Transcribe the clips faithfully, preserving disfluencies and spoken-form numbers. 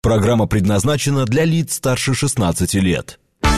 Программа предназначена для лиц старше шестнадцати лет.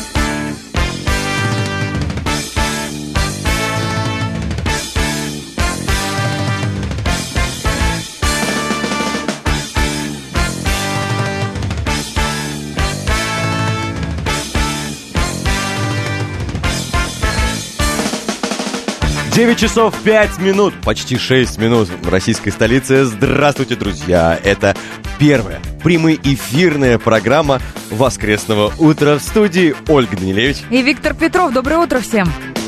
девять часов пять минут, почти шесть минут в российской столице. Здравствуйте, друзья! Это первая прямоэфирная программа воскресного утра. В студии Ольга Данилевич и Виктор Петров. Доброе утро всем!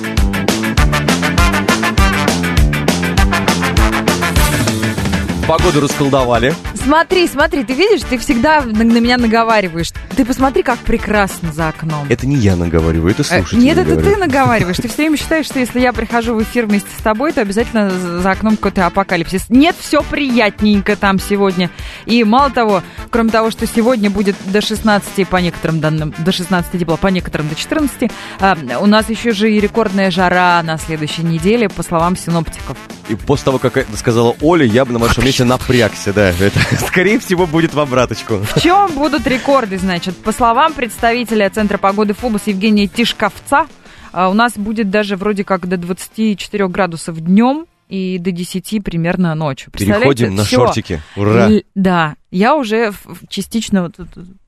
Погоду расколдовали. Смотри, смотри, ты видишь, ты всегда на, на меня наговариваешь. Ты посмотри, как прекрасно за окном. Это не я наговариваю, это слушатели. Нет, это говорят. ты наговариваешь. Ты все время считаешь, что если я прихожу в эфир вместе с тобой, то обязательно за окном какой-то апокалипсис. Нет, все приятненько там сегодня. И мало того, кроме того, что сегодня будет до шестнадцати, по некоторым данным, до шестнадцати тепла, по некоторым до четырнадцати, а, у нас еще же и рекордная жара на следующей неделе, по словам синоптиков. И после того, как это сказала Оля, я бы на вашем месте напрягся, да. Это, скорее всего, будет в обраточку. В чем будут рекорды, значит? По словам представителя Центра погоды ФОБОС Евгения Тишковца, у нас будет даже вроде как до двадцати четырёх градусов днем и до десяти примерно ночью. Переходим на Всё. шортики. Ура! Л- да, я уже частично... Вот,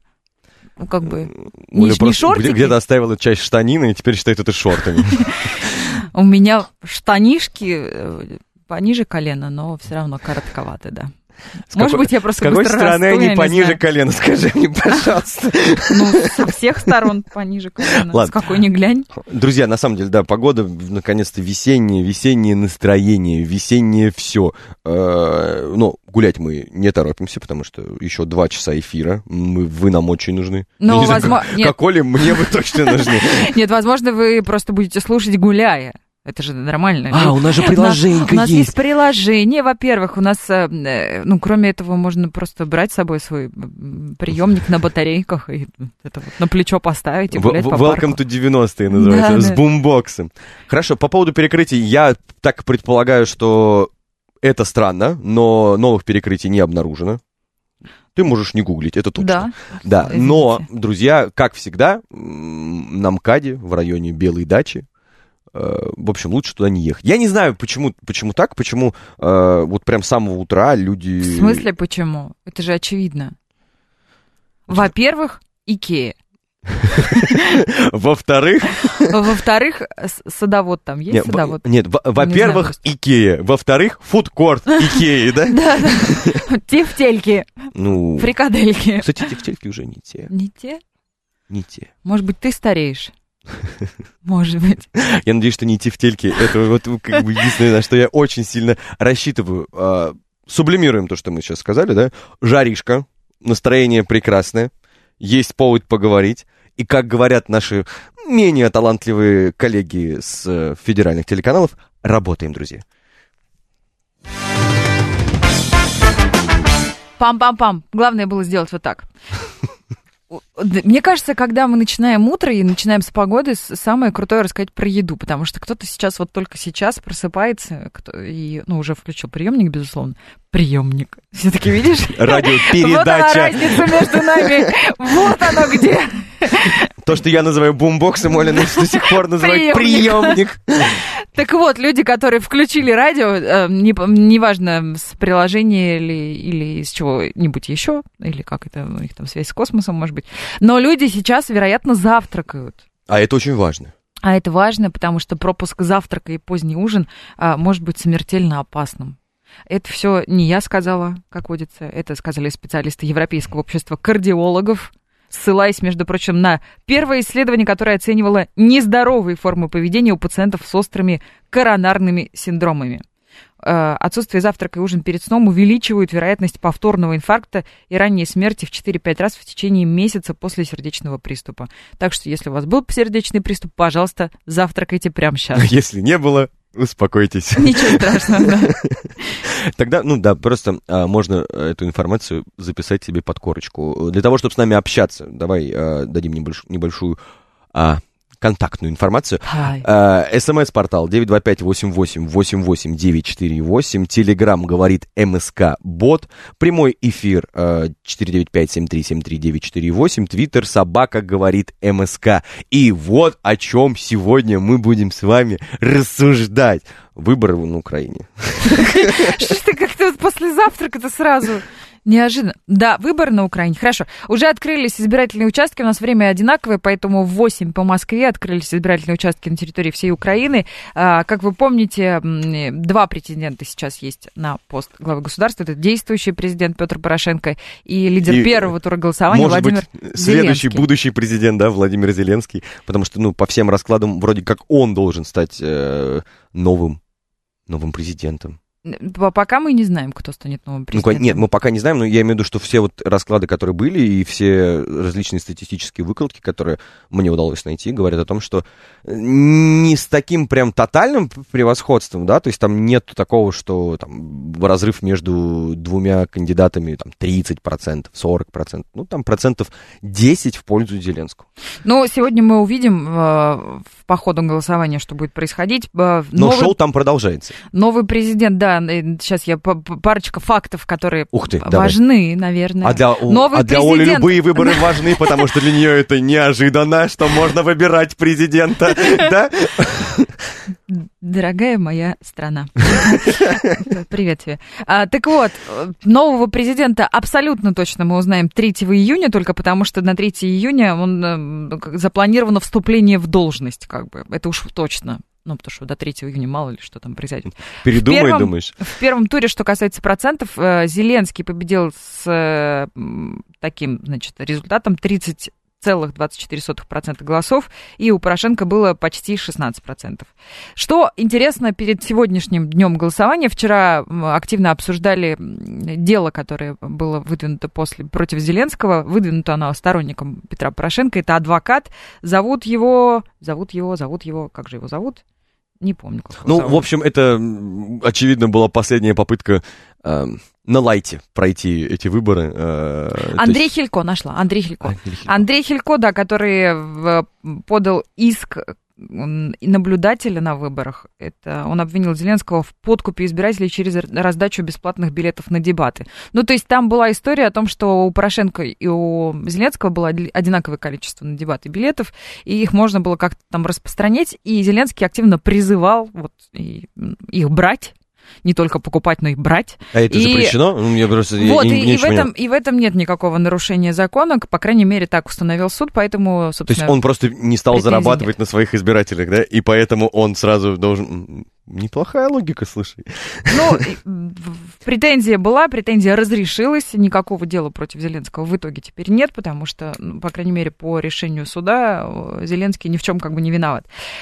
ну, как бы... Оля Не, не просто шортики. где-то оставила часть штанины и теперь считает это шортами. У меня штанишки пониже колена, но все равно коротковаты, да. С Может какой, быть, я просто с какой быстро стороны расту, я они не пониже знаю. колена? Скажи мне, пожалуйста. Ну, со всех сторон пониже колена. Ладно. С какой ни глянь. Друзья, на самом деле, да, погода, наконец-то, весеннее, весеннее настроение, весеннее все. Э, но гулять мы не торопимся, потому что еще два часа эфира. Мы, вы нам очень нужны. Но, Не знаю, возможно, как, нет. как Оле, мне вы точно нужны. Нет, возможно, вы просто будете слушать гуляя. Это же нормально. А, у нас же приложенька У нас есть. есть приложение. Во-первых, у нас, э, ну, кроме этого, можно просто брать с собой свой приемник на батарейках и это вот на плечо поставить и гулять В- по Welcome парку. to девяностые называется, Да, с да. бумбоксом. Хорошо, по поводу перекрытий, я так предполагаю, что это странно, но новых перекрытий не обнаружено. Ты можешь не гуглить, это точно. Да. Да, но, друзья, как всегда, м, на МКАДе, в районе Белой дачи, э, в общем, лучше туда не ехать. Я не знаю, почему, почему так, почему э, вот прям с самого утра люди... В смысле почему? Это же очевидно. Во-первых, Икея. Во-вторых... Во-вторых, с- садовод там есть, Нет, садовод? во- нет, во- во-первых, Икея. Во-вторых, фудкорт Икеи, да? Да, да. Тефтельки, Ну, фрикадельки. кстати, тефтельки уже не те, Не те? не те. Может быть, ты стареешь? Может быть. Я надеюсь, что не тефтельки. Это вот как бы единственное, на что я очень сильно рассчитываю. А, сублимируем то, что мы сейчас сказали, да? Жаришка, настроение прекрасное, есть повод поговорить. И, как говорят наши менее талантливые коллеги с э, федеральных телеканалов, работаем, друзья. Пам-пам-пам. Главное было сделать вот так. Мне кажется, когда мы начинаем утро и начинаем с погоды, самое крутое рассказать про еду, потому что кто-то сейчас, вот только сейчас просыпается, кто, и, ну, уже включил приемник, безусловно. Приемник. Все-таки видишь? Радиопередача. Вот она разница между нами. Вот оно где. То, что я называю бумбоксом, Оля до сих пор называет Приемник. приемник. Так вот, люди, которые включили радио, э, не, неважно, с приложения или, или из чего-нибудь еще, или как это, у них там связь с космосом, может быть, но люди сейчас, вероятно, завтракают. А это очень важно. А это важно, потому что пропуск завтрака и поздний ужин а, может быть смертельно опасным. Это все не я сказала, как водится, это сказали специалисты Европейского общества кардиологов, ссылаясь, между прочим, на первое исследование, которое оценивало нездоровые формы поведения у пациентов с острыми коронарными синдромами. Отсутствие завтрака и ужин перед сном увеличивают вероятность повторного инфаркта и ранней смерти в четыре-пять раз в течение месяца после сердечного приступа. Так что, если у вас был сердечный приступ, пожалуйста, завтракайте прямо сейчас. Если не было, успокойтесь. Ничего страшного, да. Тогда, ну да, просто а, можно эту информацию записать себе под корочку. Для того, чтобы с нами общаться, давай а, дадим небольш, небольшую а, контактную информацию. Hi. СМС-портал девять два пять восемь восемь восемь восемь девять четыре восемь. Телеграм говорит МСК-бот. Прямой эфир четыре девять пять семь три семь три девять четыре восемь. Твиттер собака говорит МСК. И вот о чем сегодня мы будем с вами рассуждать. Выборы на Украине. Что ж ты как-то после завтрака-то сразу... Неожиданно. Да, выборы на Украине. Хорошо. Уже открылись избирательные участки. У нас время одинаковое, поэтому в восемь по Москве открылись избирательные участки на территории всей Украины. Как вы помните, два претендента сейчас есть на пост главы государства. Это действующий президент Петр Порошенко и лидер и первого тура голосования может Владимир быть, Зеленский. Следующий будущий президент, да, Владимир Зеленский. Потому что, ну, по всем раскладам, вроде как он должен стать э, новым, новым президентом. Пока мы не знаем, кто станет новым президентом. Ну, нет, мы пока не знаем, но я имею в виду, что все вот расклады, которые были, и все различные статистические выкладки, которые мне удалось найти, говорят о том, что не с таким прям тотальным превосходством, да, то есть там нет такого, что там разрыв между двумя кандидатами там тридцать процентов, сорок процентов, ну там процентов десять в пользу Зеленского. Ну, сегодня мы увидим э, по ходу голосования, что будет происходить. Э, но новый, шоу там продолжается. Новый президент, да, сейчас я парочка фактов, которые Ух ты, важны, давай. Наверное. А для, Новый а для президент... Оли любые выборы важны, потому что для нее это неожиданно, что можно выбирать президента, да? Дорогая моя страна. Привет тебе. А, так вот, нового президента абсолютно точно мы узнаем третьего июня, только потому что на третьего июня он, запланировано вступление в должность, как бы. Это уж точно. Ну, потому что до третьего июня мало ли что там произойдет. Передумай, в первом, думаешь? В первом туре, что касается процентов, Зеленский победил с таким, значит, результатом тридцать целых двадцать четыре сотых процента голосов, и у Порошенко было почти шестнадцать процентов. Что интересно, перед сегодняшним днем голосования, вчера активно обсуждали дело, которое было выдвинуто после, против Зеленского, выдвинуто оно сторонником Петра Порошенко, это адвокат, зовут его, зовут его, зовут его, как же его зовут? Не помню, как его Ну, зовут. в общем, это, очевидно, была последняя попытка э, на лайте пройти эти выборы. Э, Андрей есть... Хилько нашла. Андрей Хилько. Андрей Хилько. Андрей Хилько, да, который в, подал иск наблюдателя на выборах. Это он обвинил Зеленского в подкупе избирателей через раздачу бесплатных билетов на дебаты. Ну, то есть там была история о том, что у Порошенко и у Зеленского было одинаковое количество на дебаты билетов, и их можно было как-то там распространять, и Зеленский активно призывал вот, их брать. Не только покупать, но и брать. А это и... запрещено? Ну, я просто, вот, я, и, не, и, в этом, и в этом нет никакого нарушения закона, по крайней мере, так установил суд, поэтому, собственно... То есть он просто не стал зарабатывать нет. на своих избирателях, да? И поэтому он сразу должен... Неплохая логика, слушай. Ну, претензия была, претензия разрешилась, никакого дела против Зеленского в итоге теперь нет, потому что, ну, по крайней мере, по решению суда Зеленский ни в чем как бы не виноват.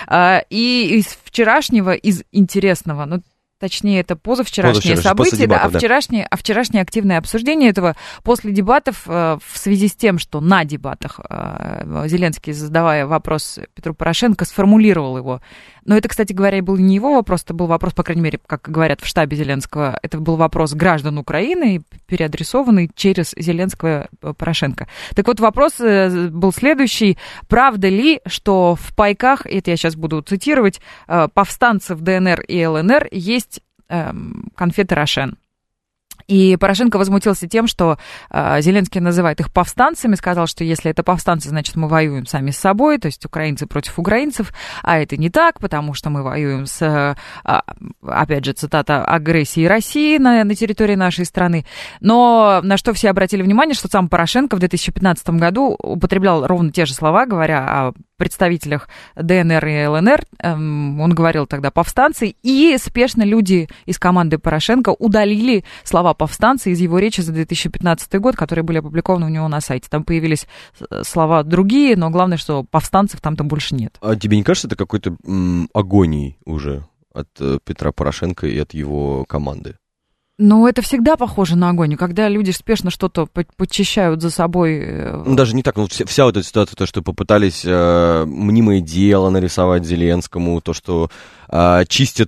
И из вчерашнего, из интересного, ну, точнее, это позавчерашнее событие, да, а, вчерашнее, а вчерашнее активное обсуждение этого после дебатов в связи с тем, что на дебатах Зеленский, задавая вопрос Петру Порошенко, сформулировал его. Но это, кстати говоря, был не его вопрос, это был вопрос, по крайней мере, как говорят в штабе Зеленского, это был вопрос граждан Украины, переадресованный через Зеленского Порошенко. Так вот, вопрос был следующий. Правда ли, что в пайках, это я сейчас буду цитировать, повстанцев ДНР и ЛНР есть конфеты «Рошен»? И Порошенко возмутился тем, что э, Зеленский называет их повстанцами, сказал, что если это повстанцы, значит, мы воюем сами с собой, то есть украинцы против украинцев, а это не так, потому что мы воюем с, э, опять же, цитата, агрессией России на, на территории нашей страны. Но на что все обратили внимание, что сам Порошенко в две тысячи пятнадцатом году употреблял ровно те же слова, говоря о представителях ДНР и ЛНР, эм, он говорил тогда повстанцы, и спешно люди из команды Порошенко удалили слова повстанцы из его речи за две тысячи пятнадцатый год, которые были опубликованы у него на сайте. Там появились слова другие, но главное, что повстанцев там-то больше нет. А тебе не кажется, это какой-то м, агоний уже от э, Петра Порошенко и от его команды? Ну, это всегда похоже на огонь. Когда люди спешно что-то подчищают за собой... Ну, даже не так. Ну, вся, вся вот эта ситуация, то, что попытались э, мнимое дело нарисовать Зеленскому, то, что э, чистят,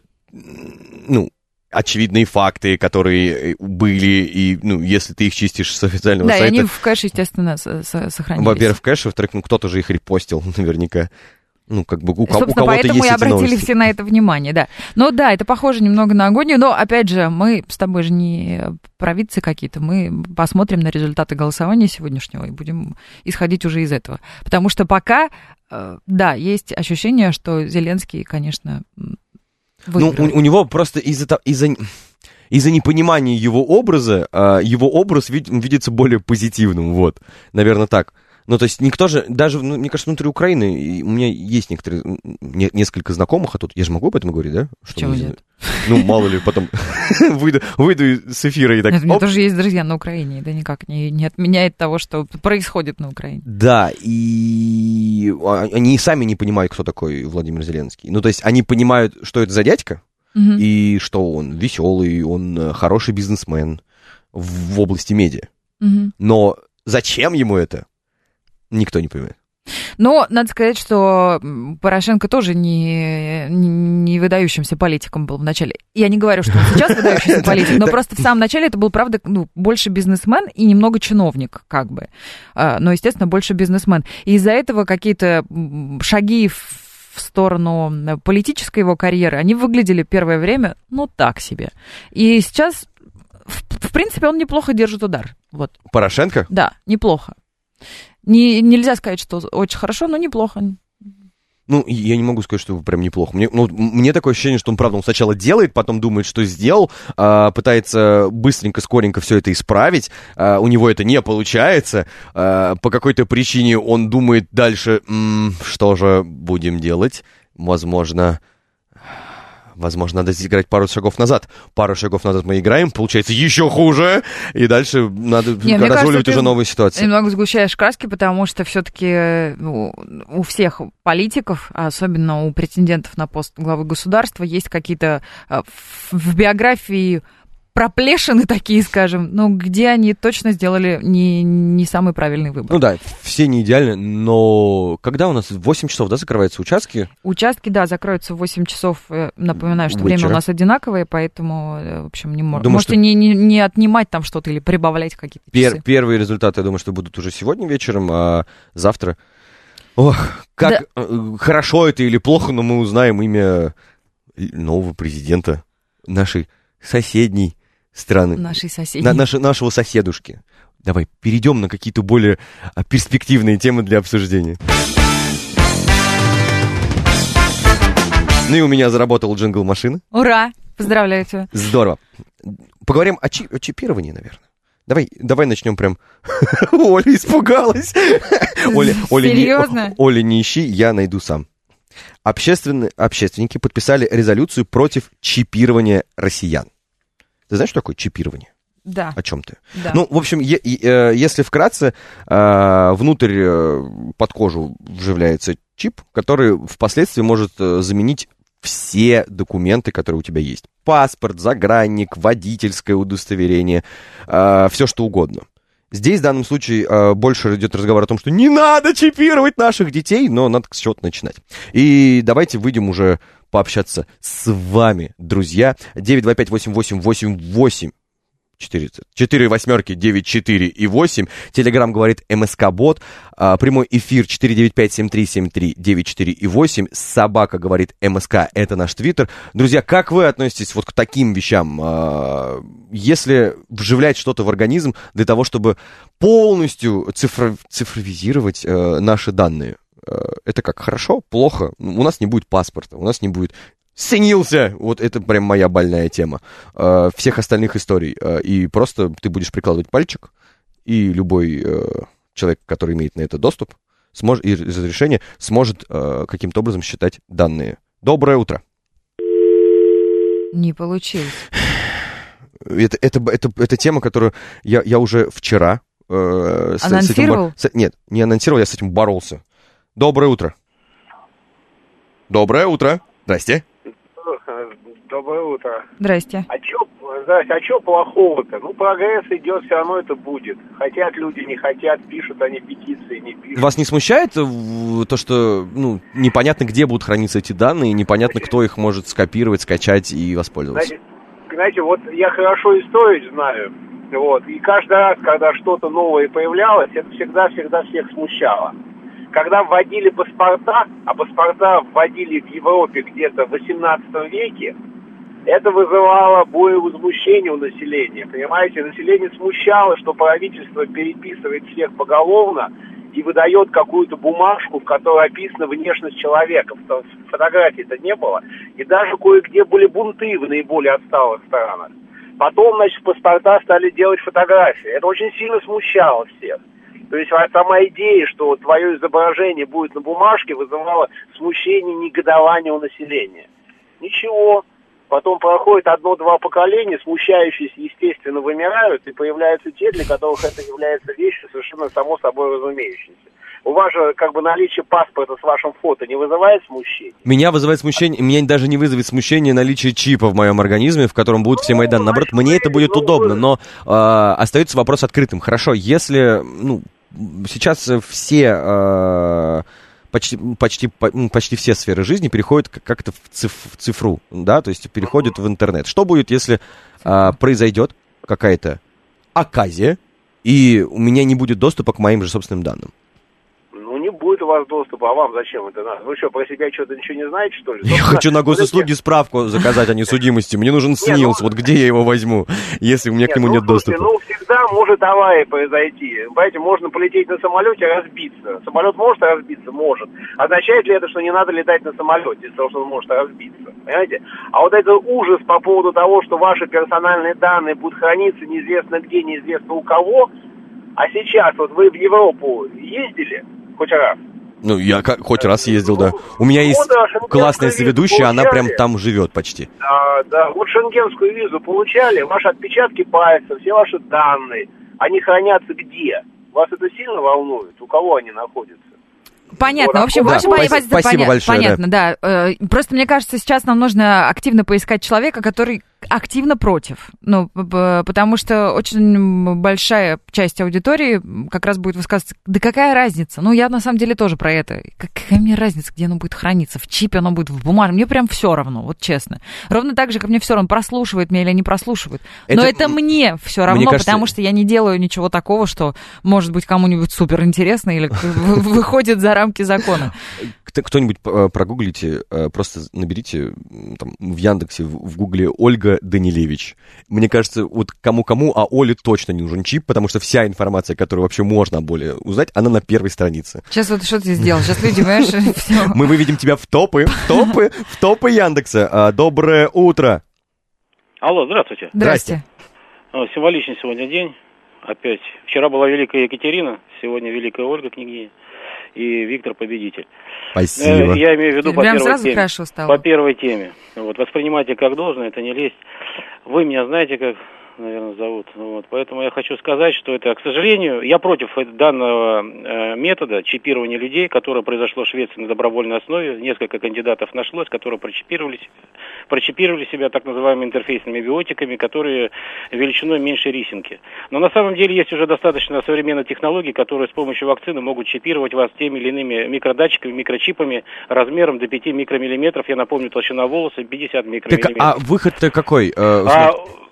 ну, очевидные факты, которые были, и, ну, если ты их чистишь с официального да, сайта... Да, и они в кэше, естественно, сохранились. Во-первых, в кэше, во-вторых, ну, кто-то же их репостил наверняка. Ну, как бы у, у Собственно, кого-то поэтому есть и эти обратили новости. все на это внимание, да. Но да, это похоже немного на агонию, но, опять же, мы с тобой же не провидцы какие-то, мы посмотрим на результаты голосования сегодняшнего и будем исходить уже из этого. Потому что пока, да, есть ощущение, что Зеленский, конечно, выиграет. Ну, у, у него просто из-за... из-за... Из-за непонимания его образа, его образ видится более позитивным, вот, наверное, так. Ну, то есть никто же, даже, ну, мне кажется, внутри Украины, у меня есть некоторые, не, несколько знакомых, а тут, я же могу об этом говорить, да? Почему нет? Ну, мало ли, потом выйду, выйду с эфира и так... Нет, у меня тоже есть друзья на Украине, это никак не, не отменяет того, что происходит на Украине. Да, и они сами не понимают, кто такой Владимир Зеленский. Ну, то есть они понимают, что это за дядька, угу. и что он веселый, он хороший бизнесмен в области медиа. Угу. Но зачем ему это? Никто не понимает. Но надо сказать, что Порошенко тоже не, не выдающимся политиком был в начале. Я не говорю, что он сейчас выдающийся политик, но просто в самом начале это был, правда, ну, больше бизнесмен и немного чиновник, как бы. Но, естественно, больше бизнесмен. И из-за этого какие-то шаги в сторону политической его карьеры, они выглядели первое время, ну, так себе. И сейчас, в, в принципе, он неплохо держит удар. Вот. Порошенко? Да, неплохо. Не, нельзя сказать, что очень хорошо, но неплохо. Ну, я не могу сказать, что прям неплохо. Мне, ну, мне такое ощущение, что он, правда, он сначала делает, потом думает, что сделал, а, пытается быстренько, скоренько все это исправить, а, у него это не получается, а, по какой-то причине он думает дальше, м-м, что же будем делать, возможно... Возможно, надо здесь играть пару шагов назад. Пару шагов назад мы играем, получается еще хуже, и дальше надо не, разруливать кажется, уже новые ситуации. Ты немного сгущаешь краски, потому что все-таки ну, у всех политиков, особенно у претендентов на пост главы государства, есть какие-то в биографии проплешины такие, скажем, но где они точно сделали не, не самый правильный выбор. Ну да, все не идеально, но когда у нас в восемь часов, да, закрываются участки? Участки, да, закроются в восемь часов. Напоминаю, что вечера. Время у нас одинаковое, поэтому, в общем, не мож... думаю, можете что... не, не, не отнимать там что-то или прибавлять какие-то Пер- часы. Первые результаты, я думаю, что будут уже сегодня вечером, а завтра... Ох, как да. Хорошо это или плохо, но мы узнаем имя нового президента нашей соседней страны. Нашей соседней. На, наш, нашего соседушки. Давай перейдем на какие-то более перспективные темы для обсуждения. Ну и у меня заработал джингл машины. Ура! Поздравляю тебя. Здорово. Поговорим о, чи- о чипировании, наверное. Давай, давай начнем прям... Оля испугалась. Оля, Оля, серьезно? Не, Оля, не ищи, я найду сам. Общественные, общественники подписали резолюцию против чипирования россиян. Ты знаешь, что такое чипирование? Да. О чем ты? Да. Ну, в общем, е- е- если вкратце, э- внутрь э- под кожу вживляется чип, который впоследствии может э- заменить все документы, которые у тебя есть. Паспорт, загранник, водительское удостоверение, э- все что угодно. Здесь в данном случае э- больше идет разговор о том, что не надо чипировать наших детей, но надо с чего-то начинать. И давайте выйдем уже пообщаться с вами, друзья. девять два пять восемь восемь восемь восемь четыре, четыре восьмерки, девять четыре и восемь. Телеграм говорит МСК-бот. А, прямой эфир четыре девять пять семь три семь три девять четыре и восемь. Собака говорит МСК, это наш твиттер. Друзья, как вы относитесь вот к таким вещам? А, если вживлять что-то в организм для того, чтобы полностью цифро- цифровизировать а, наши данные, это как, хорошо, плохо? У нас не будет паспорта, у нас не будет... Снился! Вот это прям моя больная тема. Всех остальных историй. И просто ты будешь прикладывать пальчик, и любой человек, который имеет на это доступ, сможет, и разрешение, сможет каким-то образом считать данные. Доброе утро. Не получилось. Это, это, это, это тема, которую я, я уже вчера... Э, анонсировал? С этим, с, нет, не анонсировал, я с этим боролся. Доброе утро. Доброе утро. Здрасте. Доброе утро. Здрасте. А чё, здрасте, а чё плохого-то? Ну, прогресс идет, все равно это будет. Хотят люди, не хотят, пишут они петиции, не пишут. Вас не смущает то, что ну, непонятно, где будут храниться эти данные, непонятно, кто их может скопировать, скачать и воспользоваться? Знаете, знаете, вот я хорошо историю знаю, вот, и каждый раз, когда что-то новое появлялось, это всегда-всегда всех смущало. когда вводили паспорта, а паспорта вводили в Европе где-то в восемнадцатом веке, это вызывало бурю возмущения у населения. Понимаете, население смущало, что правительство переписывает всех поголовно и выдает какую-то бумажку, в которой описана внешность человека. Фотографий-то не было. И даже кое-где были бунты в наиболее отсталых странах. Потом, значит, паспорта стали делать фотографии. Это очень сильно смущало всех. То есть сама идея, что твое изображение будет на бумажке, вызывала смущение, негодование у населения. Ничего. Потом проходит одно-два поколения, смущающиеся, естественно, вымирают, и появляются те, для которых это является вещью совершенно само собой разумеющейся. У вас же как бы наличие паспорта с вашим фото не вызывает смущения? Меня вызывает смущение, меня даже не вызовет смущение наличие чипа в моем организме, в котором будут все мои данные. Наоборот, мне это будет удобно, но э, остается вопрос открытым. Хорошо, если, ну, сейчас все... Э, Почти, почти, почти все сферы жизни переходят как-то в, циф, в цифру, да, то есть переходят в интернет. Что будет, если а, произойдет какая-то оказия, и у меня не будет доступа к моим же собственным данным? Ну, не будет у вас доступа, а вам зачем это надо? Вы что, про себя что-то ничего не знаете, что ли? Я Собственно, хочу на госуслуги справку заказать о несудимости. Мне нужен СНИЛС, вот где я его возьму, если у меня к нему нет доступа? Ну, всегда может авария произойти. Понимаете, можно полететь на самолете и разбиться. Самолет может разбиться? Может. Означает ли это, что не надо летать на самолете, потому что он может разбиться? Понимаете? А вот этот ужас по поводу того, что ваши персональные данные будут храниться неизвестно где, неизвестно у кого, а сейчас вот вы в Европу ездили хоть раз? Ну, я как, хоть раз ездил, да. У меня есть вот, классная соведущая, она прям там живет почти. Да, да. Вот шенгенскую визу получали, ваши отпечатки пальцев, все ваши данные, они хранятся где? Вас это сильно волнует? У кого они находятся? Понятно. В общем, да, ваша спасибо, позиция спасибо поня- большое, понятно, да. да. Просто мне кажется, сейчас нам нужно активно поискать человека, который активно против. Ну, потому что очень большая часть аудитории как раз будет высказываться, да какая разница? Ну, я на самом деле тоже про это. Какая мне разница, где оно будет храниться? В чипе оно будет, в бумаге? Мне прям все равно, вот честно. Ровно так же, как мне все равно, прослушивает меня или не прослушивает. Но это, это мне все равно, мне кажется... потому что я не делаю ничего такого, что может быть кому-нибудь супер интересно или выходит за рамки закона. Кто-нибудь прогуглите, просто наберите там, в Яндексе, в Гугле Ольга Данилевич. Мне кажется, вот кому-кому, а Оле точно не нужен чип, потому что вся информация, которую вообще можно более узнать, она на первой странице. Сейчас вот что ты сделал? Сейчас люди, понимаешь, все. Мы выведем тебя в топы, в топы, в топы Яндекса. Доброе утро. Алло, здравствуйте. Здрасте. Символичный сегодня день. Опять. Вчера была Великая Екатерина, сегодня Великая Ольга, княгиня. И Виктор победитель. Спасибо. Я имею в виду по Прям первой сразу теме. хорошо стало. По первой теме. Вот, воспринимайте как должное, это не лезть. Вы меня знаете, как, наверное, зовут. Вот, поэтому я хочу сказать, что это, к сожалению, я против данного э, метода чипирования людей, которое произошло в Швеции на добровольной основе. Несколько кандидатов нашлось, которые прочипировались, прочипировали себя так называемыми интерфейсными биотиками, которые величиной меньше рисинки. Но на самом деле есть уже достаточно современных технологий, которые с помощью вакцины могут чипировать вас теми или иными микродатчиками, микрочипами размером до пяти микромиллиметров. Я напомню, толщина волоса пятьдесят микромиллиметров. Так, а выход-то какой? Э, а,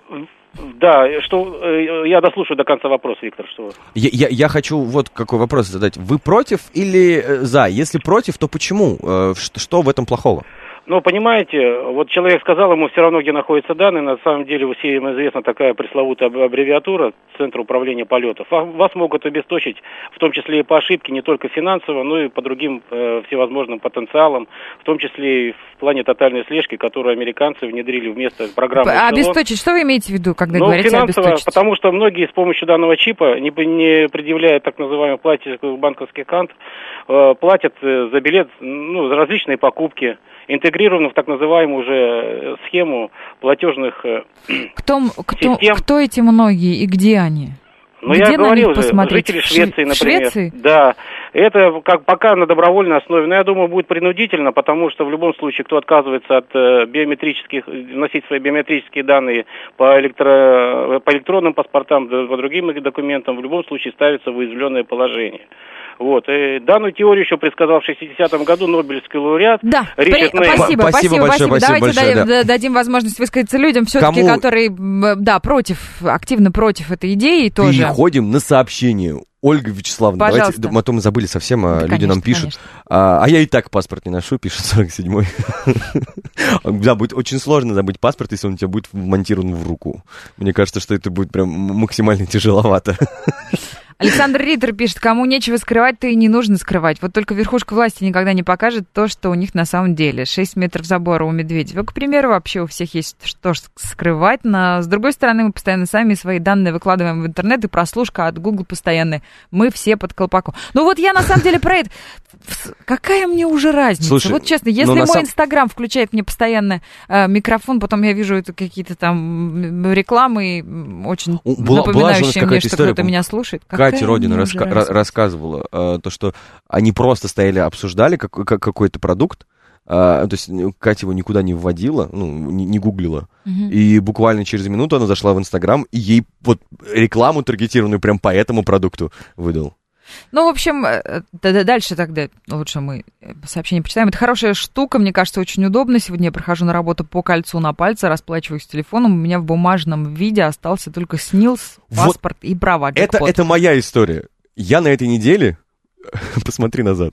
да, что э, я дослушаю до конца вопрос, Виктор, что... Я, я, я хочу вот какой вопрос задать. Вы против или э, за? Если против, то почему? Э, что, что в этом плохого? Ну, понимаете, вот человек сказал ему все равно, где находятся данные. На самом деле, всем известна такая пресловутая аббревиатура Центра управления полетов. Вас могут обесточить, в том числе и по ошибке, не только финансово, но и по другим э, всевозможным потенциалам, в том числе и в плане тотальной слежки, которую американцы внедрили вместо программы. А обесточить, что вы имеете в виду, когда ну, говорите финансово, обесточить? Потому что многие с помощью данного чипа, не, не предъявляя так называемых платежных банковских карт, э, платят за билет, ну, за различные покупки, интегрированы в так называемую уже схему платежных кто, кто, систем. Кто эти многие и где они? Ну, где я говорил же, жители Швеции, в например. Швеции? Да, это как пока на добровольной основе, но я думаю, будет принудительно, потому что в любом случае, кто отказывается от биометрических, вносить свои биометрические данные по, электро, по электронным паспортам, по другим документам, в любом случае ставится в уязвленное положение. Вот. И данную теорию еще предсказал в шестидесятом году Нобелевский лауреат Да, Ричард при... Нейман. спасибо, Спасибо спасибо, большое, спасибо. спасибо Давайте большое, даем, да. дадим возможность высказаться людям, все-таки, Кому- которые, да, против, активно против этой идеи тоже. Переходим на сообщение. Ольга Вячеславовна, Пожалуйста. давайте, а то мы забыли совсем, а Да, люди конечно, нам пишут. конечно. А, а я и так паспорт не ношу, пишет сорок седьмой. Да, будет очень сложно забыть паспорт, если он у тебя будет вмонтирован в руку. Мне кажется, что это будет прям максимально тяжеловато. Александр Риттер пишет, кому нечего скрывать, то и не нужно скрывать. Вот только верхушка власти никогда не покажет то, что у них на самом деле. шесть метров забора у Медведева, к примеру, вообще у всех есть что скрывать. Но, с другой стороны, мы постоянно сами свои данные выкладываем в интернет, и прослушка от Google постоянная. Мы все под колпаком. Ну вот я на самом деле про это... Какая мне уже разница? Слушай, вот честно, если ну, мой сам... Инстаграм включает мне постоянно э, микрофон, потом я вижу это какие-то там рекламы, очень была, напоминающие была мне, что история, кто-то меня слушает. Катя Родина раска- рассказывала, э, то, что они просто стояли, обсуждали как, как, какой-то продукт, э, то есть Катя его никуда не вводила, ну, не, не гуглила, Угу. и буквально через минуту она зашла в Инстаграм, и ей вот рекламу таргетированную прям по этому продукту выдал. Ну, в общем, дальше тогда лучше мы сообщение почитаем. Это хорошая штука, мне кажется, очень удобно. Сегодня я прохожу на работу по кольцу на пальце, расплачиваюсь телефоном. У меня в бумажном виде остался только СНИЛС, паспорт вот и права. Это, это моя история. Я на этой неделе... Посмотри назад.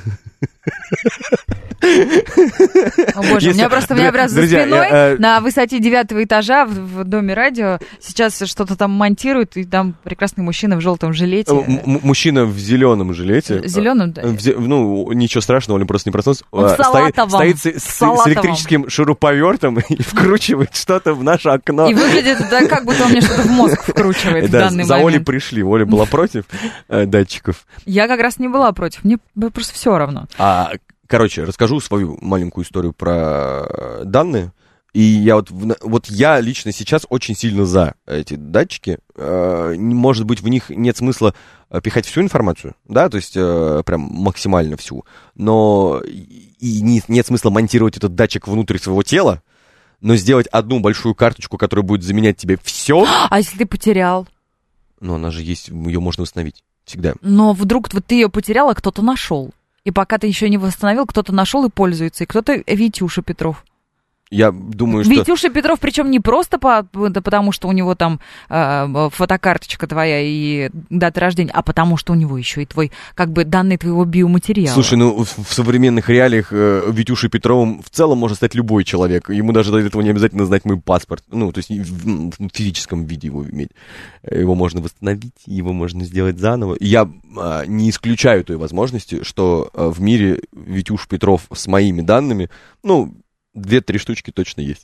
О боже, Если... у меня просто, у меня просто за Друзья, спиной я, э... на высоте девятого этажа в, в доме радио сейчас что-то там монтируют, и там прекрасный мужчина в желтом жилете. М- мужчина в зеленом жилете. Зеленом, да. В, ну, ничего страшного, он просто не проснулся. Он в салатовом. Стоит, стоит с, с, с электрическим шуруповертом и вкручивает что-то в наше окно. И выглядит, да, как будто он мне что-то в мозг вкручивает в да, данный за момент. Олей пришли, Оля была против э, датчиков. Я как раз не была против, мне просто все равно. А, короче, расскажу свою маленькую историю про данные. И я вот, вот я лично сейчас очень сильно за эти датчики. Может быть, в них нет смысла пихать всю информацию, да, то есть прям максимально всю. Но и нет смысла монтировать этот датчик внутрь своего тела, но сделать одну большую карточку, которая будет заменять тебе все. А если ты потерял? Ну, она же есть, ее можно восстановить всегда. Но вдруг вот ты ее потерял, а кто-то нашел. И пока ты еще не восстановил, кто-то нашел и пользуется. И кто-то Витюша Петров. Я думаю, что... Витюша Петров, причем не просто по, да потому, что у него там э, фотокарточка твоя и дата рождения, а потому, что у него еще и твой, как бы, данные твоего биоматериала. Слушай, ну, в, в современных реалиях э, Витюшей Петровым в целом может стать любой человек. Ему даже для этого не обязательно знать мой паспорт. Ну, то есть в, в физическом виде его иметь. Его можно восстановить, его можно сделать заново. Я э, не исключаю той возможности, что э, в мире Витюш Петров с моими данными, ну... Две-три штучки точно есть.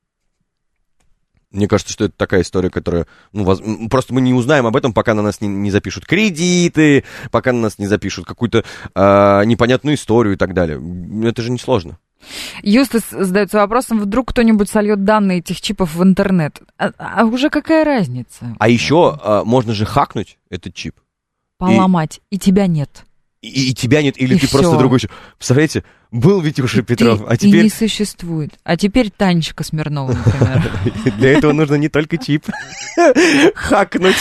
Мне кажется, что это такая история, которая... Ну, воз... Просто мы не узнаем об этом, пока на нас не, не запишут кредиты, пока на нас не запишут какую-то э, непонятную историю и так далее. Это же несложно. Юстас задается вопросом, вдруг кто-нибудь сольет данные этих чипов в интернет. А, а уже какая разница? А еще э, можно же хакнуть этот чип. Поломать, и, и тебя нет. И, и тебя нет, или и ты всё. просто другой. Представляете, был Витюша Петров, ты, а теперь... И не существует. А теперь Танечка Смирнова, например. Для этого нужно не только чип. Хакнуть.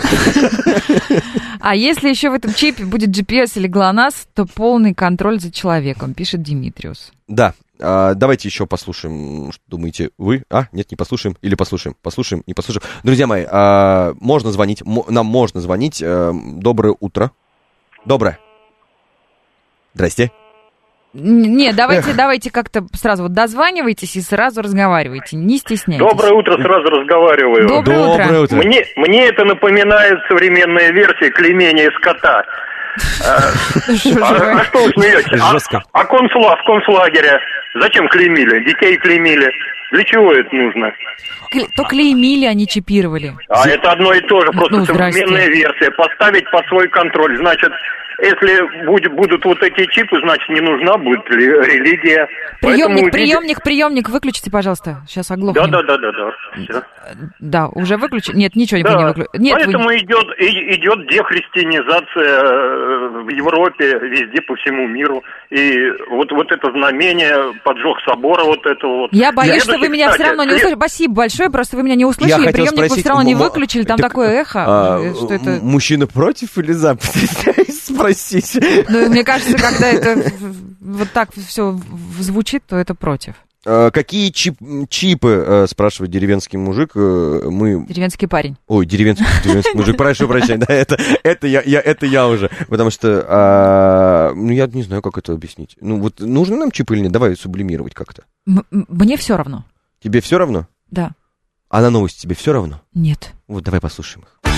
А если еще в этом чипе будет джи пи эс или ГЛОНАСС, то полный контроль за человеком, пишет Димитриус. Да, а, давайте еще послушаем, что думаете вы? А, нет, не послушаем, или послушаем, послушаем, не послушаем. Друзья мои, а, можно звонить, м- нам можно звонить. А, доброе утро. Доброе. Здрасте. Не, давайте, давайте как-то сразу вот дозванивайтесь и сразу разговаривайте, не стесняйтесь. Доброе утро, сразу разговариваю. Доброе, Доброе утро. утро. Мне, мне это напоминает современная версия клеймения скота. А а что вы смеетесь? Жестко. А консула в концлагере зачем клеймили? Детей клеймили. Для чего это нужно? Кле- То клеймили, а не чипировали. А это одно и то же, просто Ну, здрасте. современная версия. Поставить под свой контроль. Значит, если будет, будут вот эти чипы, значит, не нужна будет ли религия. Приемник, Поэтому... приемник, приемник, выключите, пожалуйста. Сейчас оглохнем. Да, да, да, да, да. Всё. Да, уже выключили? Нет, ничего Да. вы не выключили. Нет, Поэтому вы... идет, и- идет дехристианизация э, в Европе, везде, по всему миру. И вот, вот это знамение, поджог собора, вот это вот. Я боюсь, что вы Следующий, меня все кстати, равно не след- услышали. Спасибо большое, просто вы меня не Я услышали. хотел Приемник вы спросить, все равно не м- м- выключили, там так, такое эхо, а, что это... м- Мужчина против или за? Стесняюсь простите. Ну, мне кажется, когда это вот так все звучит, то это против. Какие чип, чипы, спрашивает деревенский мужик, мы... Деревенский парень. Ой, деревенский, деревенский мужик, прошу прощения, да, это, это, я, я, это я уже, потому что, а, ну, я не знаю, как это объяснить. Ну, вот нужно нам чипы или нет? Давай сублимировать как-то. М- мне все равно. Тебе все равно? Да. А на новости тебе все равно? Нет. Вот, давай послушаем их.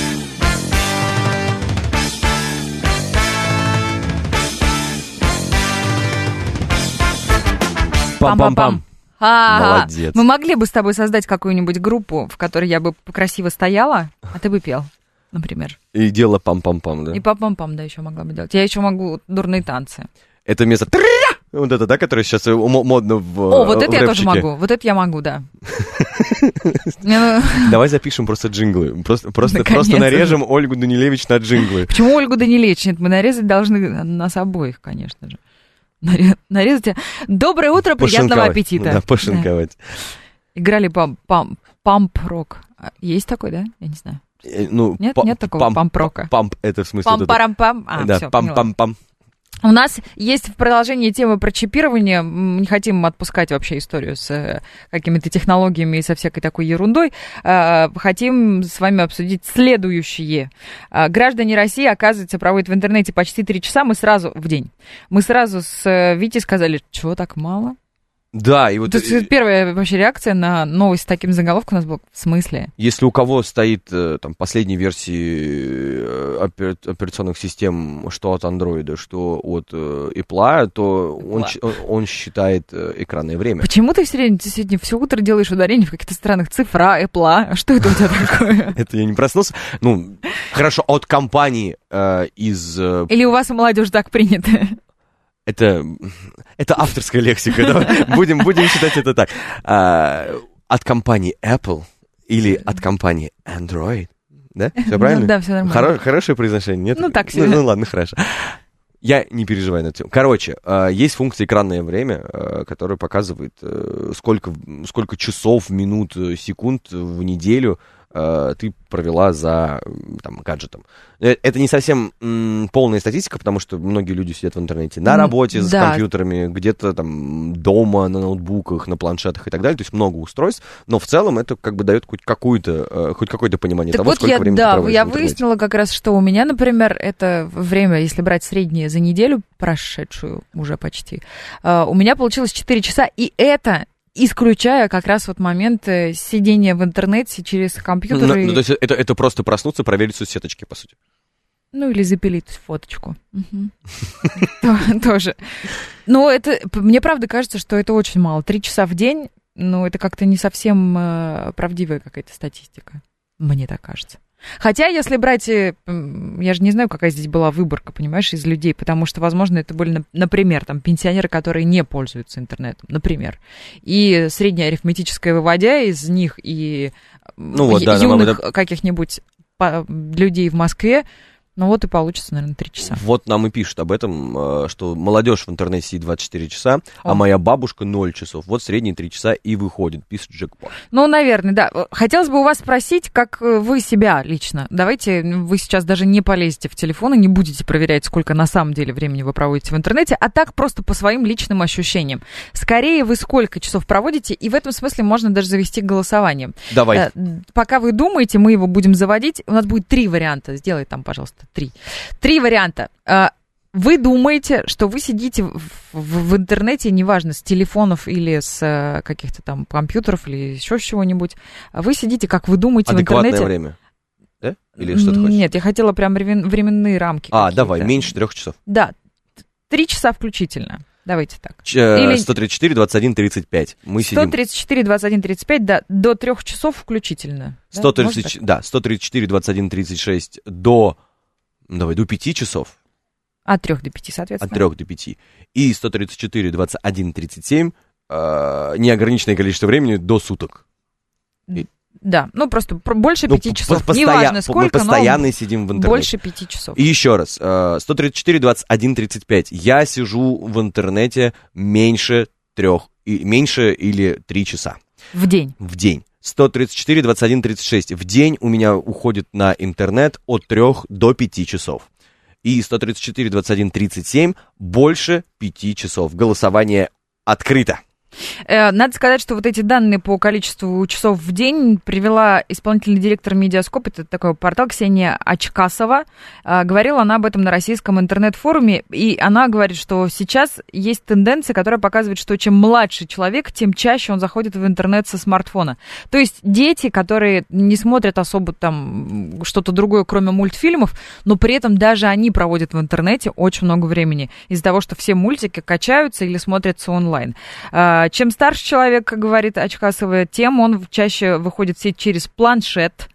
Пам-пам-пам. Молодец. Мы могли бы с тобой создать какую-нибудь группу, в которой я бы красиво стояла, а ты бы пел, например. И дело пам-пам-пам, да? И пам-пам-пам, да, еще могла бы делать. Я еще могу дурные танцы. Это вместо... Вот это, да, которое сейчас модно в О, вот это в я рэпчике. тоже могу. Вот это я могу, да. Давай запишем просто джинглы. Просто, просто, Наконец-то. просто нарежем Ольгу Данилевич на джинглы. Почему Ольгу Данилевич? Нет, мы нарезать должны нас обоих, конечно же. Наре- Нарезать. Доброе утро, приятного Пошинковать. аппетита. Да, пошинковать. Да. Играли пам- пам- памп-рок. А, есть такой, да? Я не знаю. Э, Ну, Нет, па- нет такого памп, памп-рока. Памп, это в смысле... вот это- Пам-парам-пам. А, да, всё, поняла. пам-пам-пам. У нас есть в продолжении темы про чипирование. М, Не хотим отпускать вообще историю с э, какими-то технологиями и со всякой такой ерундой. Э, Хотим с вами обсудить следующее. Э, Граждане России, оказывается, проводят в интернете почти три часа. Мы сразу в день. Мы сразу с э, Витей сказали, что так мало? Да, и вот... То есть первая вообще реакция на новость с таким заголовком у нас была в смысле? Если у кого стоит э, там последние версии э, опер- операционных систем, что от Андроида, что от э, Apple, то он, Apple. щ- он- он считает э, экранное время. Почему ты все время, ты сегодня все утро делаешь ударение в каких-то странных цифрах, Apple? Что это у тебя такое? Это я не проснулся. Ну, хорошо, от компании э, из... э, Или у вас у молодежи так принято? Это, это авторская лексика, да? будем, будем считать это так. А, от компании Apple или от компании Android, да? Все правильно? Ну, да, все нормально. Хоро- хорошее произношение, нет? Ну, так ну, себе. ну ладно, хорошо. Я не переживаю на эту тему. Короче, э, есть функция экранное время, э, которая показывает, э, сколько, сколько часов, минут, э, секунд в неделю э, ты провела за э, там, гаджетом. Э, Это не совсем м, полная статистика, потому что многие люди сидят в интернете на М, работе с да. компьютерами, где-то там дома, на ноутбуках, на планшетах и так далее. То есть много устройств, но в целом это как бы дает хоть какую-то, э, хоть какое-то понимание Так того, вот, сколько я, времени ты да, проводишь я в интернете. выяснила как раз, что у меня, например, это время, если брать среднее за неделю, прошедшую уже почти, э, у меня получилось четыре часа, и это исключая как раз вот момент э, сидения в интернете через компьютер. Ну, и- ну, то есть это, это просто проснуться, проверить соцсеточки, по сути. Ну, или запилить фоточку. Мгм. То- Тоже. Но это, п- мне правда кажется, что это очень мало. Три часа в день, ну, это как-то не совсем э, правдивая какая-то статистика. Мне так кажется. Хотя, если брать, э, м, я же не знаю, какая здесь была выборка, понимаешь, из людей, потому что, возможно, это были, на- например, там, пенсионеры, которые не пользуются интернетом, например. И среднее арифметическое выводя из них и м, Ну вот, ю- да, нам юных это- каких-нибудь по- людей в Москве, ну вот и получится, наверное, три часа. Вот нам и пишут об этом, э, что молодежь в интернете сидит двадцать четыре часа, О. а моя бабушка ноль часов. Вот средние три часа и выходит, пишет Джекпот. Ну, наверное, да. Хотелось бы у вас спросить, как э, вы себя лично. Давайте, ну, вы сейчас даже не полезете в телефон и не будете проверять, сколько на самом деле времени вы проводите в интернете, а так просто по своим личным ощущениям. Скорее, вы сколько часов проводите, и в этом смысле можно даже завести голосование. Давай. Э, Пока вы думаете, мы его будем заводить. У нас будет три варианта. Сделай там, пожалуйста, три. Три варианта. Э, Вы думаете, что вы сидите в, в- в интернете, неважно, с телефонов или с э, каких-то там компьютеров или еще с чего-нибудь, а вы сидите, как вы думаете, в Адекватное интернете. время. Да? Или что ты хочешь? Нет, я хотела прям времен- временные рамки. А, какие-то. давай, меньше трех часов. Да, т- три часа включительно. Давайте так. Ч- э, Или- сто тридцать четыре, двадцать один, тридцать пять. Мы сто сидим... тридцать четыре, двадцать один, тридцать пять, да, до трех часов включительно. Да? сто Можно тридцать, так? да, сто тридцать четыре, двадцать один, тридцать шесть до... ну, Давай, до пяти часов. От трех до пяти, соответственно. От трех до пяти. И сто тридцать четыре, двадцать один, тридцать семь э, неограниченное количество времени до суток. Да, ну просто про- больше Ну, пяти п- часов. постоя- Неважно Мы сколько, постоянно но сидим в интернете. больше пяти часов. И еще раз, э, сто тридцать четыре, двадцать один, тридцать пять. Я сижу в интернете меньше трех, и, меньше или три часа В день. в день. сто тридцать четыре, двадцать один, тридцать шесть. В день у меня уходит на интернет от трех до пяти часов. и сто тридцать четыре двадцать один тридцать семь больше пяти часов. Голосование открыто. Надо сказать, что вот эти данные по количеству часов в день привела исполнительный директор Медиаскоп, это такой портал, Ксения Очкасова. Говорила она об этом на российском интернет-форуме, и она говорит, что сейчас есть тенденция, которая показывает, что чем младше человек, тем чаще он заходит в интернет со смартфона. То есть дети, которые не смотрят особо там что-то другое, кроме мультфильмов, но при этом даже они проводят в интернете очень много времени из-за того, что все мультики качаются или смотрятся онлайн. Чем старше человек, как говорит Очкасова, тем он чаще выходит в сеть через планшет.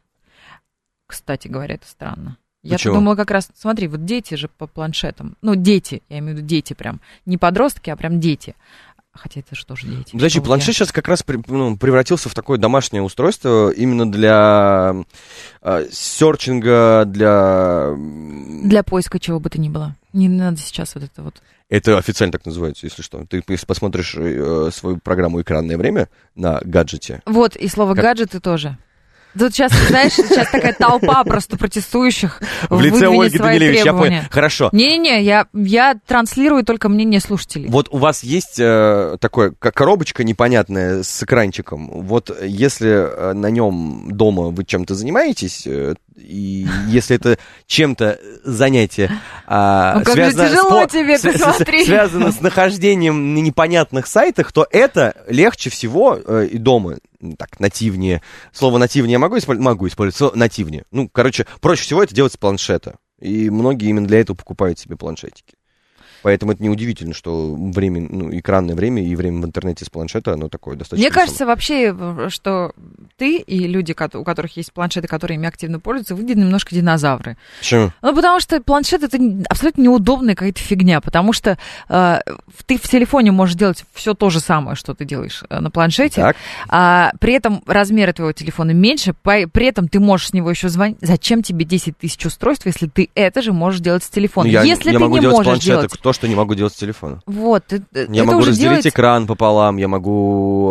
Кстати говоря, это странно. Я думала как раз, смотри, вот дети же по планшетам. Ну, дети, я имею в виду дети прям. Не подростки, а прям дети. Хотя это же тоже дети. Подожди, планшет я... сейчас как раз ну, превратился в такое домашнее устройство именно для э, серчинга, для... Для поиска чего бы то ни было. Не надо сейчас вот это вот... Это официально так называется, если что. Ты если посмотришь э, свою программу «Экранное время» на гаджете. Вот, и слово как... «гаджеты» тоже. Тут сейчас, знаешь, сейчас такая толпа просто протестующих в лице Ольги Данилевич, я понял. Хорошо. Не-не-не, я, я транслирую только мнение слушателей. Вот у вас есть э, такое, как коробочка непонятная с экранчиком. Вот если на нем дома вы чем-то занимаетесь, э, и если это чем-то занятие а, ну, связано, тяжело с, тебе, с, с, связано с нахождением на непонятных сайтах, то это легче всего э, и дома. Так, нативнее. Слово нативнее я могу использовать? Могу использовать. Слово нативнее. Ну, короче, проще всего это делать с планшета. И многие именно для этого покупают себе планшетики. Поэтому это неудивительно, что время, ну, экранное время и время в интернете с планшета, оно такое достаточно... Мне кажется вообще, что ты и люди, у которых есть планшеты, которые ими активно пользуются, вы немножко динозавры. Почему? Ну, потому что планшет — это абсолютно неудобная какая-то фигня, потому что э, ты в телефоне можешь делать все то же самое, что ты делаешь на планшете, так. А при этом размеры твоего телефона меньше, при этом ты можешь с него еще звонить. Зачем тебе десять тысяч устройств, если ты это же можешь делать с телефона? Ну, я, если я ты могу не делать можешь с планшета, делать... то, что не могу делать с телефона. Вот. Я это могу уже разделить делать... экран пополам, я могу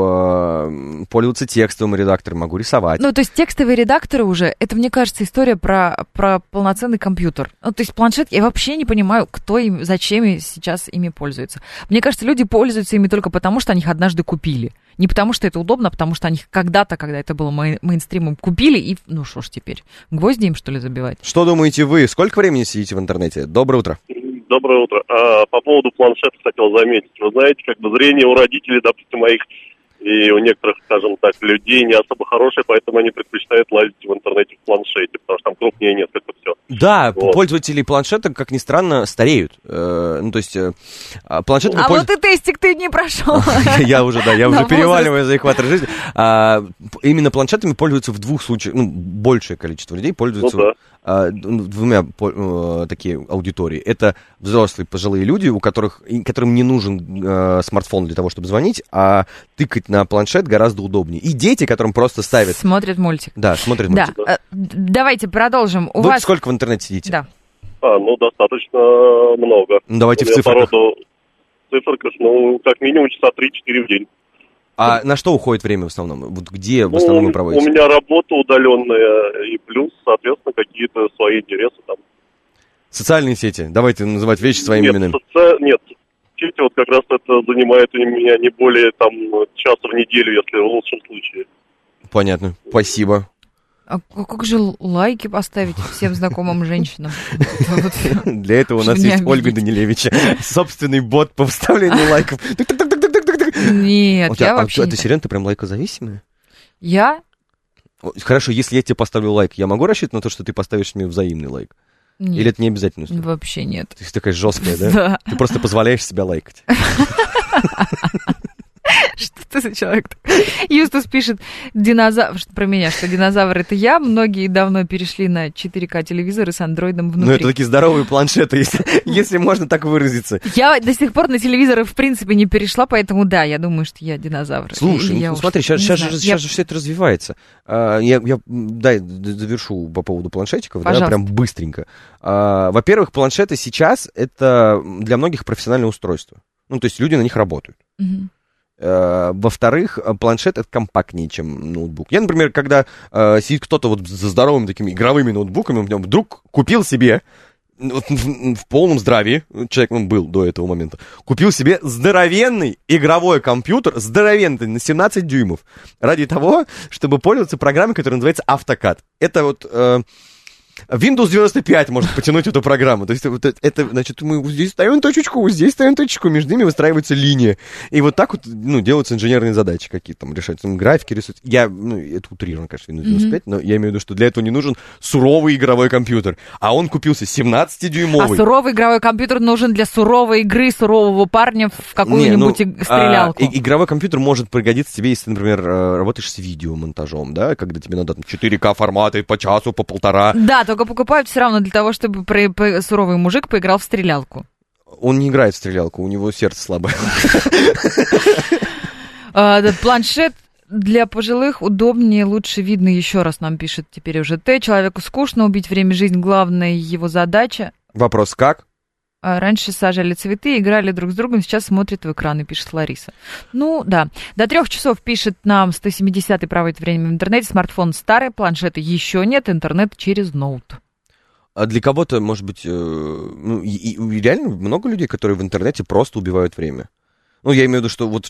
э, пользоваться текстовым редактором, могу рисовать. Ну, то есть текстовые редакторы уже, это, мне кажется, история про, про полноценный компьютер. Ну, то есть планшет, я вообще не понимаю, кто им, зачем сейчас ими пользуется. Мне кажется, люди пользуются ими только потому, что они их однажды купили. Не потому, что это удобно, а потому что они их когда-то, когда это было мей- мейнстримом, купили, и, ну, что ж теперь, гвозди им, что ли, забивать? Что думаете вы? Сколько времени сидите в интернете? Доброе утро. Доброе утро. А, по поводу планшета хотел заметить. Вы знаете, как бы зрение у родителей, допустим, моих и у некоторых, скажем так, людей не особо хорошее, поэтому они предпочитают лазить в интернете в планшете, потому что там крупнее несколько все. Да, вот. Пользователи планшета, как ни странно, стареют. Э, ну, то есть, э, планшет... А польз... вот и тестик ты не прошел. Я уже, да, я уже переваливаю за экватор жизни. Именно планшетами пользуются в двух случаях, ну, большее количество людей пользуются двумя такие аудитории. Это взрослые пожилые люди, у которых, которым не нужен смартфон для того, чтобы звонить, а тыкать на планшет гораздо удобнее. И дети, которым просто ставят... Смотрят мультик. Да, смотрят мультик. Да. Давайте продолжим. У Вы вас... сколько в интернете сидите? Да. А, ну, достаточно много. Ну, давайте в цифрах. В цифрах, ну, как минимум часа три-четыре в день. А на что уходит время в основном? Вот где в ну, основном вы проводите? У меня работа удаленная, и плюс, соответственно, какие-то свои интересы там. Социальные сети? Давайте называть вещи своими нет, именами. Соци... Нет, сети вот как раз это занимает у меня не более там часа в неделю, если в лучшем случае. Понятно, спасибо. А как же лайки поставить всем знакомым женщинам? Для этого у нас есть Ольга Данилевич. Собственный бот по вставлению лайков. Нет, я вообще... Это серьезно, ты прям лайкозависимая? Я? Хорошо, если я тебе поставлю лайк, я могу рассчитывать на то, что ты поставишь мне взаимный лайк? Нет. Или это не обязательно? Вообще нет. Ты такая жесткая, да? Да. Ты просто позволяешь себя лайкать. Что ты за человек? Юстус пишет динозавр, что про меня, что динозавр — это я. Многие давно перешли на четыре ка телевизоры с андроидом внутри. Ну, это такие здоровые планшеты, если, если можно так выразиться. Я до сих пор на телевизоры, в принципе, не перешла, поэтому да, я думаю, что я динозавр. Слушай, ну, я смотри, уж, сейчас, сейчас, же, я... сейчас же все это развивается. А, я, я дай, завершу по поводу планшетиков, да, прям быстренько. А, во-первых, планшеты сейчас — это для многих профессиональное устройство. Ну, то есть люди на них работают. Угу. Во-вторых, планшет — это компактнее, чем ноутбук. Я, например, когда э, сидит кто-то вот за здоровыми такими игровыми ноутбуками, вдруг купил себе в, в полном здравии, человек он был до этого момента, купил себе здоровенный игровой компьютер, здоровенный, на семнадцать дюймов, ради того, чтобы пользоваться программой, которая называется AutoCAD. Это вот... Э, Windows девяносто пять может потянуть эту программу. То есть вот это, значит, мы здесь ставим точечку, здесь ставим точечку, между ними выстраивается линия. И вот так вот, ну, делаются инженерные задачи какие-то там решаются. Там, графики рисуются. Я, ну, это утрировано, конечно, Windows девяносто пять, mm-hmm. но я имею в виду, что для этого не нужен суровый игровой компьютер. А он купился семнадцатидюймовый. А суровый игровой компьютер нужен для суровой игры сурового парня в какую-нибудь не, ну, стрелялку. А, и, игровой компьютер может пригодиться тебе, если ты, например, работаешь с видеомонтажом, да, когда тебе надо там, четыре ка форматы по часу, по полтора. Да, только покупают все равно для того, чтобы про, про, суровый мужик поиграл в стрелялку. Он не играет в стрелялку, у него сердце слабое. Планшет для пожилых удобнее, лучше видно, еще раз нам пишет теперь уже Т. Человеку скучно, убить время жизнь, главная его задача. Вопрос как? Раньше сажали цветы, играли друг с другом, сейчас смотрят в экраны, пишет Лариса. Ну, да. До трех часов пишет нам сто семидесятый проводит время в интернете, смартфон старый, планшета еще нет, интернет через ноут. А для кого-то, может быть, э, ну, и, и реально много людей, которые в интернете просто убивают время. Ну, я имею в виду, что вот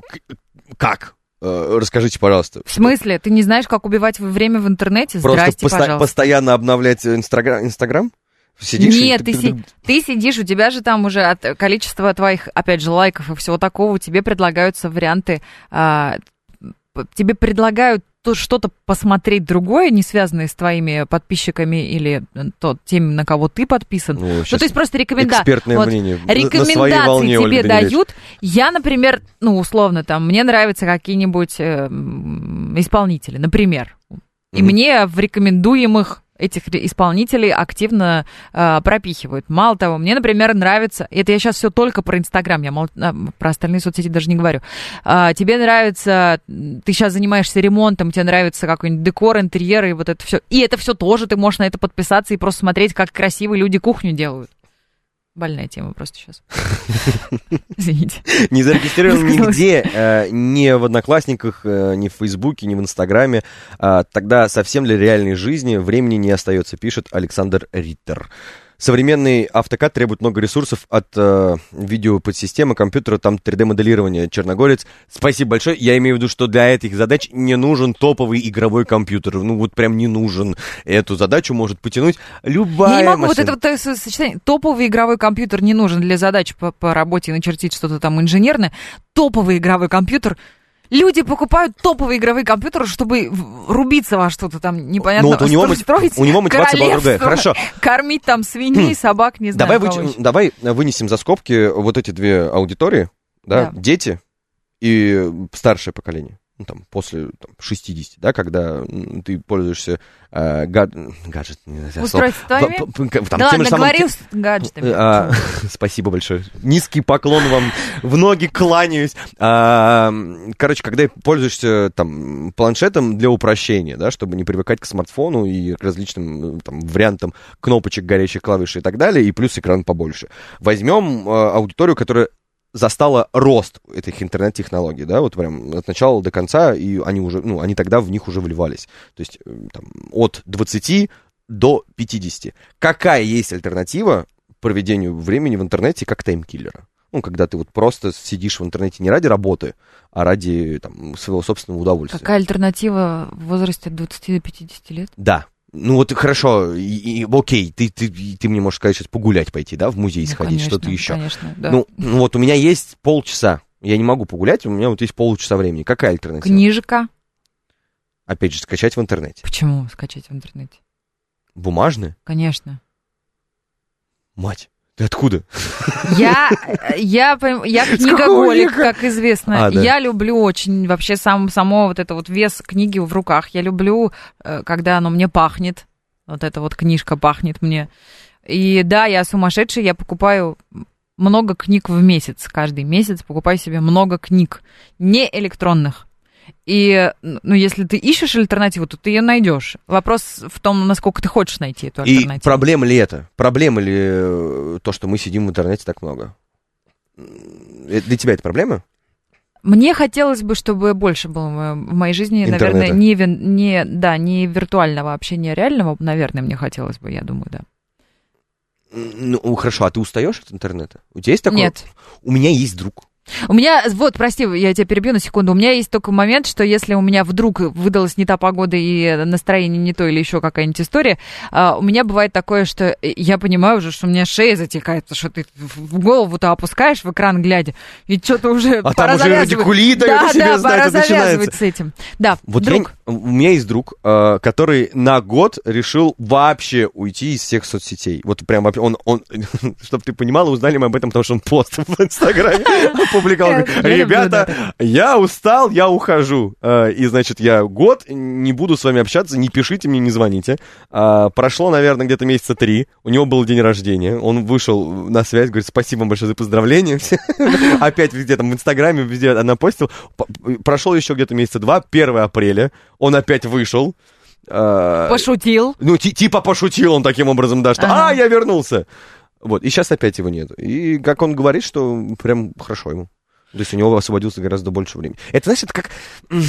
как? Э, расскажите, пожалуйста. В смысле? Ты не знаешь, как убивать время в интернете? Просто Здрасте, поста- пожалуйста. Постоянно обновлять Инстаграм? Инстаграм? Сидишь Нет, и... ты, си- ты сидишь, у тебя же там уже от количества твоих, опять же, лайков и всего такого, тебе предлагаются варианты, а, тебе предлагают то, что-то посмотреть другое, не связанное с твоими подписчиками или то, теми, на кого ты подписан. Ну, ну то есть просто рекомендации. Экспертное вот, мнение. Рекомендации волне, тебе Ольга дают. Я, например, ну, условно, там, мне нравятся какие-нибудь э, исполнители, например. И mm-hmm. мне в рекомендуемых этих исполнителей активно э, пропихивают. Мало того, мне, например, нравится, это я сейчас все только про Инстаграм, я мол, про остальные соцсети даже не говорю. Э, тебе нравится, ты сейчас занимаешься ремонтом, тебе нравится какой-нибудь декор, интерьер и вот это все. И это все тоже, ты можешь на это подписаться и просто смотреть, как красивые люди кухню делают. Больная тема просто сейчас. Извините. Не зарегистрирован нигде, э, ни в Одноклассниках, э, ни в Фейсбуке, ни в Инстаграме. Э, тогда совсем для реальной жизни времени не остается, пишет Александр Риттер. Современный AutoCAD требует много ресурсов от э, видеоподсистемы, компьютера, там три дэ-моделирование. Черногорец, спасибо большое. Я имею в виду, что для этих задач не нужен топовый игровой компьютер. Ну вот прям не нужен. Эту задачу может потянуть любая Я не могу, машина. вот это вот сочетание. Топовый игровой компьютер не нужен для задач по, по работе и начертить что-то там инженерное. Топовый игровой компьютер... Люди покупают топовые игровые компьютеры, чтобы рубиться во что-то там непонятно, вот у него строить. У него мотивация была другая. Хорошо. Кормить там свиней, собак, не знаю. Давай, вы, давай вынесем за скобки вот эти две аудитории, да, да. Дети и старшее поколение. Ну, там, после там, шестидесяти, да, когда ну, ты пользуешься э, гад... гаджет... Устройствами? Там, да ладно, самым... говорил с гаджетами. А, спасибо большое. Низкий поклон вам, в ноги кланяюсь. А, короче, когда пользуешься там, планшетом для упрощения, да, чтобы не привыкать к смартфону и к различным там, вариантам кнопочек, горящих клавиш и так далее, и плюс экран побольше. Возьмем а, аудиторию, которая застала рост этих интернет-технологий, да, вот прям от начала до конца, и они уже, ну, они тогда в них уже вливались. То есть там, от двадцати до пятидесяти. Какая есть альтернатива проведению времени в интернете как таймкиллера? Ну, когда ты вот просто сидишь в интернете не ради работы, а ради там, своего собственного удовольствия. Какая альтернатива в возрасте от двадцати до пятидесяти лет? Да. Ну вот хорошо, и, и, окей, ты, ты, ты мне можешь сказать сейчас погулять пойти, да, в музей ну, сходить, конечно, что-то еще. Конечно, да. Ну, ну вот у меня есть полчаса, я не могу погулять, у меня вот есть полчаса времени. Какая альтернатива? Книжка. Опять же, скачать в интернете. Почему скачать в интернете? Бумажные? Конечно. Мать. Ты откуда? Я, я, я книгоголик, как известно. А, да. Я люблю очень вообще сам, само вот это вот вес книги в руках. Я люблю, когда оно мне пахнет. Вот эта вот книжка пахнет мне. И да, я сумасшедшая, я покупаю много книг в месяц. Каждый месяц покупаю себе много книг. Не электронных. И, ну, если ты ищешь альтернативу, то ты ее найдешь. Вопрос в том, насколько ты хочешь найти эту альтернативу. И проблема ли это? Проблема ли то, что мы сидим в интернете так много? Для тебя это проблема? Мне хотелось бы, чтобы больше было в моей жизни, интернета. Наверное, не, не, да, не виртуального общения, реального, наверное, мне хотелось бы, я думаю, да. Ну, хорошо, а ты устаешь от интернета? У тебя есть такое? Нет. У меня есть друг. У меня, вот, прости, я тебя перебью на секунду, у меня есть только момент, что если у меня вдруг выдалась не та погода и настроение не то или еще какая-нибудь история, у меня бывает такое, что я понимаю уже, что у меня шея затекает, потому что ты в голову-то опускаешь в экран глядя, и что-то уже а пора там уже радикулит, да, себе да, знать, пора завязывать начинается. с этим. Да, вот друг. Я, у меня есть друг, который на год решил вообще уйти из всех соцсетей. Вот прям, он, он чтобы ты понимала, узнали мы об этом, потому что он пост в Инстаграме опубликовал. Ребята, я устал, я ухожу. И, значит, я год не буду с вами общаться, не пишите мне, не звоните. Прошло, наверное, где-то месяца три. У него был день рождения. Он вышел на связь, говорит, спасибо вам большое за поздравления. Опять везде, там, в Инстаграме, везде она постил. Прошло еще где-то месяца два, первого апреля. Он опять вышел. Пошутил. Ну, типа пошутил он таким образом, да, что «А, я вернулся». Вот, и сейчас опять его нет. И как он говорит, что прям хорошо ему. То есть у него освободился гораздо больше времени. Это, знаешь, это как,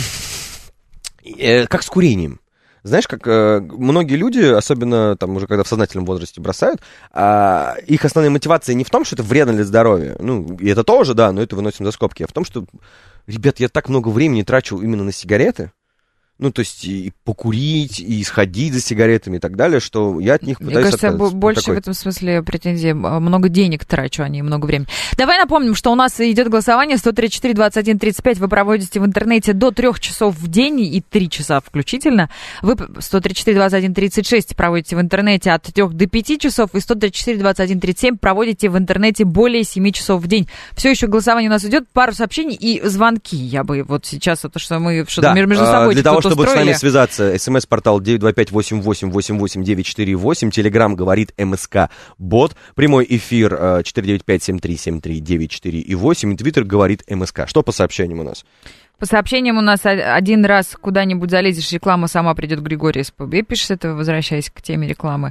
э, как с курением. Знаешь, как э, многие люди, особенно там уже когда в сознательном возрасте бросают, э, их основная мотивация не в том, что это вредно для здоровья. Ну, и это тоже, да, но это выносим за скобки. А в том, что, ребят, я так много времени трачу именно на сигареты. Ну, то есть и покурить, и сходить за сигаретами и так далее, что я от них пытаюсь отказаться. Мне кажется, больше такой... в этом смысле претензий. Много денег трачу, а не много времени. Давай напомним, что у нас идет голосование сто тридцать четыре двадцать один тридцать пять. Вы проводите в интернете до трех часов в день и три часа включительно. Вы сто тридцать четыре двадцать один тридцать шесть проводите в интернете от трех до пяти часов. И сто тридцать четыре двадцать один тридцать семь проводите в интернете более семи часов в день. Все еще голосование у нас идет. Пару сообщений и звонки. Я бы вот сейчас, это что мы что-то да, между собой для того, чтобы устроили. с нами связаться, смс-портал девять два пять восемь восемь восемь восемь девять четыре восемь, телеграм говорит МСК Бот, прямой эфир четыре девять пять семь три семь три девять четыре восемь, и твиттер говорит МСК. Что по сообщениям у нас? По сообщениям у нас один раз куда-нибудь залезешь, реклама сама придет. Григорий СПБ пишет это, возвращаясь к теме рекламы.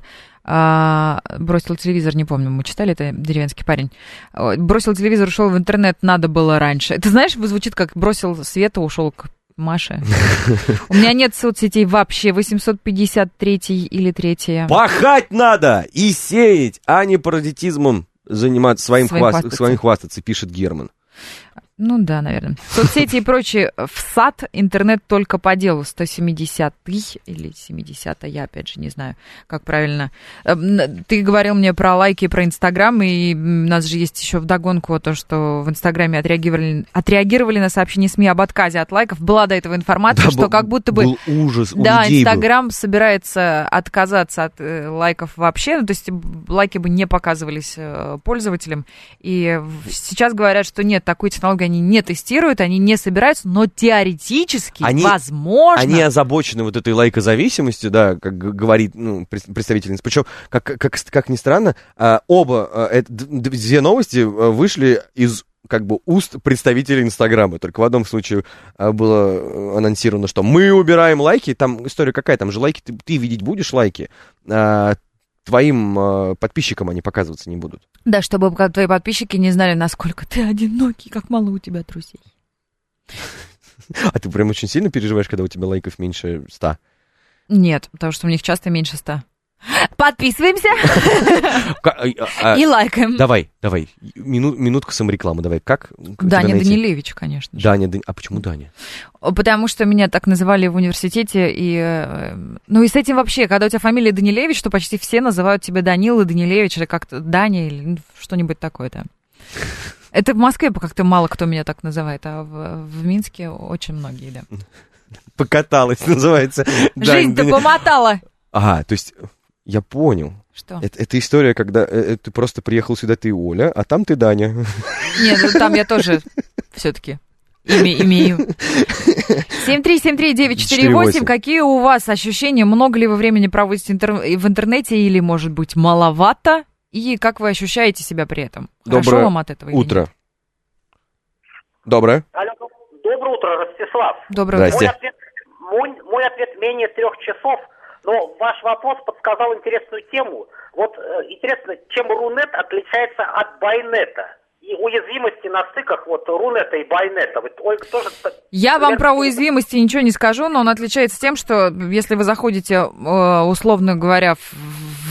А, бросил телевизор, не помню, мы читали, это деревенский парень. Бросил телевизор, ушел в интернет, надо было раньше. Это, знаешь, звучит как бросил света, ушел к Маша. У меня нет соцсетей вообще. восемьсот пятьдесят три или третья. Пахать надо и сеять, а не паразитизмом заниматься, своим, своим, хваст... хвастаться. своим хвастаться, пишет Герман. Ну да, наверное. Соцсети и прочее в сад, интернет только по делу. сто семидесятый или семидесятый, я опять же не знаю, как правильно. Ты говорил мне про лайки и про Инстаграм, и у нас же есть еще вдогонку то, что в Инстаграме отреагировали, отреагировали на сообщение СМИ об отказе от лайков. Была до этого информация, да, что был, как будто бы... Был ужас у да, людей Инстаграм был. собирается отказаться от э, лайков вообще, ну, то есть лайки бы не показывались э, пользователям. И сейчас говорят, что нет, такой технологии они не тестируют, они не собираются, но теоретически, они, возможно... Они озабочены вот этой лайкозависимостью, да, как говорит ну, представительница. Причем, как, как, как ни странно, оба, две новости вышли из как бы уст представителей Инстаграма. Только в одном случае было анонсировано, что мы убираем лайки. Там история какая? Там же лайки, ты, ты видеть будешь лайки, а твоим э, подписчикам они показываться не будут. Да, чтобы твои подписчики не знали, насколько ты одинокий, как мало у тебя друзей. А ты прям очень сильно переживаешь, когда у тебя лайков меньше ста? Нет, потому что у них часто меньше ста. Подписываемся и лайкаем. Давай, давай, минутка саморекламы, давай. Как? Даня Данилевич, конечно же. Даня, а почему Даня? Потому что меня так называли в университете, и, ну и с этим вообще, когда у тебя фамилия Данилевич, то почти все называют тебя Данила Данилевич, или как-то Даня, или что-нибудь такое-то. Это в Москве как-то мало кто меня так называет, а в, в Минске очень многие, да. Покаталась, называется. Жизнь-то да, помотала. Ага, то есть... Я понял. Что? Это, это история, когда э, ты просто приехал сюда, ты Оля, а там ты Даня. Нет, ну там я тоже все-таки имя имею. семь три семь три девять четыре восемь. Какие у вас ощущения? Много ли вы времени проводите интер... в интернете или, может быть, маловато? И как вы ощущаете себя при этом? Хорошо Доброе вам от этого утро. Или нет? Доброе. Алло, доброе утро, Ростислав. Доброе утро. Мой ответ, мой, мой ответ менее трех часов. Но ваш вопрос подсказал интересную тему. Вот э, интересно, чем Рунет отличается от Байнета? И уязвимости на стыках вот Рунета и Байнета. Вот, ой, тоже... Я вам про уязвимости ничего не скажу, но он отличается тем, что если вы заходите, э, условно говоря, в,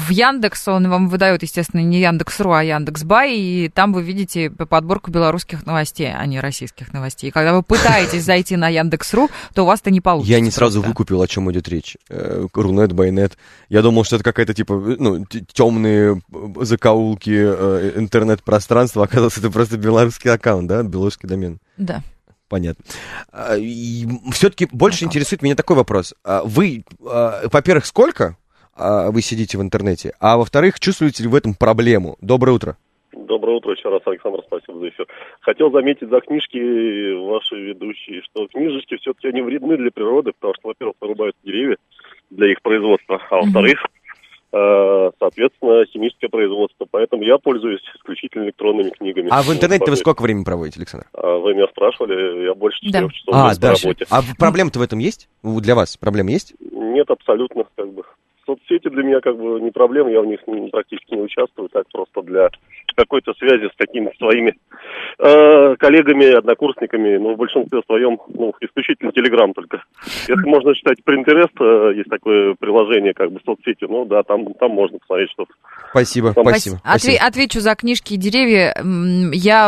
в Яндекс, он вам выдает, естественно, не Яндекс.ру, а Яндекс.Бай, и там вы видите подборку белорусских новостей, а не российских новостей. И когда вы пытаетесь зайти на Яндекс.ру, то у вас это не получится. Я не сразу просто выкупил, о чем идет речь. Рунет, Байнет. Я думал, что это какая-то, типа, ну, темные закоулки интернет-пространства. Оказалось, это просто белорусский аккаунт, да? Белорусский домен. Да. Понятно. Все-таки больше ну, интересует меня такой вопрос. Вы, во-первых, сколько вы сидите в интернете? А во-вторых, чувствуете ли в этом проблему? Доброе утро. Доброе утро еще раз, Александр, спасибо за эфир. Хотел заметить за книжки ваши ведущие, что книжечки все-таки они вредны для природы, потому что, во-первых, вырубают деревья для их производства, а во-вторых, mm-hmm. соответственно, химическое производство. Поэтому я пользуюсь исключительно электронными книгами. А в интернете вы сколько времени проводите, Александр? Вы меня спрашивали, я больше четырех да. часов а, по работе. А проблема-то в этом есть? Для вас проблема есть? Нет, абсолютно, как бы. Соцсети для меня как бы не проблема, я в них не, практически не участвую, так просто для какой-то связи с какими-то своими э, коллегами, однокурсниками, но в большинстве своем, ну, исключительно Телеграм только. Если можно читать Pinterest, э, есть такое приложение, как бы, соцсети, ну, да, там, там можно посмотреть что-то. Спасибо, там... спасибо. Отве- спасибо. Отвечу за книжки и деревья. Я...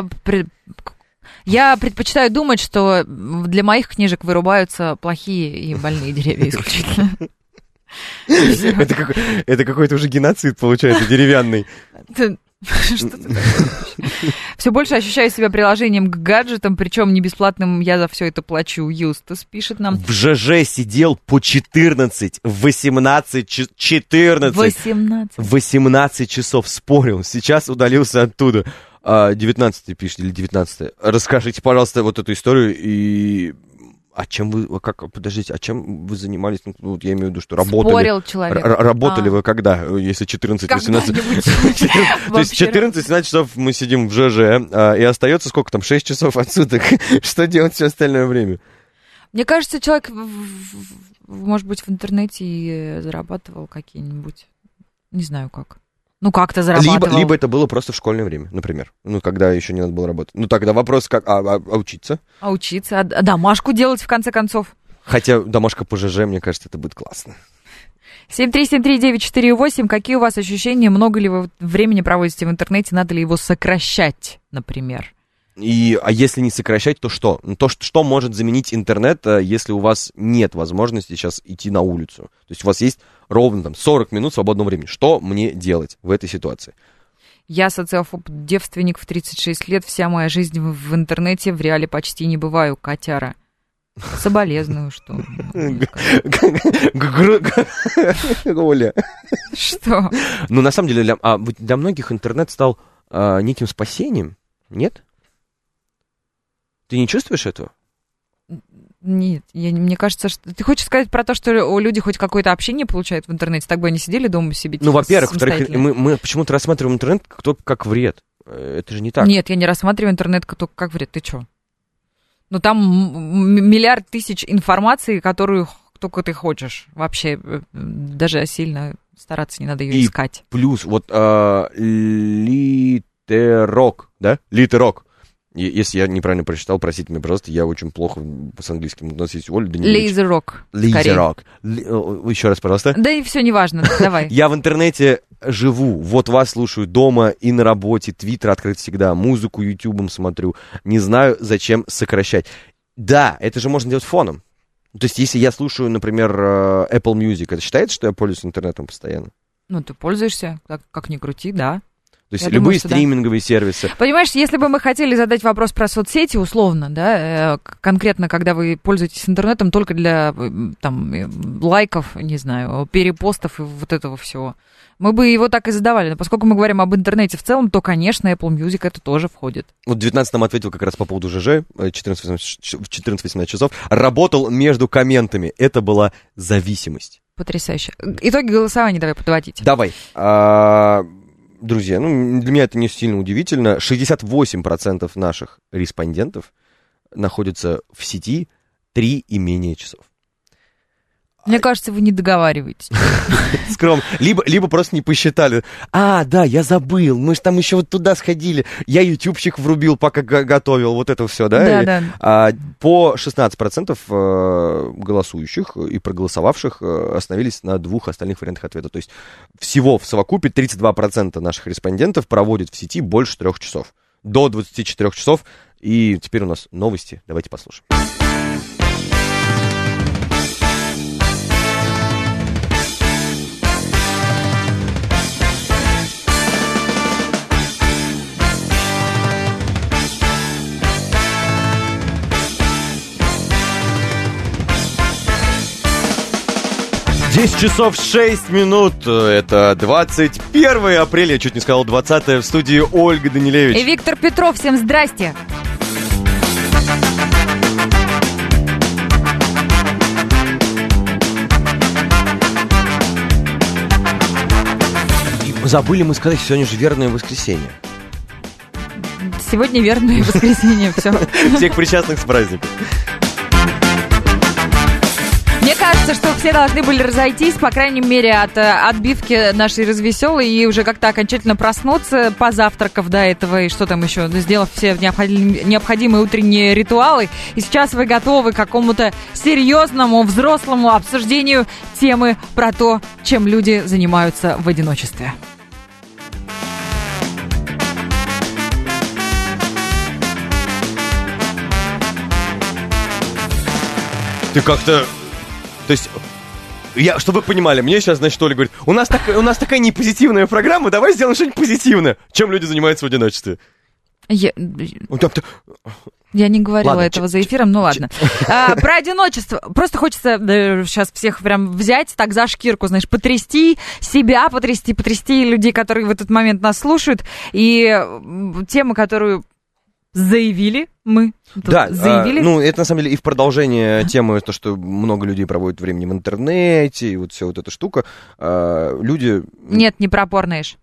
Я предпочитаю думать, что для моих книжек вырубаются плохие и больные деревья исключительно. Это, как, это какой-то уже геноцид, получается, деревянный. Что ты Все больше ощущаю себя приложением к гаджетам, причем не бесплатным, я за все это плачу. Юстас пишет нам. В ЖЖ сидел по четырнадцать, восемнадцать, четырнадцать, восемнадцать. восемнадцать часов спорил, сейчас удалился оттуда. девятнадцатый пишет, или девятнадцатый. Расскажите, пожалуйста, вот эту историю и... А чем вы, как, подождите, а чем вы занимались? Ну, вот я имею в виду, что работали. Спорил человек. Р- работали а. вы когда, если четырнадцать-восемнадцать? То есть четырнадцать-восемнадцать часов мы сидим в ЖЖ, и остается сколько там, шесть часов от суток. Что делать все остальное время? Мне кажется, человек, может быть, в интернете и зарабатывал какие-нибудь, не знаю как. Ну, как-то зарабатывал. Либо, либо это было просто в школьное время, например. Ну, когда еще не надо было работать. Ну, тогда вопрос, как, а, а, а учиться? А учиться, а домашку делать, в конце концов. Хотя домашка по ЖЖ, мне кажется, это будет классно. семь три семь три девять четыре восемь. Какие у вас ощущения? Много ли вы времени проводите в интернете? Надо ли его сокращать, например? И, а если не сокращать, то что? Ну, то, что, что может заменить интернет, если у вас нет возможности сейчас идти на улицу? То есть у вас есть ровно там сорок минут свободного времени. Что мне делать в этой ситуации? Я социофоб-девственник в тридцать шесть лет. Вся моя жизнь в интернете, в реале почти не бываю, котяра. Соболезную, что? Оля. Что? Ну, на самом деле, для, а, для многих интернет стал а, неким спасением, нет? Ты не чувствуешь этого? Нет, я, мне кажется, что... Ты хочешь сказать про то, что люди хоть какое-то общение получают в интернете? Так бы они сидели дома себе? Ну, во-первых, во-вторых, мы, мы почему-то рассматриваем интернет как, как вред. Это же не так. Нет, я не рассматриваю интернет как, как вред. Ты что? Ну, там миллиард тысяч информации, которую только ты хочешь. Вообще, даже сильно стараться не надо ее И искать. Плюс, вот а, литерок, да? Литерок. Если я неправильно прочитал, простите меня, пожалуйста, я очень плохо с английским. У нас есть Оля Данилович. Лизерок. Лизерок. Еще раз, пожалуйста. Да и все неважно, давай. Я в интернете живу, вот вас слушаю дома и на работе, твиттер открыт всегда, музыку ютубом смотрю, не знаю, зачем сокращать. Да, это же можно делать фоном. То есть, если я слушаю, например, Apple Music, это считается, что я пользуюсь интернетом постоянно? Ну, ты пользуешься, как, как ни крути, да. То есть Я любые думаю, стриминговые да. сервисы. Понимаешь, если бы мы хотели задать вопрос про соцсети, условно, да, конкретно, когда вы пользуетесь интернетом только для там, лайков, не знаю, перепостов и вот этого всего, мы бы его так и задавали. Но поскольку мы говорим об интернете в целом, то, конечно, Apple Music это тоже входит. Вот девятнадцать нам ответил как раз по поводу ЖЖ, четырнадцать-восемнадцать часов. Работал между комментами. Это была зависимость. Потрясающе. Итоги голосования давай подводить. Давай. А... Друзья, ну, для меня это не сильно удивительно. шестьдесят восемь процентов наших респондентов находятся в сети три и менее часов. Мне кажется, вы не договариваетесь. Скромно. Либо, либо просто не посчитали. А, да, я забыл, мы же там еще вот туда сходили. Я ютубчик врубил, пока г- готовил, вот это все, да? Да, и, да. А, по шестнадцать процентов э, голосующих и проголосовавших э, остановились на двух остальных вариантах ответа. То есть всего в совокупе тридцать два процента наших респондентов проводят в сети больше трех часов. До двадцати четырёх часов. И теперь у нас новости. Давайте послушаем. десять часов шесть минут, это двадцать первое апреля, я чуть не сказал двадцатое, в студии Ольга Данилевич. И Виктор Петров, всем здрасте. Забыли мы сказать, сегодня же верное воскресенье. Сегодня верное воскресенье, все. Всех причастных с праздником. Мне кажется, что все должны были разойтись, по крайней мере, от отбивки нашей развеселой и уже как-то окончательно проснуться, позавтракав до этого и что там еще, сделав все необходимые, необходимые утренние ритуалы. И сейчас вы готовы к какому-то серьезному, взрослому обсуждению темы про то, чем люди занимаются в одиночестве. Ты как-то... То есть, я, чтобы вы понимали, мне сейчас, значит, Оля говорит, у нас, так, у нас такая непозитивная программа, давай сделаем что-нибудь позитивное. Чем люди занимаются в одиночестве? Я, я не говорила ладно, этого ч- за эфиром, ну ладно. А, про одиночество. Просто хочется да, сейчас всех прям взять так за шкирку, знаешь, потрясти себя, потрясти, потрясти людей, которые в этот момент нас слушают. И тема, которую... Заявили мы. Тут да, заявили. А, ну, это на самом деле и в продолжение темы, то, что много людей проводят времени в интернете, и вот вся вот эта штука. А, люди... Нет, не про порно, Эш.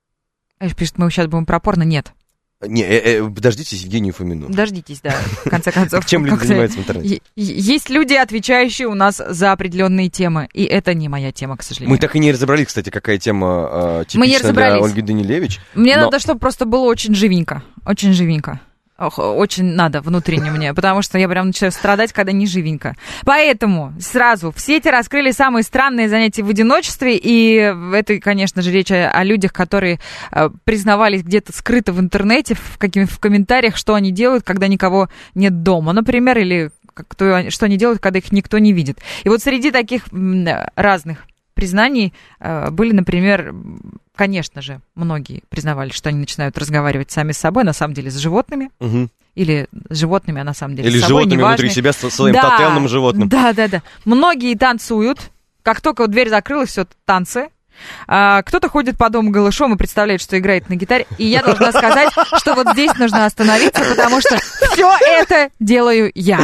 Эш пишет, мы сейчас будем про порно. Нет. Не, э, э, дождитесь Евгению Фомину. Дождитесь, да, в конце концов. Чем люди занимаются в интернете? Есть люди, отвечающие у нас за определенные темы, и это не моя тема, к сожалению. Мы так и не разобрались, кстати, какая тема типична для Ольги Данилевич. Мне надо, чтобы просто было очень живенько, очень живенько. Ох, очень надо внутренне мне, потому что я прям начинаю страдать, когда не живенько. Поэтому сразу в сети раскрыли самые странные занятия в одиночестве, и это, конечно же, речь о, о людях, которые э, признавались где-то скрыто в интернете, в, каких, в комментариях, что они делают, когда никого нет дома, например, или кто, что они делают, когда их никто не видит. И вот среди таких м, разных признаний э, были, например... Конечно же, многие признавали, что они начинают разговаривать сами с собой, на самом деле, с животными. Угу. Или с животными, а на самом деле Или с собой, животными неважно. Внутри себя, со своим да, тотемным животным. Да, да, да. Многие танцуют. Как только вот дверь закрылась, все, танцы. А, кто-то ходит по дому голышом и представляет, что играет на гитаре. И я должна сказать, что вот здесь нужно остановиться, потому что все это делаю я.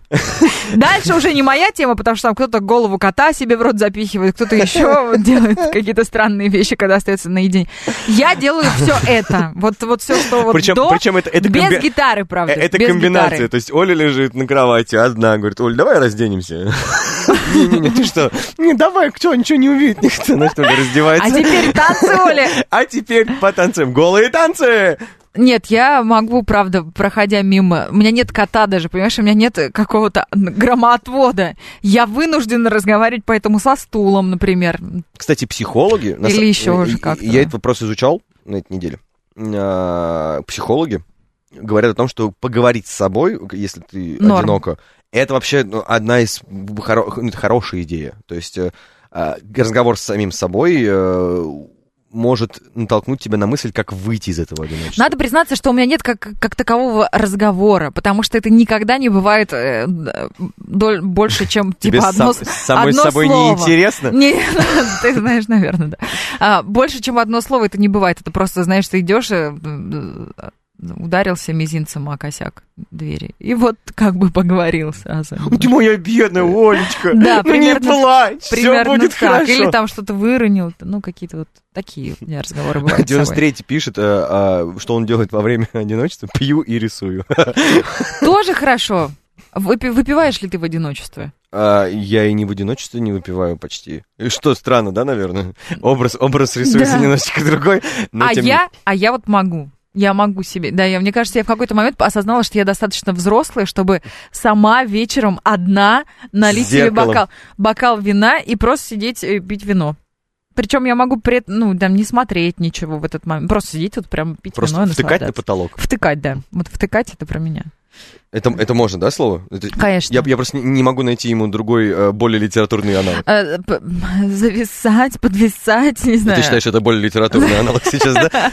Дальше уже не моя тема, потому что там кто-то голову кота себе в рот запихивает, кто-то еще делает какие-то странные вещи, когда остается наедине. Я делаю все это. Вот, вот все, что вот причем, до, причем это, это без комби... гитары, правда. Это без комбинация. гитары. То есть Оля лежит на кровати одна, говорит, Оль, давай разденемся. Не-не-не, ты что? Не, давай, кто, ничего не увидит никто. На что ли раздевается? А теперь танцы, Оля. А теперь потанцуем. Голые танцы! Нет, я могу, правда, проходя мимо... У меня нет кота даже, понимаешь? У меня нет какого-то громоотвода. Я вынуждена разговаривать поэтому со стулом, например. Кстати, психологи... Или на... еще уже как-то. Я этот вопрос изучал на этой неделе. Психологи говорят о том, что поговорить с собой, если ты Норм. одинока, это вообще одна из... Хоро... хорошая идея. То есть разговор с самим собой... может натолкнуть тебя на мысль, как выйти из этого одиночества. Надо признаться, что у меня нет как, как такового разговора, потому что это никогда не бывает э, доль, больше, чем Тебе типа одно, сам, самой одно собой слово. неинтересно? Не, ты знаешь, наверное, да. А, больше, чем одно слово, это не бывает. Это просто, знаешь, ты идешь, ударился мизинцем о косяк двери. И вот как бы поговорил сразу. Ты моя бедная Олечка, да, ну примерно, не плачь, все будет так. хорошо. Или там что-то выронил, ну какие-то вот такие у меня разговоры бывают. девяносто третий пишет, а, а, что он делает во время одиночества. Пью и рисую. Тоже хорошо. Выпи- выпиваешь ли ты в одиночестве? А, я и не в одиночестве не выпиваю почти. И что, странно, да, наверное? Образ, образ рисуется Да. немножечко другой. Но А тем- я, а я вот могу. Я могу себе, да, я, мне кажется, я в какой-то момент осознала, что я достаточно взрослая, чтобы сама вечером одна налить С себе зеркалом. бокал, бокал вина и просто сидеть и пить вино. Причем я могу при, ну, там, не смотреть ничего в этот момент, просто сидеть вот прям пить Просто вино и втыкать на наслаждаться. потолок. Втыкать, да. Вот втыкать это про меня. Это, это можно, да, слово? Это- Конечно. Я, я просто не, не могу найти ему другой, э, более литературный аналог. Э, п- зависать, подвисать, не знаю. Ты считаешь, это более литературный аналог сейчас, да?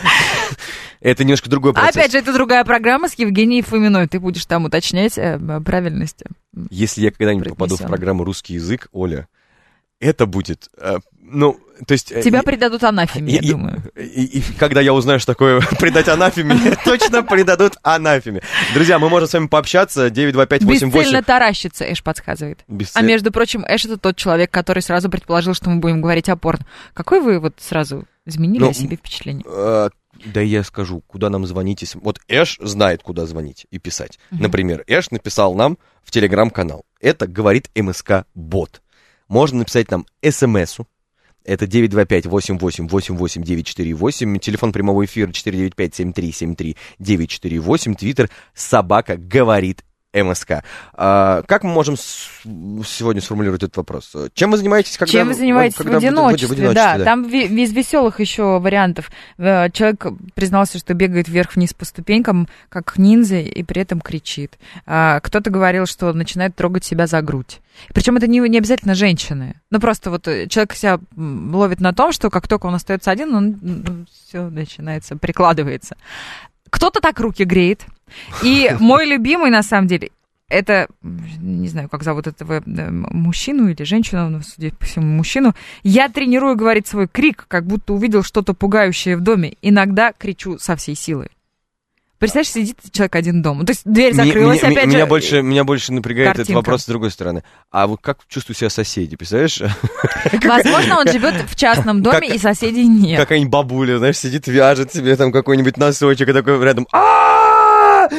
Это немножко другой процесс. Опять же, это другая программа с Евгенией Фоминой. Ты будешь там уточнять э, правильности. Если я когда-нибудь попаду в Произнесён. программу «Русский язык», Оля, это будет, э, ну, то есть... э, Тебя и- предадут анафеме, я и, думаю. И, и- и когда я узнаю, что такое предать анафеме, меня точно предадут анафеме. Друзья, мы можем с вами пообщаться. девять два пять восемь Бесцельно восемь. таращится, Эш подсказывает. А Бесцель- между прочим, Эш это тот человек, который сразу предположил, что мы будем говорить о порно. Какой вы вот сразу изменили Ну, о себе впечатление? Э, Да я скажу, куда нам звонить. если- Вот Эш знает, куда звонить и писать. Например, Эш написал нам в телеграм-канал. Это говорит МСК-бот. Можно написать нам смс-у. Это девять два пять восемь восемь восемь восемь девять четыре восемь. Телефон прямого эфира четыре девять пять семь три семь три девять четыре восемь. Твиттер собака говорит МСК. А, как мы можем с- сегодня сформулировать этот вопрос? Чем вы занимаетесь, когда... Чем вы занимаетесь когда в одиночестве? в одиночестве, Да, там ви- из веселых еще вариантов. Э, Человек признался, что бегает вверх-вниз по ступенькам, как ниндзя, и при этом кричит. А Кто-то говорил, что начинает трогать себя за грудь. Причем это не, не обязательно женщины. Ну, просто вот э, человек себя м, ловит на том, что как только он остается один, он все начинается, прикладывается. Кто-то так руки греет. И мой любимый, на самом деле, это, не знаю, как зовут этого э, мужчину или женщину, но, судя по всему, мужчину. Я тренирую, говорит, свой крик, как будто увидел что-то пугающее в доме. Иногда кричу со всей силы. Представляешь, сидит человек один дома. То есть дверь Ми- закрылась, меня, опять меня же. больше, меня больше напрягает этот картинка. вопрос с другой стороны. А вот как чувствуют себя соседи, представляешь? Возможно, он живет в частном доме, Как- и соседей нет. Какая-нибудь бабуля, знаешь, сидит, вяжет себе там какой-нибудь носочек, и такой рядом. «А-а-а!»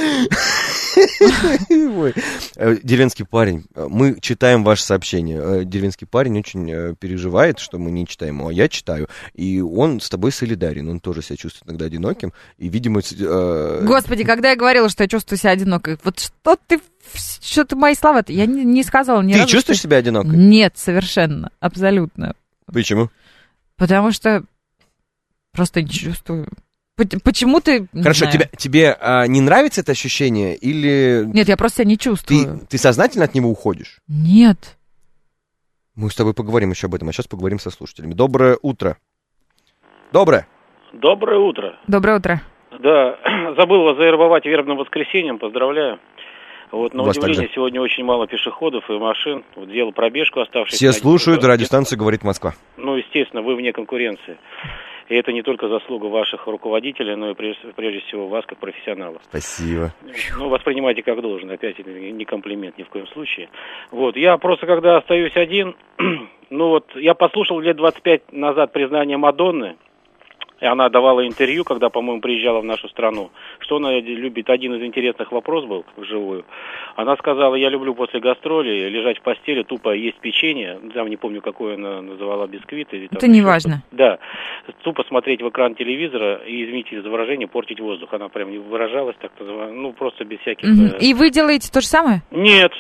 Ой. Э, Деревенский парень, э, мы читаем ваше сообщение. Э, Деревенский парень очень э, переживает, что мы не читаем его, а я читаю. И он с тобой солидарен, он тоже себя чувствует иногда одиноким. И, видимо, э, Господи, когда я говорила, что я чувствую себя одинокой, вот что ты, что ты мои слова, я не, не сказала ни ты разу, чувствуешь что- себя одинокой? Нет, совершенно, абсолютно. Почему? Потому что просто не чувствую. П- Почему ты... не Хорошо, знаю. тебе, тебе а, не нравится это ощущение, или Нет, я просто себя не ты, чувствую. ты сознательно от него уходишь? Нет. Мы с тобой поговорим еще об этом, а сейчас поговорим со слушателями. Доброе утро. Доброе. Доброе утро. Доброе утро. Да, забыл вас завербовать вербным воскресеньем, поздравляю. Вот, на Вас удивление, также. сегодня очень мало пешеходов и машин. Вот делал пробежку оставшуюся. Все на- слушают, радиостанцию «Говорит Москва». Ну, естественно, вы вне конкуренции. И это не только заслуга ваших руководителей, но и прежде, прежде всего вас, как профессионалов. Спасибо. Ну, воспринимайте как должное. Опять, это не комплимент ни в коем случае. Вот, я просто, когда остаюсь один, ну вот, я послушал лет двадцать пять назад признание Мадонны, и она давала интервью, когда, по-моему, приезжала в нашу страну, что она любит. Один из интересных вопросов был вживую. Она сказала, я люблю после гастроли лежать в постели, тупо есть печенье, там не помню, какое она называла, бисквит. Или там Это не еще важно. что-то. Да, тупо смотреть в экран телевизора и, извините за выражение, портить воздух. Она прям не выражалась так, ну, просто без всяких... Мгм. э, И вы делаете то же самое? Нет.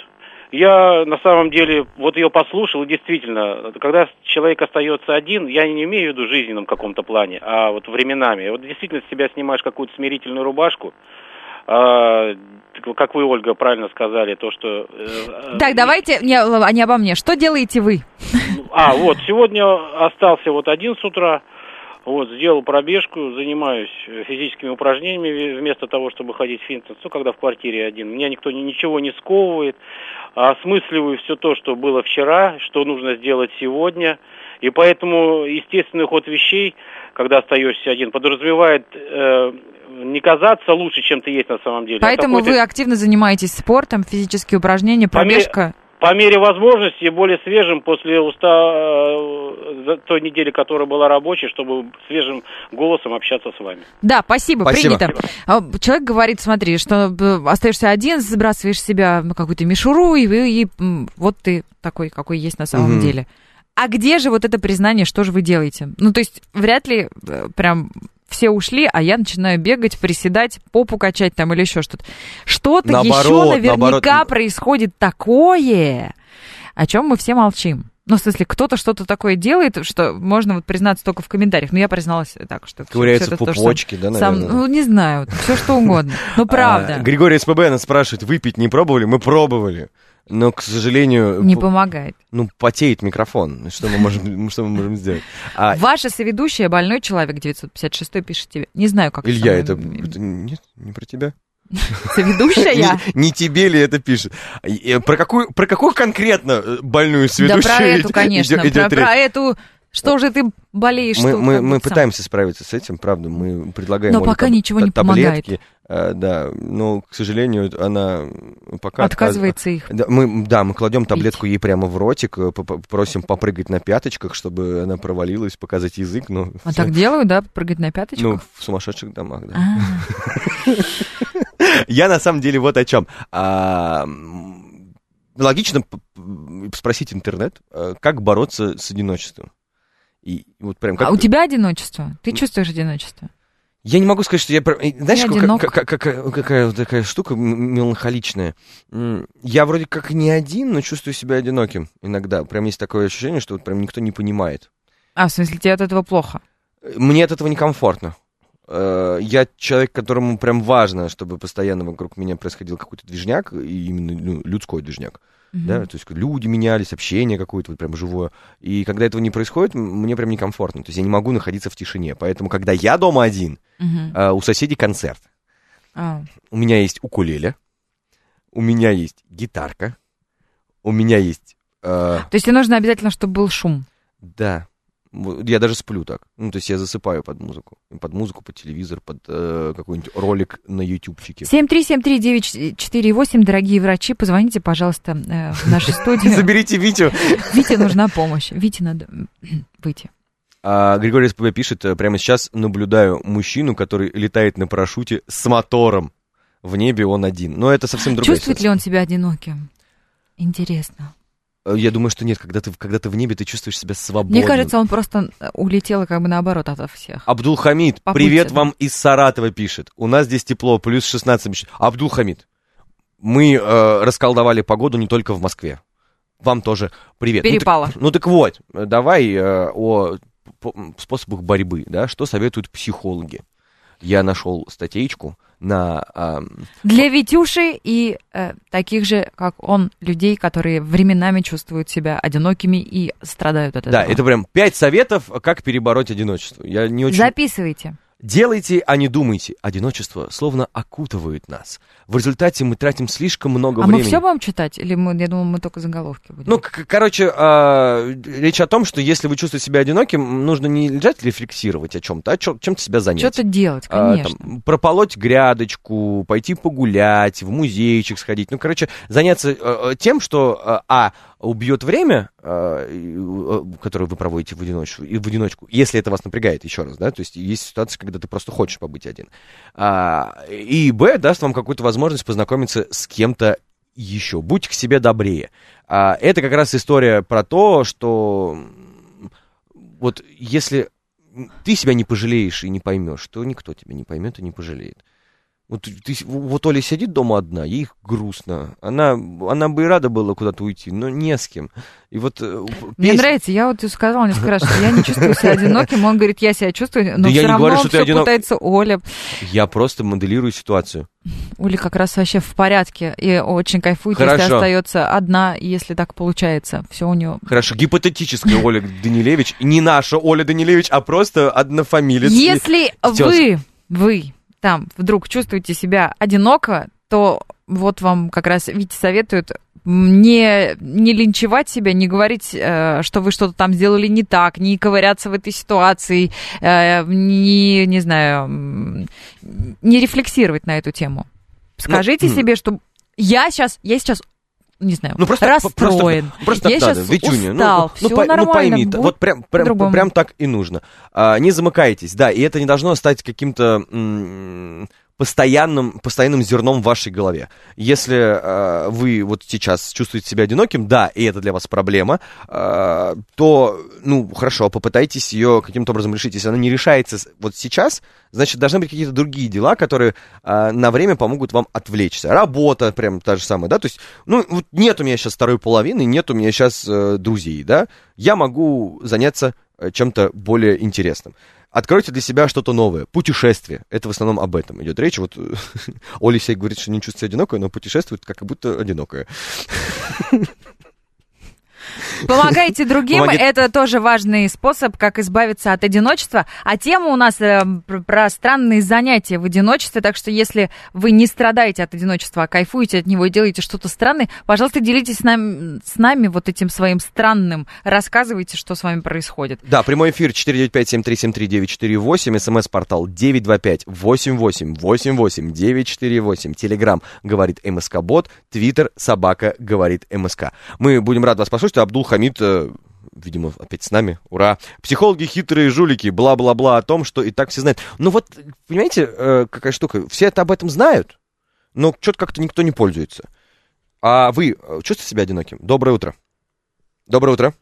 Я на самом деле вот ее послушал, и действительно, когда человек остается один, я не имею в виду в жизненном каком-то плане, а вот временами. Вот действительно с себя снимаешь какую-то смирительную рубашку, а, как вы, Ольга, правильно сказали, то, что... э, Так, давайте не, а не обо мне. Что делаете вы? А, вот, сегодня остался вот один с утра, вот, сделал пробежку, занимаюсь физическими упражнениями вместо того, чтобы ходить в фитнес, ну, когда в квартире один. Меня никто ни- ничего не сковывает, осмысливаю все то, что было вчера, что нужно сделать сегодня, и поэтому естественный ход вещей, когда остаешься один, подразумевает э, не казаться лучше, чем ты есть на самом деле. а Поэтому какой-то- вы активно занимаетесь спортом, физические упражнения, По мере- пробежка. по мере возможности более свежим после уста э, той недели, которая была рабочей, чтобы свежим голосом общаться с вами. Да, спасибо, Спасибо. принято. Человек говорит, смотри, что остаешься один, сбрасываешь с себя какую-то мишуру, и, и, и вот ты такой, какой есть на самом угу. деле. А где же вот это признание, что же вы делаете? Ну, то есть вряд ли прям... Все ушли, а я начинаю бегать, приседать, попу качать там или еще что-то. Что-то наоборот, еще наверняка наоборот. происходит такое, о чем мы все молчим. Ну, в смысле, кто-то что-то такое делает, что можно вот признаться только в комментариях. Но я призналась так, что... Ковыряются пупочки, да, наверное? Сам, ну, не знаю, все что угодно. Ну, правда. А, Григорий СПБ нас спрашивает, выпить не пробовали? Мы пробовали. Но, к сожалению... Не помогает. Ну, потеет микрофон. Что мы можем, что мы можем сделать? А... Ваша соведущая, больной человек, девятьсот пятьдесят шестой, пишет тебе. Не знаю, как... Илья, это... это... Нет, не про тебя. Соведущая? Не, не тебе ли это пишет? Про какую, про какую конкретно больную соведущую? Да про эту, конечно. Идет, идет про, про эту... Что же ты болеешь? Мы, что, мы, мы сам. пытаемся справиться с этим, правда. Мы предлагаем но пока таб- ничего не таблетки, помогает. А, да, но, к сожалению, она пока... Отказывается отказ... их. Да мы, да, мы кладем таблетку ей прямо в ротик, просим попрыгать на пяточках, чтобы она провалилась, показать язык. Но а все... так делают, да, прыгать на пяточках? Ну, в сумасшедших домах, да. Я на самом деле вот о чем. Логично спросить интернет, как бороться с одиночеством. И вот прям как... А у тебя одиночество? Ты чувствуешь одиночество? Я не могу сказать, что я... Знаешь, я как, как, как, какая такая штука меланхоличная. Я вроде как не один, но чувствую себя одиноким иногда. Прям есть такое ощущение, что вот прям никто не понимает. А, в смысле, тебе от этого плохо? Мне от этого некомфортно. Я человек, которому прям важно, чтобы постоянно вокруг меня происходил какой-то движняк, и именно ну, людской движняк. Mm-hmm. Да, то есть люди менялись, общение какое-то вот прям живое. И когда этого не происходит, мне прям некомфортно. То есть я не могу находиться в тишине. Поэтому, когда я дома один, mm-hmm. а, у соседей концерт. Oh. У меня есть укулеле, у меня есть гитарка, у меня есть... А... То есть тебе нужно обязательно, чтобы был шум? Да. Я даже сплю так. Ну, то есть я засыпаю под музыку. Под музыку, под телевизор, под э, какой-нибудь ролик на ютубчике. семь три семь три девять четыре восемь, дорогие врачи, позвоните, пожалуйста, э, в нашу студию. Заберите Витю. Вите нужна помощь. Вите надо выйти. А, Григорий СПБ пишет, прямо сейчас наблюдаю мужчину, который летает на парашюте с мотором. В небе он один. Но это совсем другая Чувствует ситуация. ли он себя одиноким? Интересно. Я думаю, что нет, когда ты, когда ты в небе, ты чувствуешь себя свободным. Мне кажется, он просто улетел как бы наоборот от всех. Абдулхамид, По привет пути, вам из Саратова пишет. У нас здесь тепло, плюс шестнадцать. Абдулхамид, мы э, расколдовали погоду не только в Москве. Вам тоже привет. Перепало. Ну так, ну так вот, давай э, о по, способах борьбы, да, что советуют психологи. Я нашел статейку на... Э, Для Витюши и э, таких же, как он, людей, которые временами чувствуют себя одинокими и страдают от этого. Да, это прям пять советов, как перебороть одиночество. Я не очень... Записывайте. Делайте, а не думайте. Одиночество словно окутывает нас. В результате мы тратим слишком много а времени. А мы все будем читать? Или мы, я думаю, мы только заголовки будем? Ну, к- короче, э, речь о том, что если вы чувствуете себя одиноким, нужно не лежать рефлексировать о чем-то, а чё- чем-то себя занять. Что-то делать, конечно. А, там, прополоть грядочку, пойти погулять, в музейчик сходить. Ну, короче, заняться э, тем, что, э, а, убьет время, э, которое вы проводите в одиночку, и в одиночку, если это вас напрягает, еще раз, да, то есть есть ситуация, когда ты просто хочешь побыть один. А, и, б, даст вам какую-то возможность познакомиться с кем-то еще. Будь к себе добрее. А, это как раз история про то, что вот если ты себя не пожалеешь и не поймешь, то никто тебя не поймет и не пожалеет. Вот, ты, вот Оля сидит дома одна, ей грустно. Она, она бы и рада была куда-то уйти, но не с кем. И вот, мне песня... нравится, я вот сказала несколько раз, что я не чувствую себя одиноким. Он говорит, я себя чувствую, но да все равно говорю, что все одинок... пытается Оля. Я просто моделирую ситуацию. Оля как раз вообще в порядке и очень кайфует, Хорошо. Если остается одна, если так получается. Все у нее. Хорошо, гипотетическая Оля Данилевич, не наша Оля Данилевич, а просто однофамилец. Если вы, вы... там вдруг чувствуете себя одиноко, то вот вам как раз Витя советует не, не линчевать себя, не говорить, э, что вы что-то там сделали не так, не ковыряться в этой ситуации, э, не, не знаю, не рефлексировать на эту тему. Скажите ну, себе, что я сейчас, я сейчас не знаю, ну, просто, расстроен. Просто, просто я так сейчас надо, Витюня, устал, ну, все ну, по, нормально. Ну, пойми, вот прям, прям, прям так и нужно. А, не замыкайтесь, да, и это не должно стать каким-то м- постоянным, постоянным зерном в вашей голове. Если э, вы вот сейчас чувствуете себя одиноким, да, и это для вас проблема, э, то, ну, хорошо, попытайтесь ее каким-то образом решить. Если она не решается вот сейчас, значит, должны быть какие-то другие дела, которые э, на время помогут вам отвлечься. Работа прям та же самая, да, то есть, ну, вот нет у меня сейчас второй половины, нет у меня сейчас э, друзей, да, я могу заняться э, чем-то более интересным. Откройте для себя что-то новое. Путешествие. Это в основном об этом идет речь. Вот Оля Сей говорит, что не чувствует себя одинокой, но путешествует как будто одинокая. Помогайте другим, Помогите. Это тоже важный способ, как избавиться от одиночества. А тема у нас э, про странные занятия в одиночестве, так что если вы не страдаете от одиночества, а кайфуете от него и делаете что-то странное, пожалуйста, делитесь с нами, с нами вот этим своим странным, рассказывайте, что с вами происходит. Да, прямой эфир четыре девять пять семь три семь три девять четыре восемь, смс-портал девять два пять восемь восемь восемь восемь девять четыре восемь, телеграм говорит МСК-бот, твиттер собака говорит МСК. Мы будем рады вас послушать. Абдул-Хамид, э, видимо, опять с нами, ура. Психологи хитрые жулики, бла-бла-бла о том, что и так все знают. Ну вот, понимаете, э, какая штука, все это об этом знают, но что-то как-то никто не пользуется. А вы чувствуете себя одиноким? Доброе утро. Доброе утро.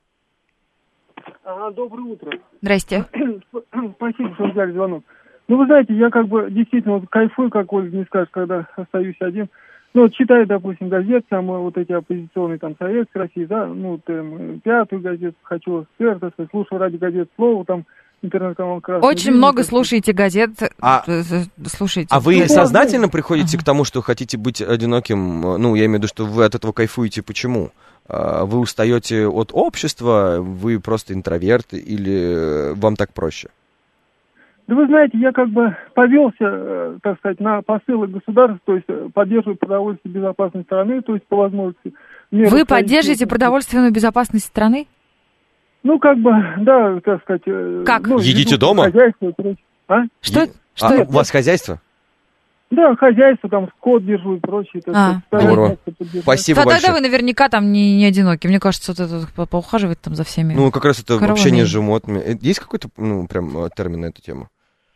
А, доброе утро. Здрасте. Спасибо, что взяли звонок. Ну, вы знаете, я как бы действительно вот кайфую, как Ольга не скажет, когда остаюсь один. Ну, вот читаю, допустим, газеты, там, вот эти оппозиционные, там, Советской России, да, ну, там, пятую газету, хочу эксперта, слушаю ради газет слово, там, интернет-канал «Красный». Очень День, много так, слушаете газет, а, слушайте. А вы газет. сознательно приходите к тому, что хотите быть одиноким? Ну, я имею в виду, что вы от этого кайфуете. Почему? Вы устаете от общества, вы просто интроверт, или вам так проще? Да вы знаете, я как бы повелся, так сказать, на посылы государства, то есть поддерживаю продовольствие безопасной страны, то есть по возможности. Вы поддерживаете продовольственную безопасность страны? Ну, как бы, да, так сказать. Как? Ну, едите дома? Хозяйство, а? Что? Е... Что а, это? У вас хозяйство? Да, хозяйство, там, скот держу и прочее. Так а, сказать, здорово. Спасибо то большое. Тогда вы наверняка там не, не одиноки. Мне кажется, вот это поухаживать там за всеми. Ну, как раз это коровами. Общение с животными. Есть какой-то, ну, прям термин на эту тему?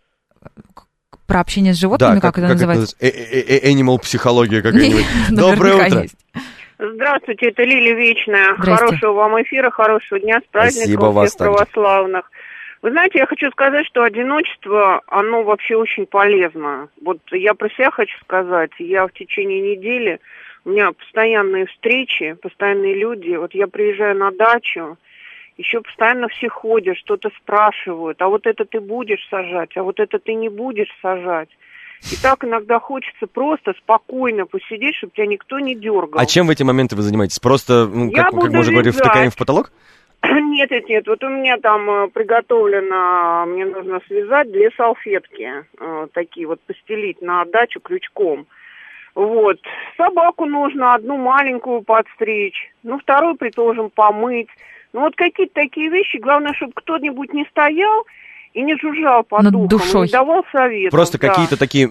Про общение с животными, да, как, как это как называется? Это animal психология какая-нибудь. Доброе утро. Здравствуйте, это Лилия Вечная. Хорошего вам эфира, хорошего дня, с праздником всех православных. Вы знаете, я хочу сказать, что одиночество, оно вообще очень полезно. Вот я про себя хочу сказать. Я в течение недели, у меня постоянные встречи, постоянные люди. Вот я приезжаю на дачу, еще постоянно все ходят, что-то спрашивают. А вот это ты будешь сажать, а вот это ты не будешь сажать. И так иногда хочется просто спокойно посидеть, чтобы тебя никто не дергал. А чем в эти моменты вы занимаетесь? Просто, ну, как, как мы уже говорили, втыкаем в потолок? Нет, нет, нет. Вот у меня там приготовлено, мне нужно связать две салфетки, э, такие вот постелить на дачу крючком. Вот. Собаку нужно одну маленькую подстричь, ну, вторую, предположим, помыть. Ну, вот какие-то такие вещи. Главное, чтобы кто-нибудь не стоял и не жужжал под над духом, душой. не давал советов. Просто да. какие-то такие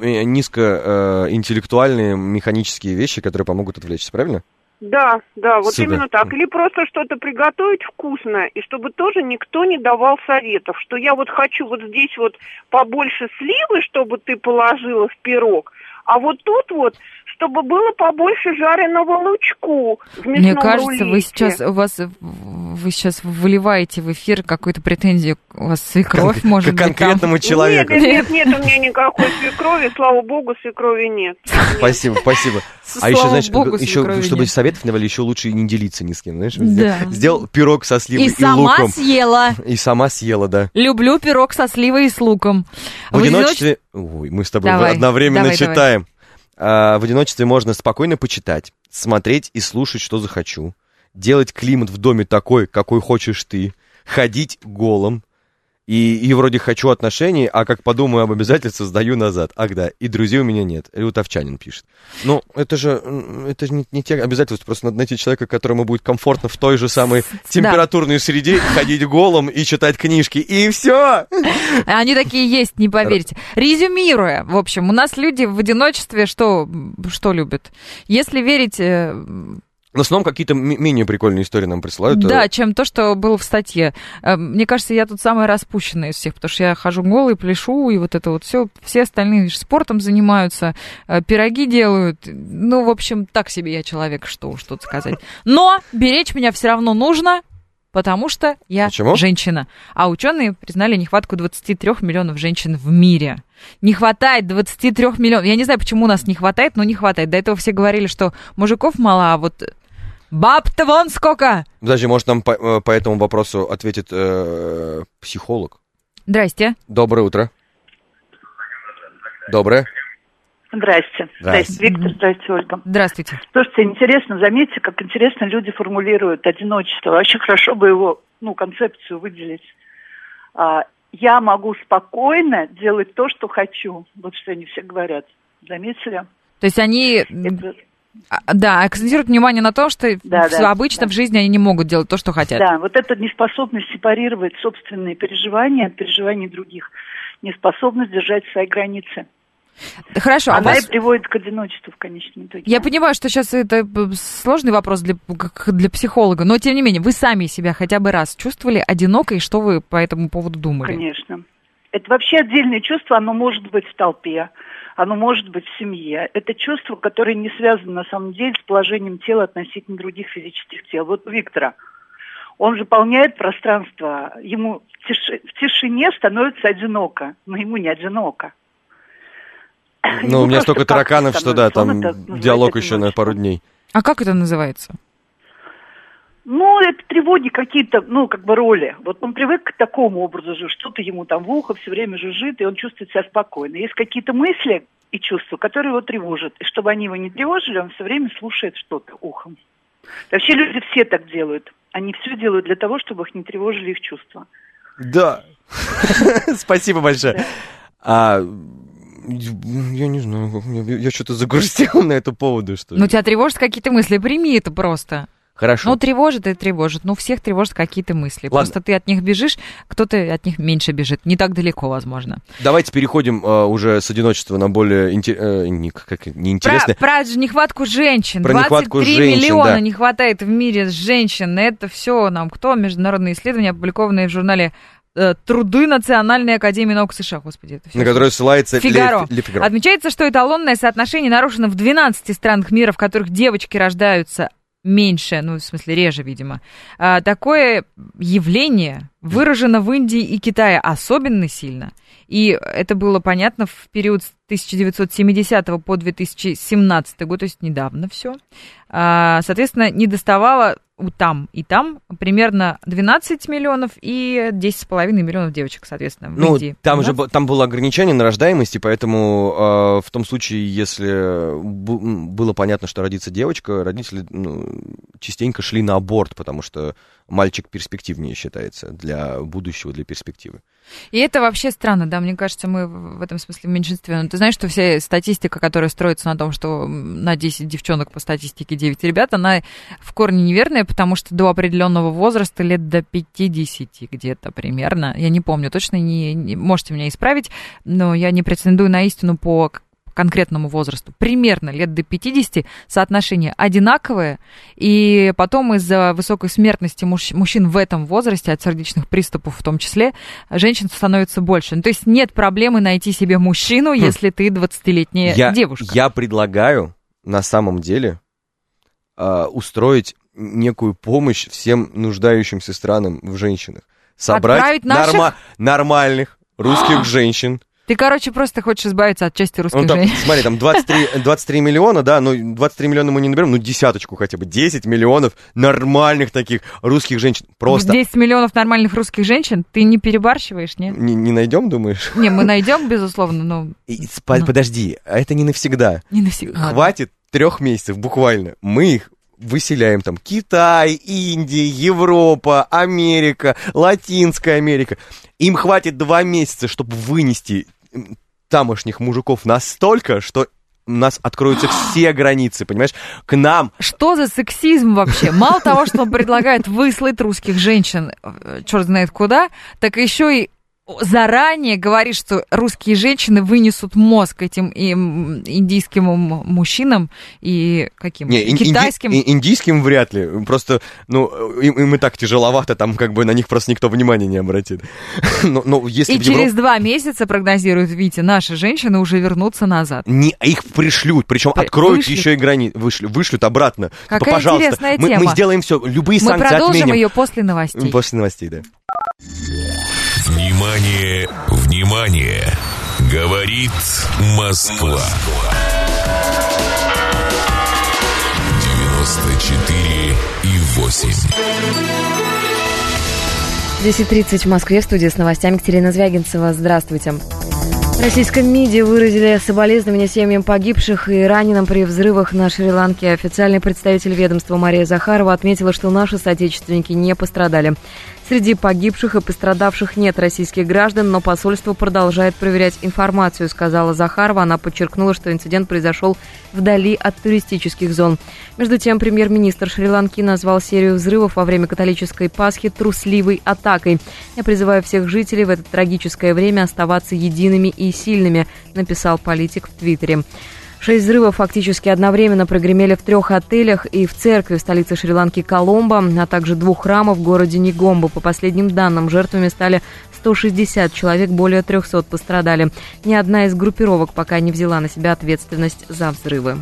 низкоинтеллектуальные, механические вещи, которые помогут отвлечься, правильно? Да, да, вот Супер. именно так. Или просто что-то приготовить вкусное, и чтобы тоже никто не давал советов, что я вот хочу вот здесь вот побольше сливы, чтобы ты положила в пирог, а вот тут вот, чтобы было побольше жареного лучку в мясном Мне кажется, рулете. вы сейчас, у вас, вы сейчас выливаете в эфир какую-то претензию, у вас свекровь, Кон- может к быть, конкретному там. человеку. Нет, нет, нет, у меня никакой свекрови, слава богу, свекрови нет. Спасибо, спасибо. Слава А еще, знаешь, богу, еще, свекрови чтобы нет. советов не давали, еще лучше не делиться ни с кем, знаешь? Да. Сделал пирог со сливой И и, сама луком. съела. И сама съела, да. Люблю пирог со сливой и с луком. В Вы одиночестве... Ой, мы с тобой Давай, одновременно давай, читаем. А, в одиночестве можно спокойно почитать, смотреть и слушать, что захочу, делать климат в доме такой, какой хочешь ты, ходить голым, и, и вроде хочу отношений, а как подумаю об обязательствах, сдаю назад. Ах да, и друзей у меня нет. Лютовчанин пишет. Ну, это же, это же не, не те обязательства, просто надо найти человека, которому будет комфортно в той же самой температурной среде ходить голым и читать книжки, и все. Они такие есть, не поверите. Резюмируя, в общем, у нас люди в одиночестве что, что любят? Если верить В основном какие-то менее прикольные истории нам присылают. Да, чем то, что было в статье. Мне кажется, я тут самая распущенная из всех, потому что я хожу голой, пляшу, и вот это вот все. Все остальные спортом занимаются, пироги делают. Ну, в общем, так себе я человек, что уж тут сказать. Но беречь меня все равно нужно, потому что я Почему? женщина. А ученые признали нехватку двадцати трёх миллионов женщин в мире. Не хватает двадцати трёх миллионов. Я не знаю, почему у нас не хватает, но не хватает. До этого все говорили, что мужиков мало, а вот баб-то вон сколько. Подожди, может, нам по, по этому вопросу ответит э, психолог? Здрасте. Доброе утро. Доброе. Здрасте. Здрасте, Виктор, здрасте, Ольга. Здравствуйте. Слушайте, интересно, заметьте, как интересно люди формулируют одиночество. Вообще хорошо бы его, ну, концепцию выделить. А, я могу спокойно делать то, что хочу. Вот что они все говорят. Заметили? То есть они... Это... Да, акцентируют внимание на том, что да, все да, обычно да. в жизни они не могут делать то, что хотят. Да, вот эта неспособность сепарировать собственные переживания от переживаний других, неспособность держать свои границы. Хорошо. Она а вас... и приводит к одиночеству в конечном итоге. Я понимаю, что сейчас это сложный вопрос для, для психолога, но тем не менее, вы сами себя хотя бы раз чувствовали одинокой, что вы по этому поводу думали? Конечно. Это вообще отдельное чувство, оно может быть в толпе, оно может быть в семье. Это чувство, которое не связано на самом деле с положением тела относительно других физических тел. Вот у Виктора, он заполняет пространство, ему в, тиши, в тишине становится одиноко, но ему не одиноко. Ну, ему у меня столько тараканов, что да, там диалог еще на пару дней. А как это называется? Ну, это тревоги какие-то, ну, как бы роли. Вот он привык к такому образу, что что-то ему там в ухо все время жужжит, и он чувствует себя спокойно. Есть какие-то мысли и чувства, которые его тревожат. И чтобы они его не тревожили, он все время слушает что-то ухом. Вообще люди все так делают. Они все делают для того, чтобы их не тревожили их чувства. Да. Спасибо большое. Я не знаю, я что-то загрустил на эту поводу, что ли. Ну, тебя тревожат какие-то мысли, прими это просто. Хорошо. Ну, тревожит и тревожит. Ну, всех тревожит какие-то мысли. Ладно. Просто ты от них бежишь, кто-то от них меньше бежит. Не так далеко, возможно. Давайте переходим э, уже с одиночества на более интер... э, не, как, неинтересное. Про, про нехватку женщин. Про нехватку двадцать три женщин, миллиона да. не хватает в мире женщин. Это все нам кто? Международные исследования, опубликованные в журнале «Труды Национальной академии наук США». Господи, это все. На который ссылается Фигаро. Ле, Ле Фигаро. Отмечается, что эталонное соотношение нарушено в двенадцати странах мира, в которых девочки рождаются меньше, ну, в смысле, реже, видимо. А, такое явление выражено в Индии и Китае особенно сильно. И это было понятно в период с тысяча девятьсот семидесятого по две тысячи семнадцатый год, то есть недавно все. А, соответственно, недоставало там и там примерно двенадцать миллионов и десять с половиной миллионов девочек, соответственно, в ну, Индии. Там же там было ограничение на рождаемости, поэтому э, в том случае, если б- было понятно, что родится девочка, родители ну, частенько шли на аборт, потому что мальчик перспективнее считается для будущего, для перспективы. И это вообще странно, да, мне кажется, мы в этом смысле в меньшинстве. Но ты знаешь, что вся статистика, которая строится на том, что на десять девчонок по статистике девять ребят, она в корне неверная, потому что до определенного возраста, лет до пятидесяти где-то примерно, я не помню, точно не, не можете меня исправить, но я не претендую на истину по конкретному возрасту, примерно лет до пятидесяти соотношение одинаковое, и потом из-за высокой смертности муж, мужчин в этом возрасте, от сердечных приступов в том числе, женщин становится больше. Ну, то есть нет проблемы найти себе мужчину, хм. если ты двадцатилетняя я, девушка. Я предлагаю на самом деле э, устроить некую помощь всем нуждающимся странам в женщинах. Собрать наших... норма- нормальных русских женщин. Ты, короче, просто хочешь избавиться от части русских ну, там, женщин. Смотри, там двадцать три, двадцать три миллиона, да, ну двадцать три миллиона мы не наберем, ну десяточку хотя бы, десять миллионов нормальных таких русских женщин. Просто... десять миллионов нормальных русских женщин? Ты не перебарщиваешь, нет? Не, не найдем, думаешь? Не, мы найдем, безусловно, но... И, но... Подожди, а это не навсегда. Не навсегда. Хватит трех месяцев буквально. Мы их выселяем там Китай, Индия, Европа, Америка, Латинская Америка. Им хватит два месяца, чтобы вынести тамошних мужиков настолько, что у нас откроются все границы, понимаешь? К нам... Что за сексизм вообще? Мало того, что он предлагает выслать русских женщин черт знает куда, так еще и заранее говорит, что русские женщины вынесут мозг этим им, индийским мужчинам и каким? Не, и китайским? Инди, индийским вряд ли. Просто, ну, им, им и так тяжеловато, там как бы на них просто никто внимания не обратит. но, но если и Европ... через два месяца, прогнозируют, Витя, наши женщины уже вернутся назад. Не, их пришлют, причем При... откроют вышлют. еще и границы, вышлют, вышлют обратно. Какая Пожалуйста, интересная мы, тема. мы сделаем все, любые мы санкции отменим. Мы продолжим ее после новостей. После новостей, да. Внимание, внимание! Говорит Москва. девяносто четыре и восемь. десять тридцать в Москве, в студии с новостями Екатерина Звягинцева. Здравствуйте. В российском МИДе выразили соболезнования семьям погибших и раненым при взрывах на Шри-Ланке. Официальный представитель ведомства Мария Захарова отметила, что наши соотечественники не пострадали. Среди погибших и пострадавших нет российских граждан, но посольство продолжает проверять информацию, сказала Захарова. Она подчеркнула, что инцидент произошел вдали от туристических зон. Между тем, премьер-министр Шри-Ланки назвал серию взрывов во время католической Пасхи трусливой атакой. Я призываю всех жителей в это трагическое время оставаться едиными и сильными, написал политик в Твиттере. Шесть взрывов фактически одновременно прогремели в трех отелях и в церкви в столице Шри-Ланки Коломбо, а также двух храмов в городе Негомбо. По последним данным, жертвами стали сто шестьдесят человек, более трехсот пострадали. Ни одна из группировок пока не взяла на себя ответственность за взрывы.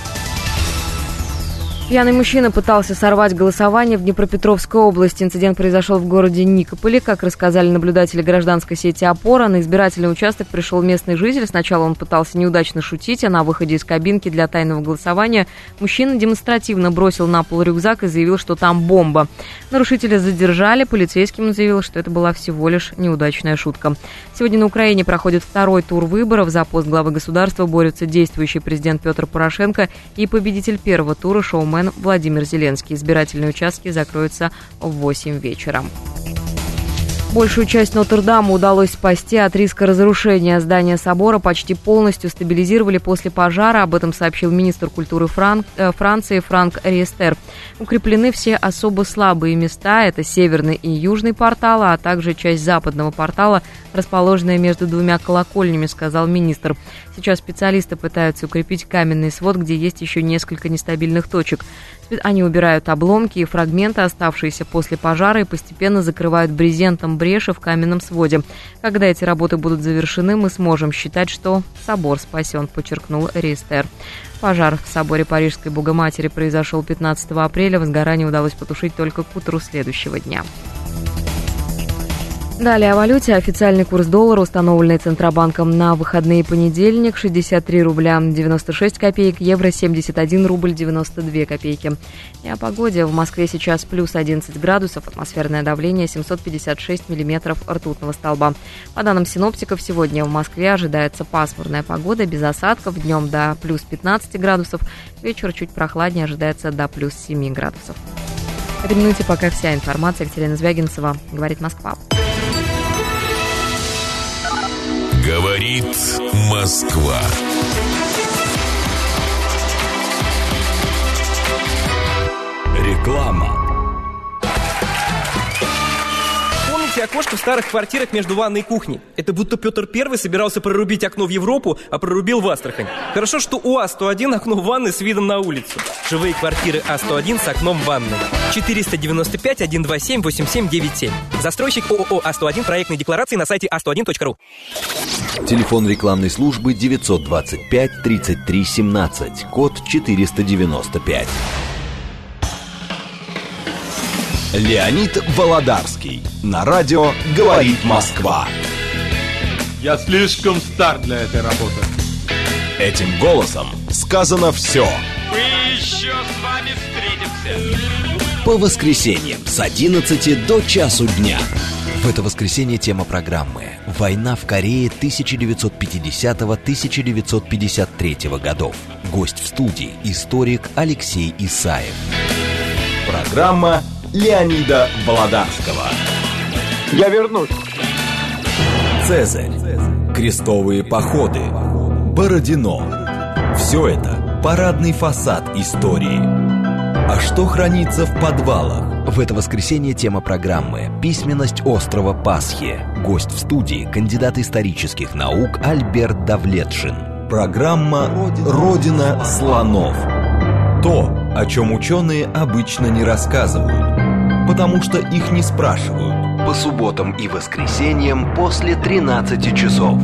Пьяный мужчина пытался сорвать голосование в Днепропетровской области. Инцидент произошел в городе Никополе. Как рассказали наблюдатели гражданской сети «Опора», на избирательный участок пришел местный житель. Сначала он пытался неудачно шутить, а на выходе из кабинки для тайного голосования мужчина демонстративно бросил на пол рюкзак и заявил, что там бомба. Нарушителя задержали. Полицейским он заявил, что это была всего лишь неудачная шутка. Сегодня на Украине проходит второй тур выборов. За пост главы государства борются действующий президент Петр Порошенко и победитель первого тура шоумен Владимир Зеленский. Избирательные участки закроются в восемь вечера. Большую часть Нотр-Дама удалось спасти от риска разрушения. Здание собора почти полностью стабилизировали после пожара. Об этом сообщил министр культуры Фран... Франции Франк Риестер. Укреплены все особо слабые места. Это северный и южный порталы, а также часть западного портала, расположенная между двумя колокольнями, сказал министр. Сейчас специалисты пытаются укрепить каменный свод, где есть еще несколько нестабильных точек. Они убирают обломки и фрагменты, оставшиеся после пожара, и постепенно закрывают брезентом бреши в каменном своде. Когда эти работы будут завершены, мы сможем считать, что собор спасен, подчеркнул Риестер. Пожар в соборе Парижской Богоматери произошел пятнадцатого апреля. Возгорание удалось потушить только к утру следующего дня. Далее о валюте. Официальный курс доллара, установленный Центробанком на выходные понедельник, шестьдесят три рубля девяносто шесть копеек, евро семьдесят один рубль девяносто две копейки. И о погоде. В Москве сейчас плюс одиннадцать градусов, атмосферное давление семьсот пятьдесят шесть миллиметров ртутного столба. По данным синоптиков, сегодня в Москве ожидается пасмурная погода, без осадков, днем до плюс пятнадцать градусов, вечер чуть прохладнее, ожидается до плюс семь градусов. К этой минуте пока вся информация. Екатерина Звягинцева, говорит Москва. Говорит Москва. Реклама. Помните окошко в старых квартирах между ванной и кухней? Это будто Петр Первый собирался прорубить окно в Европу, а прорубил в Астрахань. Хорошо, что у А сто один окно в ванной с видом на улицу. Живые квартиры А сто один с окном в ванной. четыреста девяносто пять сто двадцать семь восемьдесят семь девяносто семь. Застройщик ООО А сто один. Проектной декларации на сайте а сто один точка ру. Телефон рекламной службы девятьсот двадцать пять тридцать три семнадцать, код четыреста девяносто пять. Леонид Володарский. На радио «Говорит Москва». Я слишком стар для этой работы. Этим голосом сказано все. Мы еще с вами встретимся. По воскресеньям с одиннадцати до часу дня. В это воскресенье тема программы «Война в Корее тысяча девятьсот пятидесятого — тысяча девятьсот пятьдесят третьего годов». Гость в студии – историк Алексей Исаев. Программа Леонида Володарского. Я вернусь. Цезарь. Крестовые походы. Бородино. Все это парадный фасад истории. А что хранится в подвалах, В это воскресенье тема программы «Письменность острова Пасхи». Гость в студии – кандидат исторических наук Альберт Давлетшин. Программа «Родина слонов». То, о чем ученые обычно не рассказывают, потому что их не спрашивают. По субботам и воскресеньям после тринадцати часов.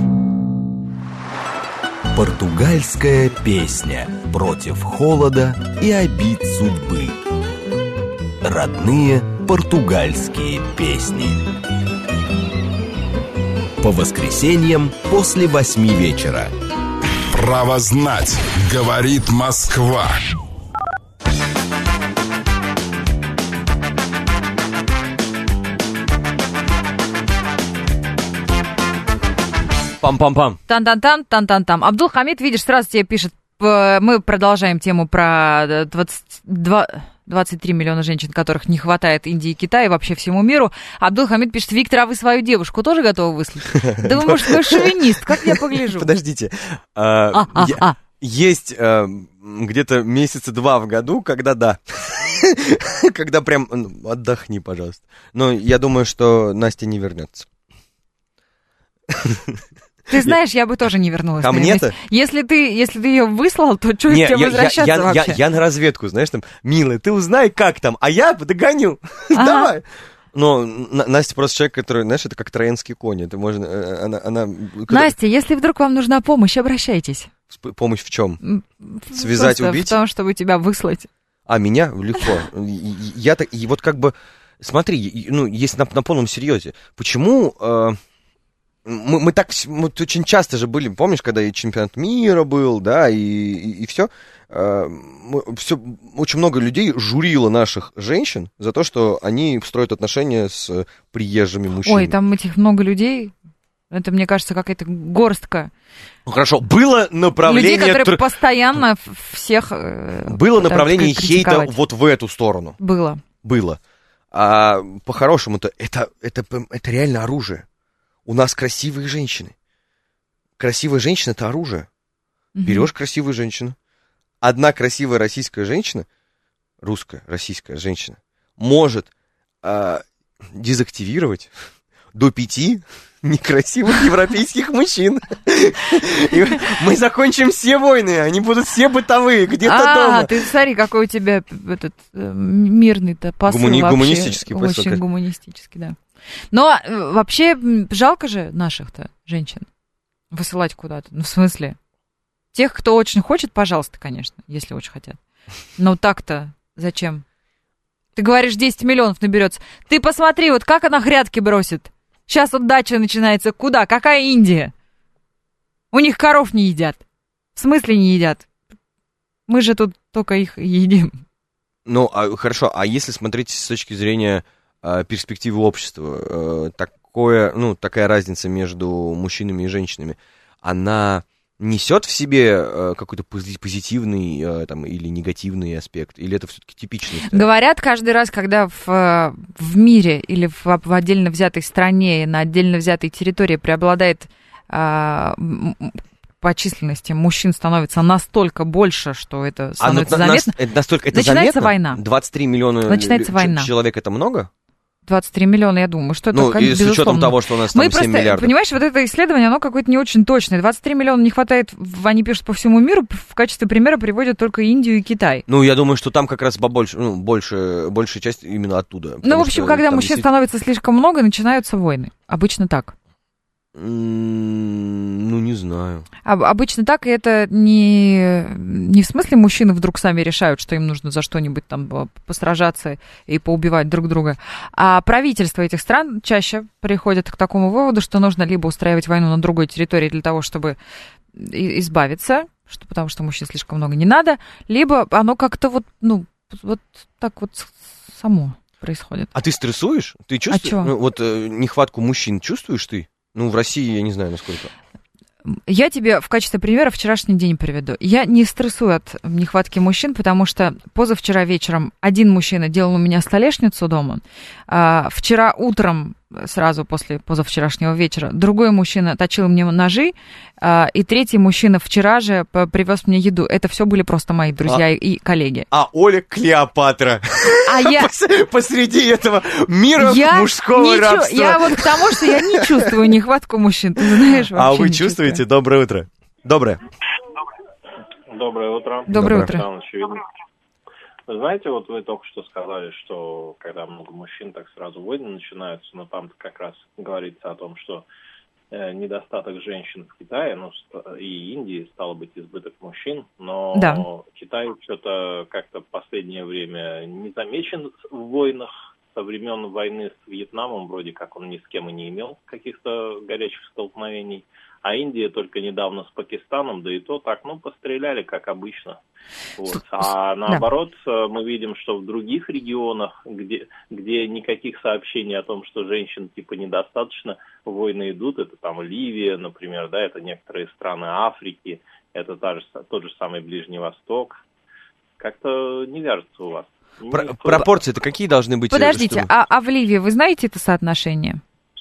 Португальская песня против холода и обид судьбы. Родные португальские песни. По воскресеньям после восьми вечера. Право знать, говорит Москва. Пам-пам-пам. Тан-тан-тан, тан-тан-там. Абдул-Хамид, видишь, сразу тебе пишет, мы продолжаем тему про двадцать два... двадцать три миллиона женщин, которых не хватает Индии и Китая и вообще всему миру. Абдул-Хамид пишет: Виктор, а вы свою девушку тоже готовы выслать? Да вы, может, вы шовинист, как я погляжу. Подождите. Есть где-то месяца два в году, когда да. Когда прям отдохни, пожалуйста. Но я думаю, что Настя не вернется. Ты знаешь, я бы тоже не вернулась. Ко мне-то? Если ты, если ты ее выслал, то что тебе возвращаться я, я, вообще? Я, я на разведку, знаешь, там, милая, ты узнай, как там, а я догоню. Ага. Давай. Но Настя просто человек, который, знаешь, это как троянский конь. Это можно, она, она... Настя, если вдруг вам нужна помощь, обращайтесь. Помощь в чем? Связать, просто убить? В том, чтобы тебя выслать. А, меня? Легко. Я так, и вот как бы, смотри, ну, есть на, на полном серьезе. Почему... Мы, мы так мы очень часто же были, помнишь, когда и чемпионат мира был, да, и, и, и все, э, все, очень много людей журило наших женщин за то, что они строят отношения с приезжими мужчинами. Ой, там этих много людей, это, мне кажется, какая-то горстка. Ну, хорошо, было направление... Людей, которые тр... постоянно всех... Э, было направление хейта вот в эту сторону. Было. Было. А по-хорошему-то это, это, это реально оружие. У нас красивые женщины. Красивая женщина – это оружие. Mm-hmm. Берешь красивую женщину. Одна красивая российская женщина, русская российская женщина, может э, дезактивировать до пяти некрасивых европейских мужчин. И мы закончим все войны, они будут все бытовые, где-то дома. А, ты смотри, какой у тебя этот мирный-то посыл вообще. Гуманистический посыл. Очень гуманистический, да. Но вообще жалко же наших-то женщин высылать куда-то. Ну, в смысле, тех, кто очень хочет, пожалуйста, конечно, если очень хотят. Но так-то зачем? Ты говоришь, десять миллионов наберется. Ты посмотри, вот как она грядки бросит. Сейчас вот дача начинается. Куда? Какая Индия? У них коров не едят. В смысле не едят? Мы же тут только их едим. Ну, а, хорошо, а если смотреть с точки зрения... перспективы общества, такое, ну, такая разница между мужчинами и женщинами, она несет в себе какой-то позитивный там, или негативный аспект, или это все-таки типичный? Говорят, каждый раз, когда в, в мире или в, в отдельно взятой стране, на отдельно взятой территории преобладает а, по численности мужчин становится настолько больше, что это становится а, заметно, на, на, настолько это начинается заметно? война. двадцать три миллиона начинается война. Человек — это много? двадцать три миллиона, я думаю, что это, ну, конечно, безусловно. Ну, с учетом того, что у нас там Мы семь просто, миллиардов. Понимаешь, вот это исследование, оно какое-то не очень точное. двадцать три миллиона не хватает, они пишут по всему миру, в качестве примера приводят только Индию и Китай. Ну, я думаю, что там как раз побольше, ну, больше, большая часть именно оттуда. Ну, в общем, когда мужчин действительно... становится слишком много, начинаются войны. Обычно так. Ну, не знаю. Обычно так, и это не, не в смысле мужчины вдруг сами решают, что им нужно за что-нибудь там посражаться и поубивать друг друга, а правительства этих стран чаще приходят к такому выводу, что нужно либо устраивать войну на другой территории для того, чтобы избавиться, что, потому что мужчин слишком много не надо, либо оно как-то вот, ну, вот так вот само происходит. А ты стрессуешь? Ты чувствуешь? А ну, вот э, нехватку мужчин чувствуешь ты? Ну, в России я не знаю, насколько. Я тебе в качестве примера вчерашний день приведу. Я не стрессую от нехватки мужчин, потому что позавчера вечером один мужчина делал у меня столешницу дома. А вчера утром сразу после позавчерашнего вечера. Другой мужчина точил мне ножи, и третий мужчина вчера же привез мне еду. Это все были просто мои друзья а, и коллеги. А Оля Клеопатра. А я... Посреди этого мира я мужского рабства. Чу... Я вот к тому, что я не чувствую нехватку мужчин, ты знаешь, вообще. А вы чувствуете? Чувствую. Доброе утро. Доброе. Доброе утро. Доброе утро. Вы знаете, вот вы только что сказали, что когда много мужчин, так сразу войны начинаются, но там как раз говорится о том, что э, недостаток женщин в Китае, ну, и Индии, стало быть, избыток мужчин, но да. Китай что-то как-то в последнее время не замечен в войнах. Со времен войны с Вьетнамом вроде как он ни с кем и не имел каких-то горячих столкновений. А Индия только недавно с Пакистаном, да и то так, ну, постреляли, как обычно. Вот. А наоборот, да. мы видим, что в других регионах, где, где никаких сообщений о том, что женщин типа недостаточно, войны идут, это там Ливия, например, да, это некоторые страны Африки, это та же, тот же самый Ближний Восток. Как-то не вяжется у вас. Про- пропорции-то какие должны быть? Подождите, чтобы... а, а в Ливии вы знаете это соотношение?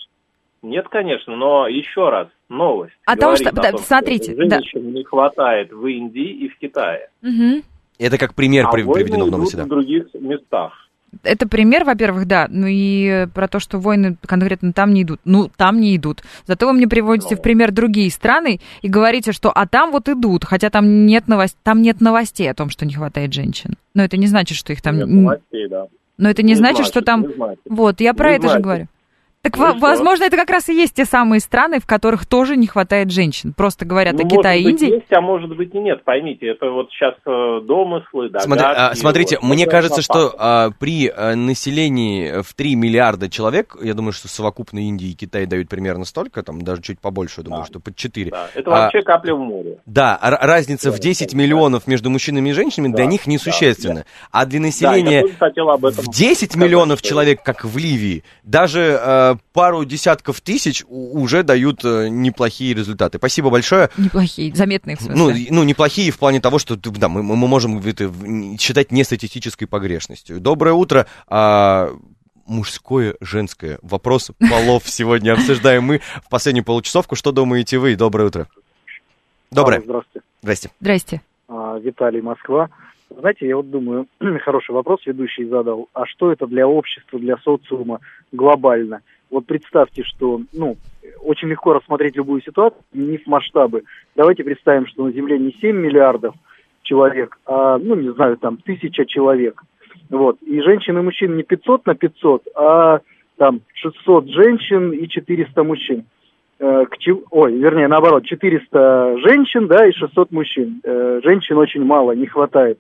Нет, конечно, но еще раз, новость. О том, что, да, том, смотрите, что женщин да. не хватает в Индии и в Китае. Угу. Это как пример а приведено в новости. А в других местах. Это пример, во-первых, да, ну и про то, что войны конкретно там не идут. Ну, там не идут. Зато вы мне приводите ну. в пример другие страны и говорите, что а там вот идут, хотя там нет, новость, там нет новостей о том, что не хватает женщин. Но это не значит, что их там... Нет новостей, да. Но это не, не значит, значит, что там... Вот, я про не это значит. же говорю. Так, ну, возможно, это как раз и есть те самые страны, в которых тоже не хватает женщин. Просто говорят ну, о Китае и Индии. Может быть, есть, а может быть и нет. Поймите, это вот сейчас э, домыслы, догадки. Смотри, а, смотрите, вот, мне кажется, что а, при а, населении в три миллиарда человек, я думаю, что совокупно Индия и Китай дают примерно столько, там даже чуть побольше, я думаю, да. что под четыре. Да. Это вообще а, капля в море. Да, разница да, в десять миллионов между мужчинами и женщинами да, для них несущественна. Да, да. А для населения да, в десять миллионов сказать, человек, как в Ливии, даже... А, пару десятков тысяч уже дают неплохие результаты. Спасибо большое. Неплохие, заметные в смысле. Ну, ну неплохие в плане того, что да, мы, мы можем это считать не статистической погрешностью. Доброе утро. А, мужское, женское. Вопрос полов сегодня обсуждаем мы в последнюю получасовку. Что думаете вы? Доброе утро. Доброе. Здравствуйте. Здрасте. Здрасте. А, Виталий, Москва. Знаете, я вот думаю, хороший вопрос ведущий задал. А что это для общества, для социума глобально? Вот представьте, что, ну, очень легко рассмотреть любую ситуацию, не в масштабы. Давайте представим, что на Земле не семь миллиардов человек, а, ну, не знаю, там, тысяча человек. Вот. И женщин и мужчин не пятьсот на пятьсот, а там шестьсот женщин и четыреста мужчин. Э, к чему... Ой, вернее, наоборот, четыреста женщин, да, и шестьсот мужчин. Э, женщин очень мало, не хватает.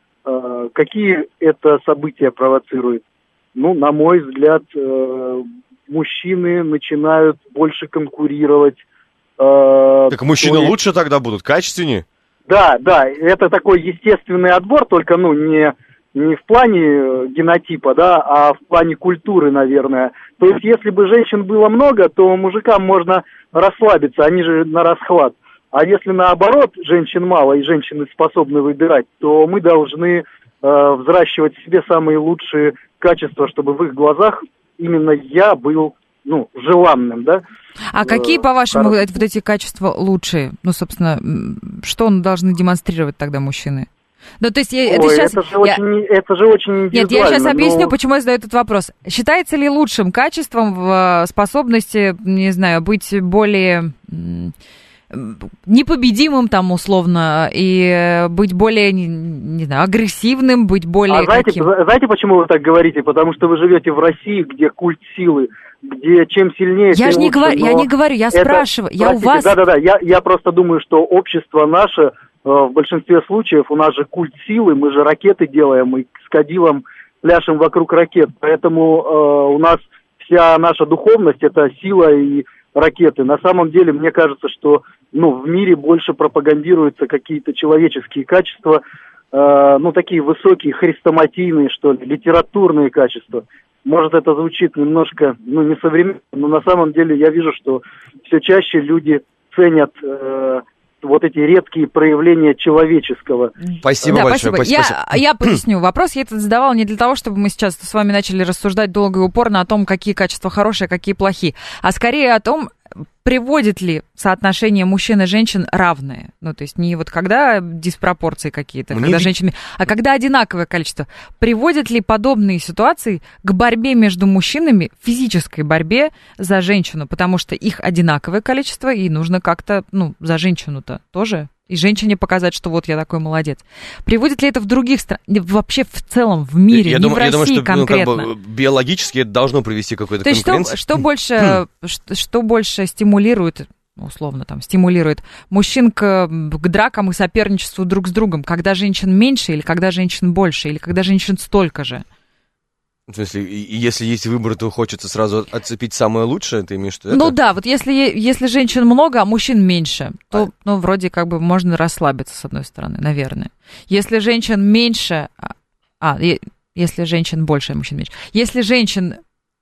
Э, какие это события провоцирует? Ну, на мой взгляд, э, мужчины начинают больше конкурировать. Э, так мужчины есть... лучше тогда будут, качественнее? Да, да, это такой естественный отбор, только, ну, не, не в плане генотипа, да, а в плане культуры, наверное. То есть, если бы женщин было много, то мужикам можно расслабиться, они же на расхват. А если наоборот, женщин мало и женщины способны выбирать, то мы должны э, взращивать в себе самые лучшие качества, чтобы в их глазах именно я был, ну, желанным, да. А какие, по-вашему, вот эти качества лучшие? Ну, собственно, что должны демонстрировать тогда мужчины? Ну, то есть, я, Ой, это, сейчас, это, же я... очень, это же очень индивидуально. Нет, я сейчас объясню, но... почему я задаю этот вопрос. Считается ли лучшим качеством в способности, не знаю, быть более... непобедимым там условно и быть более, не, не знаю, агрессивным, быть более... А знаете, каким... знаете, почему вы так говорите? Потому что вы живете в России, где культ силы, где чем сильнее, я тем же не лучше. говорю, я не говорю, я это... спрашиваю, я Простите, у вас... Да-да-да, я, я просто думаю, что общество наше, э, в большинстве случаев, у нас же культ силы, мы же ракеты делаем, мы с кадилом пляшем вокруг ракет, поэтому э, у нас вся наша духовность — это сила и ракеты. На самом деле, мне кажется, что ну, в мире больше пропагандируются какие-то человеческие качества, э, ну, такие высокие, хрестоматийные, что ли, литературные качества. Может, это звучит немножко, ну, несовременно, но на самом деле я вижу, что все чаще люди ценят э, вот эти редкие проявления человеческого. Спасибо да, большое. Спасибо. Спасибо. Я, я поясню. Вопрос я этот задавала не для того, чтобы мы сейчас с вами начали рассуждать долго и упорно о том, какие качества хорошие, какие плохие, а скорее о том, приводит ли соотношение мужчин и женщин равное? Ну, то есть не вот когда диспропорции какие-то, Мне когда ви... женщины, а когда одинаковое количество. Приводят ли подобные ситуации к борьбе между мужчинами, физической борьбе за женщину? Потому что их одинаковое количество, и нужно как-то, ну, за женщину-то тоже... И женщине показать, что вот я такой молодец. Приводит ли это в других странах, вообще в целом в мире, я не думаю, в России я думаю, что, конкретно? Ну, как бы, биологически это должно привести к какой-то То есть конкуренции. что, что, больше, что, что больше стимулирует, условно там, стимулирует мужчин к, к дракам и соперничеству друг с другом? Когда женщин меньше или когда женщин больше? Или когда женщин столько же? В смысле, если есть выбор, то хочется сразу отцепить самое лучшее, ты имеешь в виду? Ну это? да, вот если, если женщин много, а мужчин меньше, то, а... ну, вроде как бы можно расслабиться, с одной стороны, наверное. Если женщин меньше... А, если женщин больше, а мужчин меньше. Если женщин...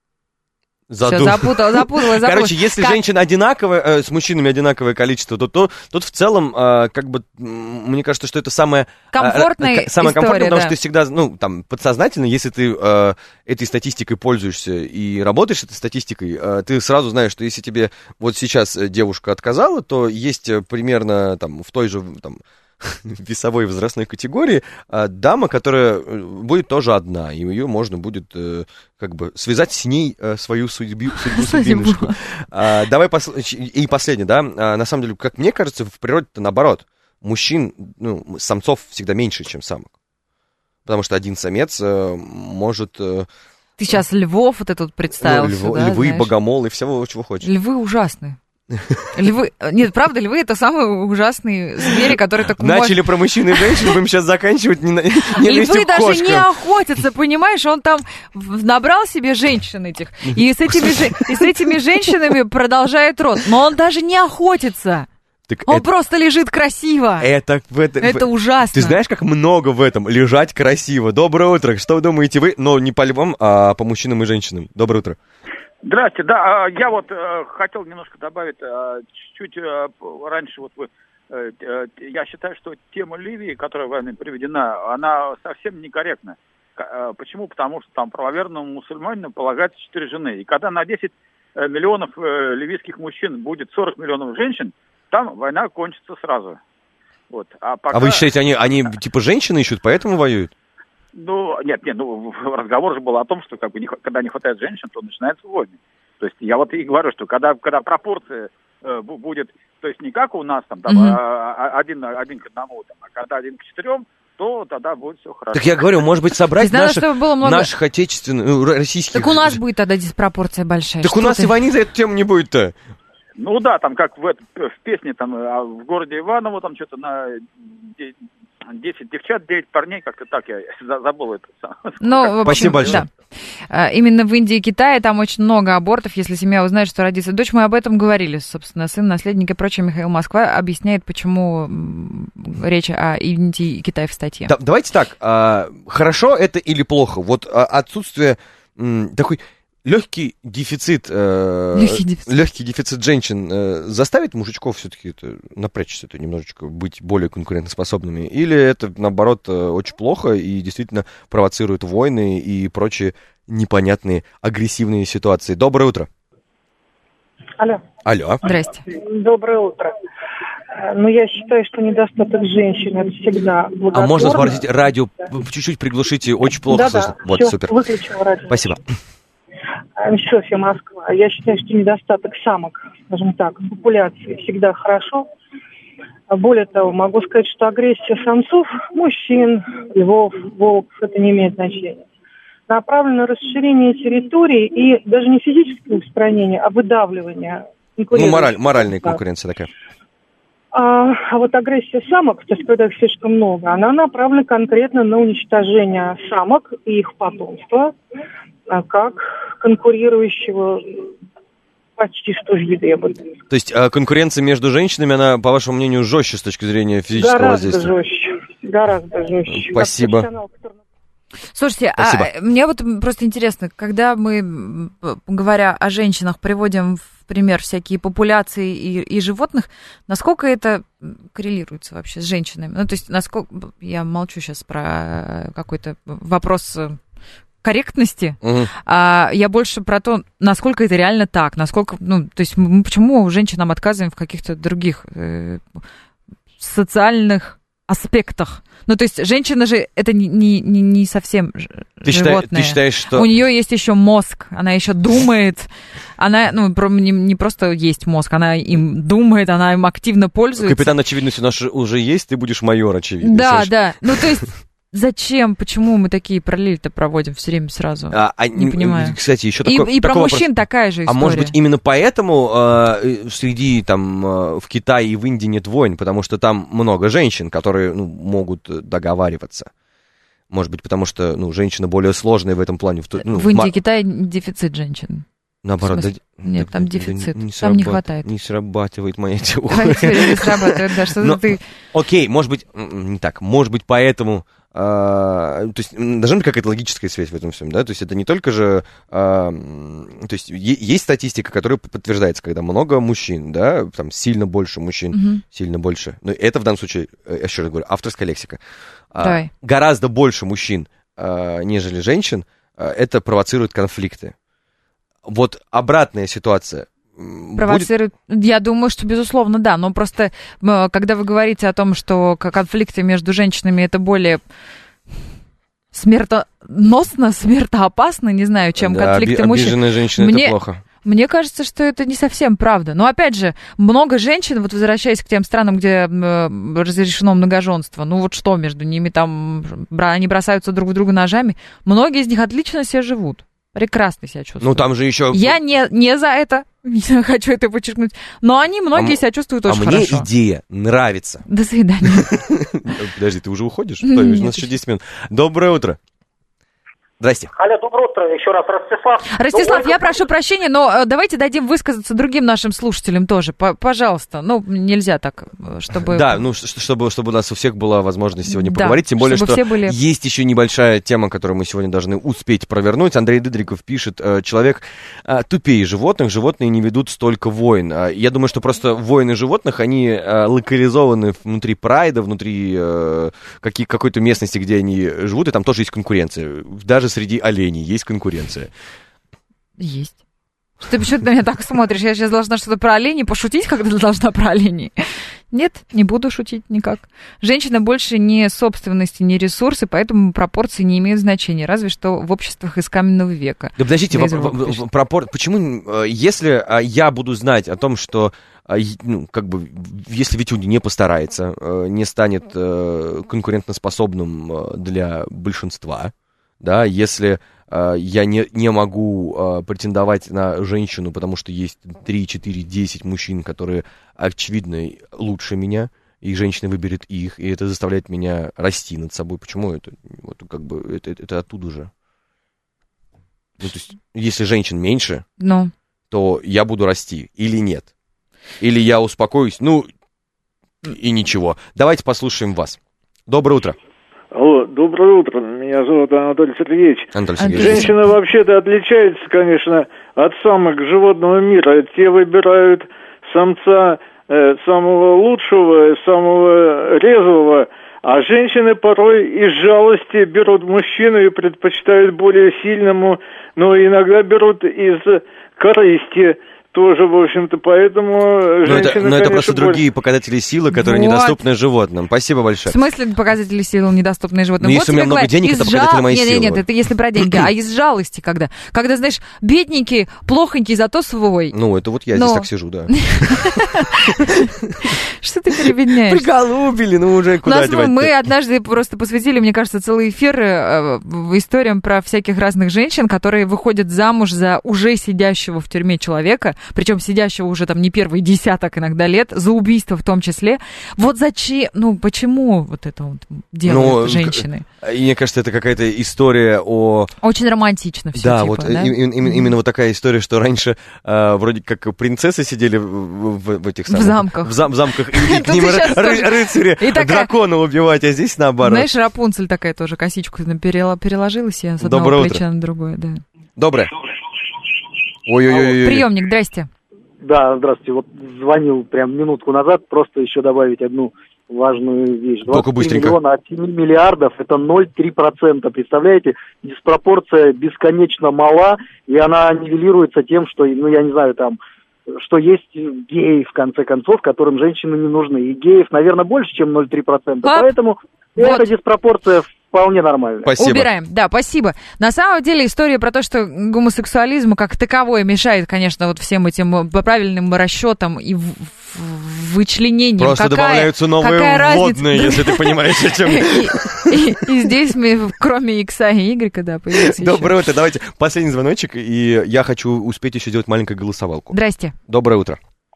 Задум... Все, запутала, запутала, запутала. Короче, если как... женщин одинаковое, э, с мужчинами одинаковое количество, то, то тут в целом, э, как бы, мне кажется, что это самое... Комфортная э, самое история, комфортное, потому да. что ты всегда, ну, там, подсознательно, если ты э, этой статистикой пользуешься и работаешь этой статистикой, э, ты сразу знаешь, что если тебе вот сейчас девушка отказала, то есть примерно, там, в той же, там, весовой возрастной категории дама, которая будет тоже одна, и ее можно будет как бы связать с ней свою судьбу, судьбу судьбинушку. А, давай пос... и последнее, да, а, на самом деле, как мне кажется, в природе-то наоборот, мужчин, ну, самцов всегда меньше, чем самок, потому что один самец может... Ты сейчас львов вот этот представил, ну, льво, да, львы, знаешь? богомолы, всего, чего хочешь. Львы ужасны. Львы, нет, правда, львы — это самые ужасные звери, которые так Начали может... про мужчин и женщин, будем сейчас заканчивать не, не львы даже кошкам. Не охотятся, понимаешь, он там набрал себе женщин этих, и с этими, и с этими женщинами продолжает род, но он даже не охотится. Так он это, просто лежит красиво. Это, в это, это в, ужасно. Ты знаешь, как много в этом лежать красиво. Доброе утро. Что думаете вы? Но не по львам, а по мужчинам и женщинам. Доброе утро. Здравствуйте, да, я вот э, хотел немножко добавить, э, чуть-чуть э, раньше, вот вы, э, э, я считаю, что тема Ливии, которая вами приведена, она совсем некорректна. Э, почему? Потому что там правоверному мусульманину полагается четыре жены, и когда на десять миллионов э, ливийских мужчин будет сорок миллионов женщин, там война кончится сразу. Вот. А, пока... а вы считаете, они, они типа женщины ищут, поэтому воюют? Ну, нет, нет, ну, разговор же был о том, что как бы не, когда не хватает женщин, то начинается войны. То есть я вот и говорю, что когда, когда пропорция э, будет, то есть не как у нас там, там mm-hmm. а, один, один к одному, там, а когда один к четырем, то тогда будет все хорошо. Так я говорю, может быть, собрать наших, надо, много... наших отечественных, ну, российских... Так у нас будет тогда диспропорция большая. Так что у нас ты... и войны за эту тему не будет-то. Ну да, там как в, в песне, там в городе Иваново, там что-то на... десять девчат, девять парней, как-то так, я забыл это. Ну, в общем, спасибо большое. Да. Именно в Индии и Китае там очень много абортов, если семья узнает, что родится дочь. Мы об этом говорили, собственно, сын, наследник и прочее. Михаил Москва объясняет, почему речь о Индии и Китае в статье. Да, давайте так, а, хорошо это или плохо? Вот а, отсутствие м, такой... Легкий дефицит, э, легкий дефицит, легкий дефицит женщин э, заставит мужичков все-таки это, напрячься, это немножечко быть более конкурентоспособными? Или это, наоборот, очень плохо и действительно провоцирует войны и прочие непонятные агрессивные ситуации? Доброе утро. Алло. Алло. Здрасте. Доброе утро. Ну, я считаю, что недостаток женщин — это всегда благотворно. А можно своротить радио? Чуть-чуть приглушите, очень плохо да, слышно. Да, вот, все, супер. Выключила радио. Спасибо. Софья, Москва. Я считаю, что недостаток самок, скажем так, популяции всегда хорошо. Более того, могу сказать, что агрессия самцов, мужчин, львов, волков, это не имеет значения. Направлена на расширение территории и даже не физическое устранение, а выдавливание. Ну, мораль, моральная конкуренция такая. А, а вот агрессия самок, то есть когда их слишком много, она направлена конкретно на уничтожение самок и их потомства, как конкурирующего почти что вида, я бы сказала. То есть конкуренция между женщинами, она, по вашему мнению, жестче с точки зрения физического гораздо воздействия? Гораздо жестче, гораздо жестче. Спасибо. Слушайте, Спасибо. а мне вот просто интересно, когда мы, говоря о женщинах, приводим в пример, всякие популяции и, и животных, насколько это коррелируется вообще с женщинами? Ну, то есть, насколько... Я молчу сейчас про какой-то вопрос корректности, угу. а я больше про то, насколько это реально так, насколько... Ну, то есть, мы почему женщинам отказываем в каких-то других э, социальных аспектах? Ну, то есть, женщина же это не, не, не совсем ты животное. Считай, ты считаешь, что... У нее есть еще мозг, она еще думает, она, ну, не, не просто есть мозг, она им думает, она им активно пользуется. Капитан очевидности у нас уже есть, ты будешь майор очевидности. Да, Саша. да, ну, то есть... Зачем? Почему мы такие параллели-то проводим все время сразу? А, не а, понимаю. Кстати, еще и, такой, и про такой мужчин вопрос. Такая же история. А может быть, именно поэтому э, среди там э, в Китае и в Индии нет войн, потому что там много женщин, которые ну, могут договариваться. Может быть, потому что ну, женщина более сложная в этом плане. В, ну, в Индии ма... и Китае дефицит женщин. Наоборот, да, нет, да, там да, дефицит, да, не там не хватает. Не срабатывает моя теория. Не срабатывает, да, что ты... Окей, может быть, не так, может быть, поэтому... А, то есть должна быть какая-то логическая связь в этом всем, да, то есть это не только же, а, то есть е- есть статистика, которая подтверждается, когда много мужчин, да, там сильно больше мужчин, mm-hmm. сильно больше, но это в данном случае, я еще раз говорю, авторская лексика, а, гораздо больше мужчин, а, нежели женщин, а, это провоцирует конфликты. Вот обратная ситуация. Провоцирует, будет... я думаю, что безусловно, да, но просто когда вы говорите о том, что конфликты между женщинами это более смертоносно, смертоопасно, не знаю, чем да, конфликты оби- мужчин. Обиженная женщина Мне... это плохо. Мне кажется, что это не совсем правда. Но, опять же, много женщин, вот возвращаясь к тем странам, где разрешено многоженство, ну вот что между ними там, они бросаются друг в друга ножами, многие из них отлично себя живут. Прекрасно себя чувствуют. Ну, там же еще... Я не, не за это, хочу это подчеркнуть, но они, многие а себя чувствуют очень а хорошо. А мне идея нравится. До свидания. Подожди, ты уже уходишь? У нас еще десять минут. Доброе утро. Здрасте. Алло, доброе утро. Еще раз, Ростислав. Ростислав, я прошу прощения, но давайте дадим высказаться другим нашим слушателям тоже. Пожалуйста. Ну, нельзя так, чтобы... Да, ну, чтобы, чтобы у нас у всех была возможность сегодня да, поговорить. Тем более, что были... есть еще небольшая тема, которую мы сегодня должны успеть провернуть. Андрей Дыдриков пишет, человек тупее животных, животные не ведут столько войн. Я думаю, что просто войны животных, они локализованы внутри прайда, внутри какой- какой-то местности, где они живут, и там тоже есть конкуренция. Даже среди оленей есть конкуренция. Есть. Ты почему ты на меня так смотришь? Я сейчас должна что-то про оленей пошутить, когда ты должна про оленей. Нет, не буду шутить никак. Женщина больше не собственности, не ресурсы, поэтому пропорции не имеют значения, разве что в обществах из каменного века. Да подождите, в, в, в, пропор... почему, если я буду знать о том, что, ну, как бы, если Витюнди не постарается, не станет конкурентоспособным для большинства, да, если э, я не, не могу э, претендовать на женщину, потому что есть три, четыре, десять мужчин, которые, очевидно, лучше меня, и женщина выберет их, и это заставляет меня расти над собой. Почему это? Вот, как бы, это, это, это оттуда же. Ну, то есть, если женщин меньше, no. то я буду расти или нет. Или я успокоюсь, ну, и ничего. Давайте послушаем вас. Доброе утро. Алло, доброе утро. Меня зовут Анатолий Сергеевич. Анатолий Сергеевич. Женщина вообще-то отличается, конечно, от самок животного мира. Те выбирают самца э, самого лучшего, самого резвого, а женщины порой из жалости берут мужчину и предпочитают более сильному, но иногда берут из корысти. Тоже, в общем-то, поэтому но женщины, это, но конечно, это просто более... другие показатели силы, которые вот. недоступны животным. Спасибо большое. В смысле показатели силы недоступны животным? Ну, вот если у меня много денег, это жал... показатели моей нет, силы. Нет, нет, это если про деньги. А из жалости когда? Когда, знаешь, бедненький, плохонький, зато свой. Ну, это вот я но... здесь так сижу, да. Что ты перебедняешь? Приголубили, ну уже куда девать-то? Мы однажды просто посвятили, мне кажется, целый эфир историям про всяких разных женщин, которые выходят замуж за уже сидящего в тюрьме человека, причем сидящего уже там не первый десяток иногда лет, за убийство в том числе. Вот зачем, ну почему вот это вот делают ну, женщины? Мне кажется, это какая-то история о... Очень романтично все, да, типа, вот да? И, и, mm-hmm. именно вот такая история, что раньше э, вроде как принцессы сидели в, в, в этих самых... В замках. В, зам, в замках, и к ним рыцари дракона убивать, а здесь наоборот. Знаешь, Рапунцель такая тоже, косичку переложилась я с одного плеча на другое, да. Доброе. Ой-ой-ой. Приемник, здрасте. Да, здравствуйте. Вот звонил прям минутку назад, просто еще добавить одну важную вещь. Только быстренько. Миллиона от семи миллиардов это ноль целых три десятых процента. Представляете, диспропорция бесконечно мала, и она нивелируется тем, что, ну, я не знаю, там, что есть геи, в конце концов, которым женщины не нужны. И геев, наверное, больше, чем ноль целых три десятых процента. А? Поэтому вот. Эта диспропорция вполне нормальная. Спасибо. Убираем. Да, спасибо. На самом деле история про то, что гомосексуализм как таковой мешает, конечно, вот всем этим правильным расчетам и в, в, вычленениям. Просто какая, добавляются новые вводные, если ты понимаешь, о чем. И здесь мы, кроме икса и игрека, да, появилось еще. Доброе утро. Давайте последний звоночек, и я хочу успеть еще сделать маленькую голосовалку. Здрасте. Доброе утро.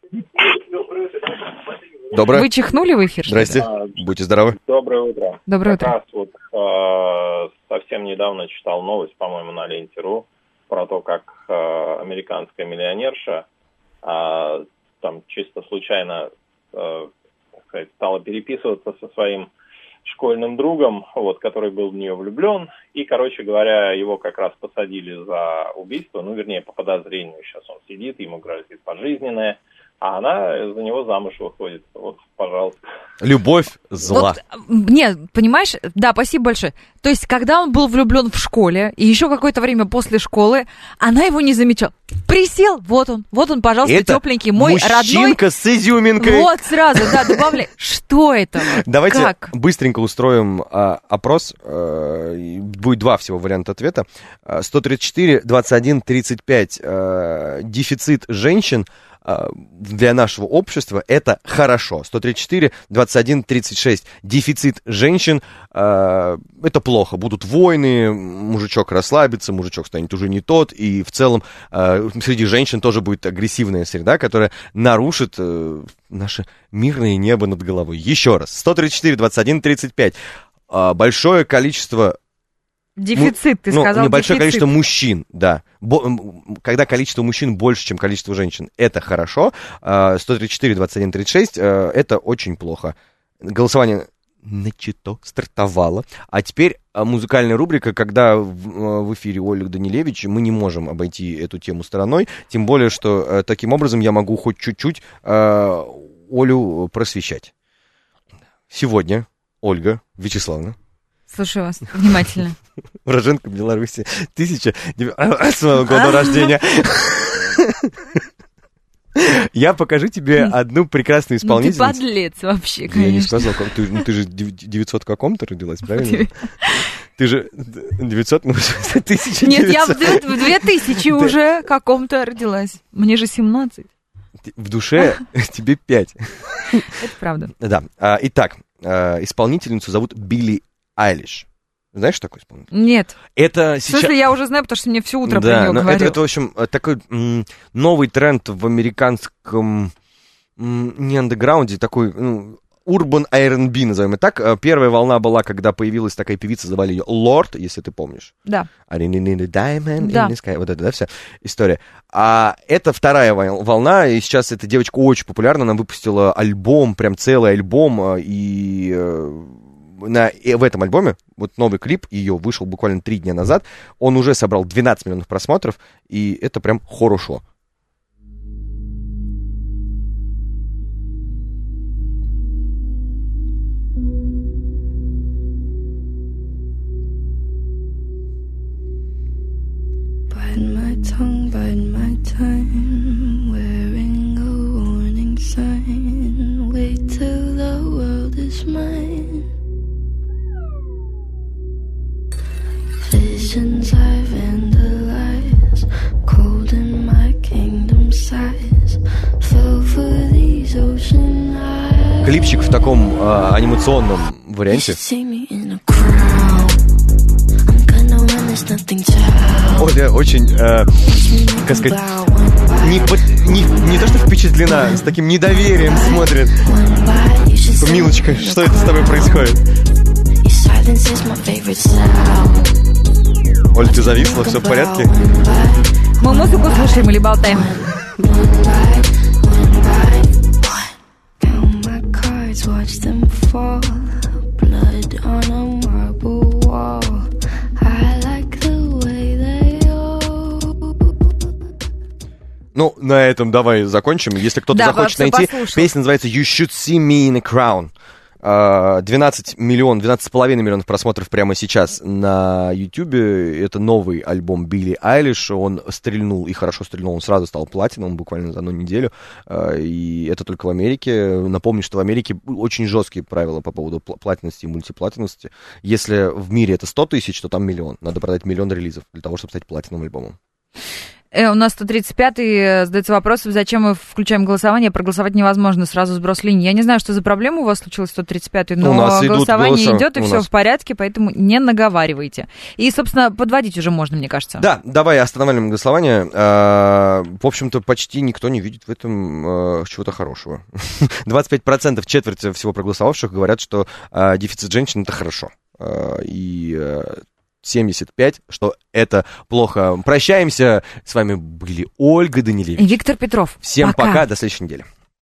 Доброе. Вы чихнули в эфир? Здрасте. А, будьте здоровы. Доброе утро. Доброе как утро. Раз вот э, совсем недавно читал новость, по-моему, на ленте.ру про то, как э, американская миллионерша э, там чисто случайно э, так сказать, стала переписываться со своим школьным другом, вот, который был в нее влюблен, и, короче говоря, его как раз посадили за убийство, ну, вернее, по подозрению, сейчас он сидит, ему грозит пожизненное, а она за него замуж выходит. Вот, пожалуйста. Любовь зла. Вот, нет, понимаешь? Да, спасибо большое. То есть, когда он был влюблен в школе, и еще какое-то время после школы, она его не замечала. Присел, вот он, вот он, пожалуйста, это тепленький, мой мужчинка родной. Мужчинка с изюминкой. Вот, сразу, да, добавляй. Что это? Давайте как? быстренько устроим а, опрос. А, будет два всего варианта ответа. сто тридцать четыре, двадцать один, тридцать пять. А, дефицит женщин для нашего общества это хорошо. сто тридцать четыре, двадцать один, тридцать шесть. Дефицит женщин э, это плохо. Будут войны, мужичок расслабится, мужичок станет уже не тот. И в целом э, среди женщин тоже будет агрессивная среда, которая нарушит э, наше мирное небо над головой. Еще раз. сто тридцать четыре, двадцать один, тридцать пять. Э, большое количество... Дефицит, ты ну, сказал, небольшое дефицит. количество мужчин, да. Бо, когда количество мужчин больше, чем количество женщин, это хорошо. сто тридцать четыре, двадцать один, тридцать шесть, это очень плохо. Голосование начато, стартовало. А теперь музыкальная рубрика, когда в эфире Ольга Данилевич, мы не можем обойти эту тему стороной, тем более, что таким образом я могу хоть чуть-чуть Олю просвещать. Сегодня Ольга Вячеславовна. Слушаю вас внимательно. Уроженка Беларуси, тысяча девятьсот года рождения. Я покажу тебе одну прекрасную исполнительницу. Ну ты подлец вообще, конечно. Я не сказал, как, ты, ну, ты же девятьсот каком-то родилась, правильно? Ты же девятьсот, ну, тысяча девятьсот. Нет, я в две тысячи уже каком-то родилась. Мне же семнадцать. В душе тебе пять. Это правда. Да. Итак, исполнительницу зовут Билли Айлиш. Знаешь, что такое исполнитель? Нет. Это в сейчас... смысле, я уже знаю, потому что мне все утро да, про нее говорил. Это, это, в общем, такой м, новый тренд в американском м, не андеграунде, такой ну, урбан ар энд би, назовем это так. Первая волна была, когда появилась такая певица, звали ее Лорд, если ты помнишь. Да. I need a diamond да. in the sky. Вот это, да, вся история. А это вторая волна, и сейчас эта девочка очень популярна, она выпустила альбом, прям целый альбом, и... На, в этом альбоме, вот новый клип, ее вышел буквально три дня назад, он уже собрал двенадцать миллионов просмотров, и это прям хорошо. Bite my tongue, bite my time, wearing a warning sign, wait till the world is mine. Visions I vandalize, cold in my kingdom size, fell for these ocean eyes. Клипчик в таком э, анимационном варианте. Оля очень, э, как сказать, не, не, не то что впечатлена, с таким недоверием смотрит. Милочка, что это с тобой происходит? Оль, ты зависла, все в порядке? Мы музыку слушаем или болтаем? Ну, Ну, на этом давай закончим. Если кто-то да, захочет найти, послушал. Песня называется You Should See Me in a Crown. двенадцать миллионов, двенадцать с половиной миллионов просмотров прямо сейчас на Ютубе. Это новый альбом Билли Айлиш. Он стрельнул, и хорошо стрельнул. Он сразу стал платиновым, буквально за одну неделю. И это только в Америке. Напомню, что в Америке очень жесткие правила по поводу платиности и мультиплатиности. Если в мире это сто тысяч, то там миллион. Надо продать миллион релизов для того, чтобы стать платиновым альбомом. Э, у нас сто тридцать пятый задается вопросом, зачем мы включаем голосование, проголосовать невозможно, сразу сброс линии. Я не знаю, что за проблема у вас случилась, сто тридцать пятый, но голосование голоса... идет, и все в порядке, поэтому не наговаривайте. И, собственно, подводить уже можно, мне кажется. Да, давай останавливаем голосование. А, в общем-то, почти никто не видит в этом а, чего-то хорошего. двадцать пять процентов, четверть всего проголосовавших говорят, что а, дефицит женщин — это хорошо. А, и... А, семьдесят пять, что это плохо. Прощаемся. С вами были Ольга Данилевич и Виктор Петров. Всем пока, пока. До следующей недели.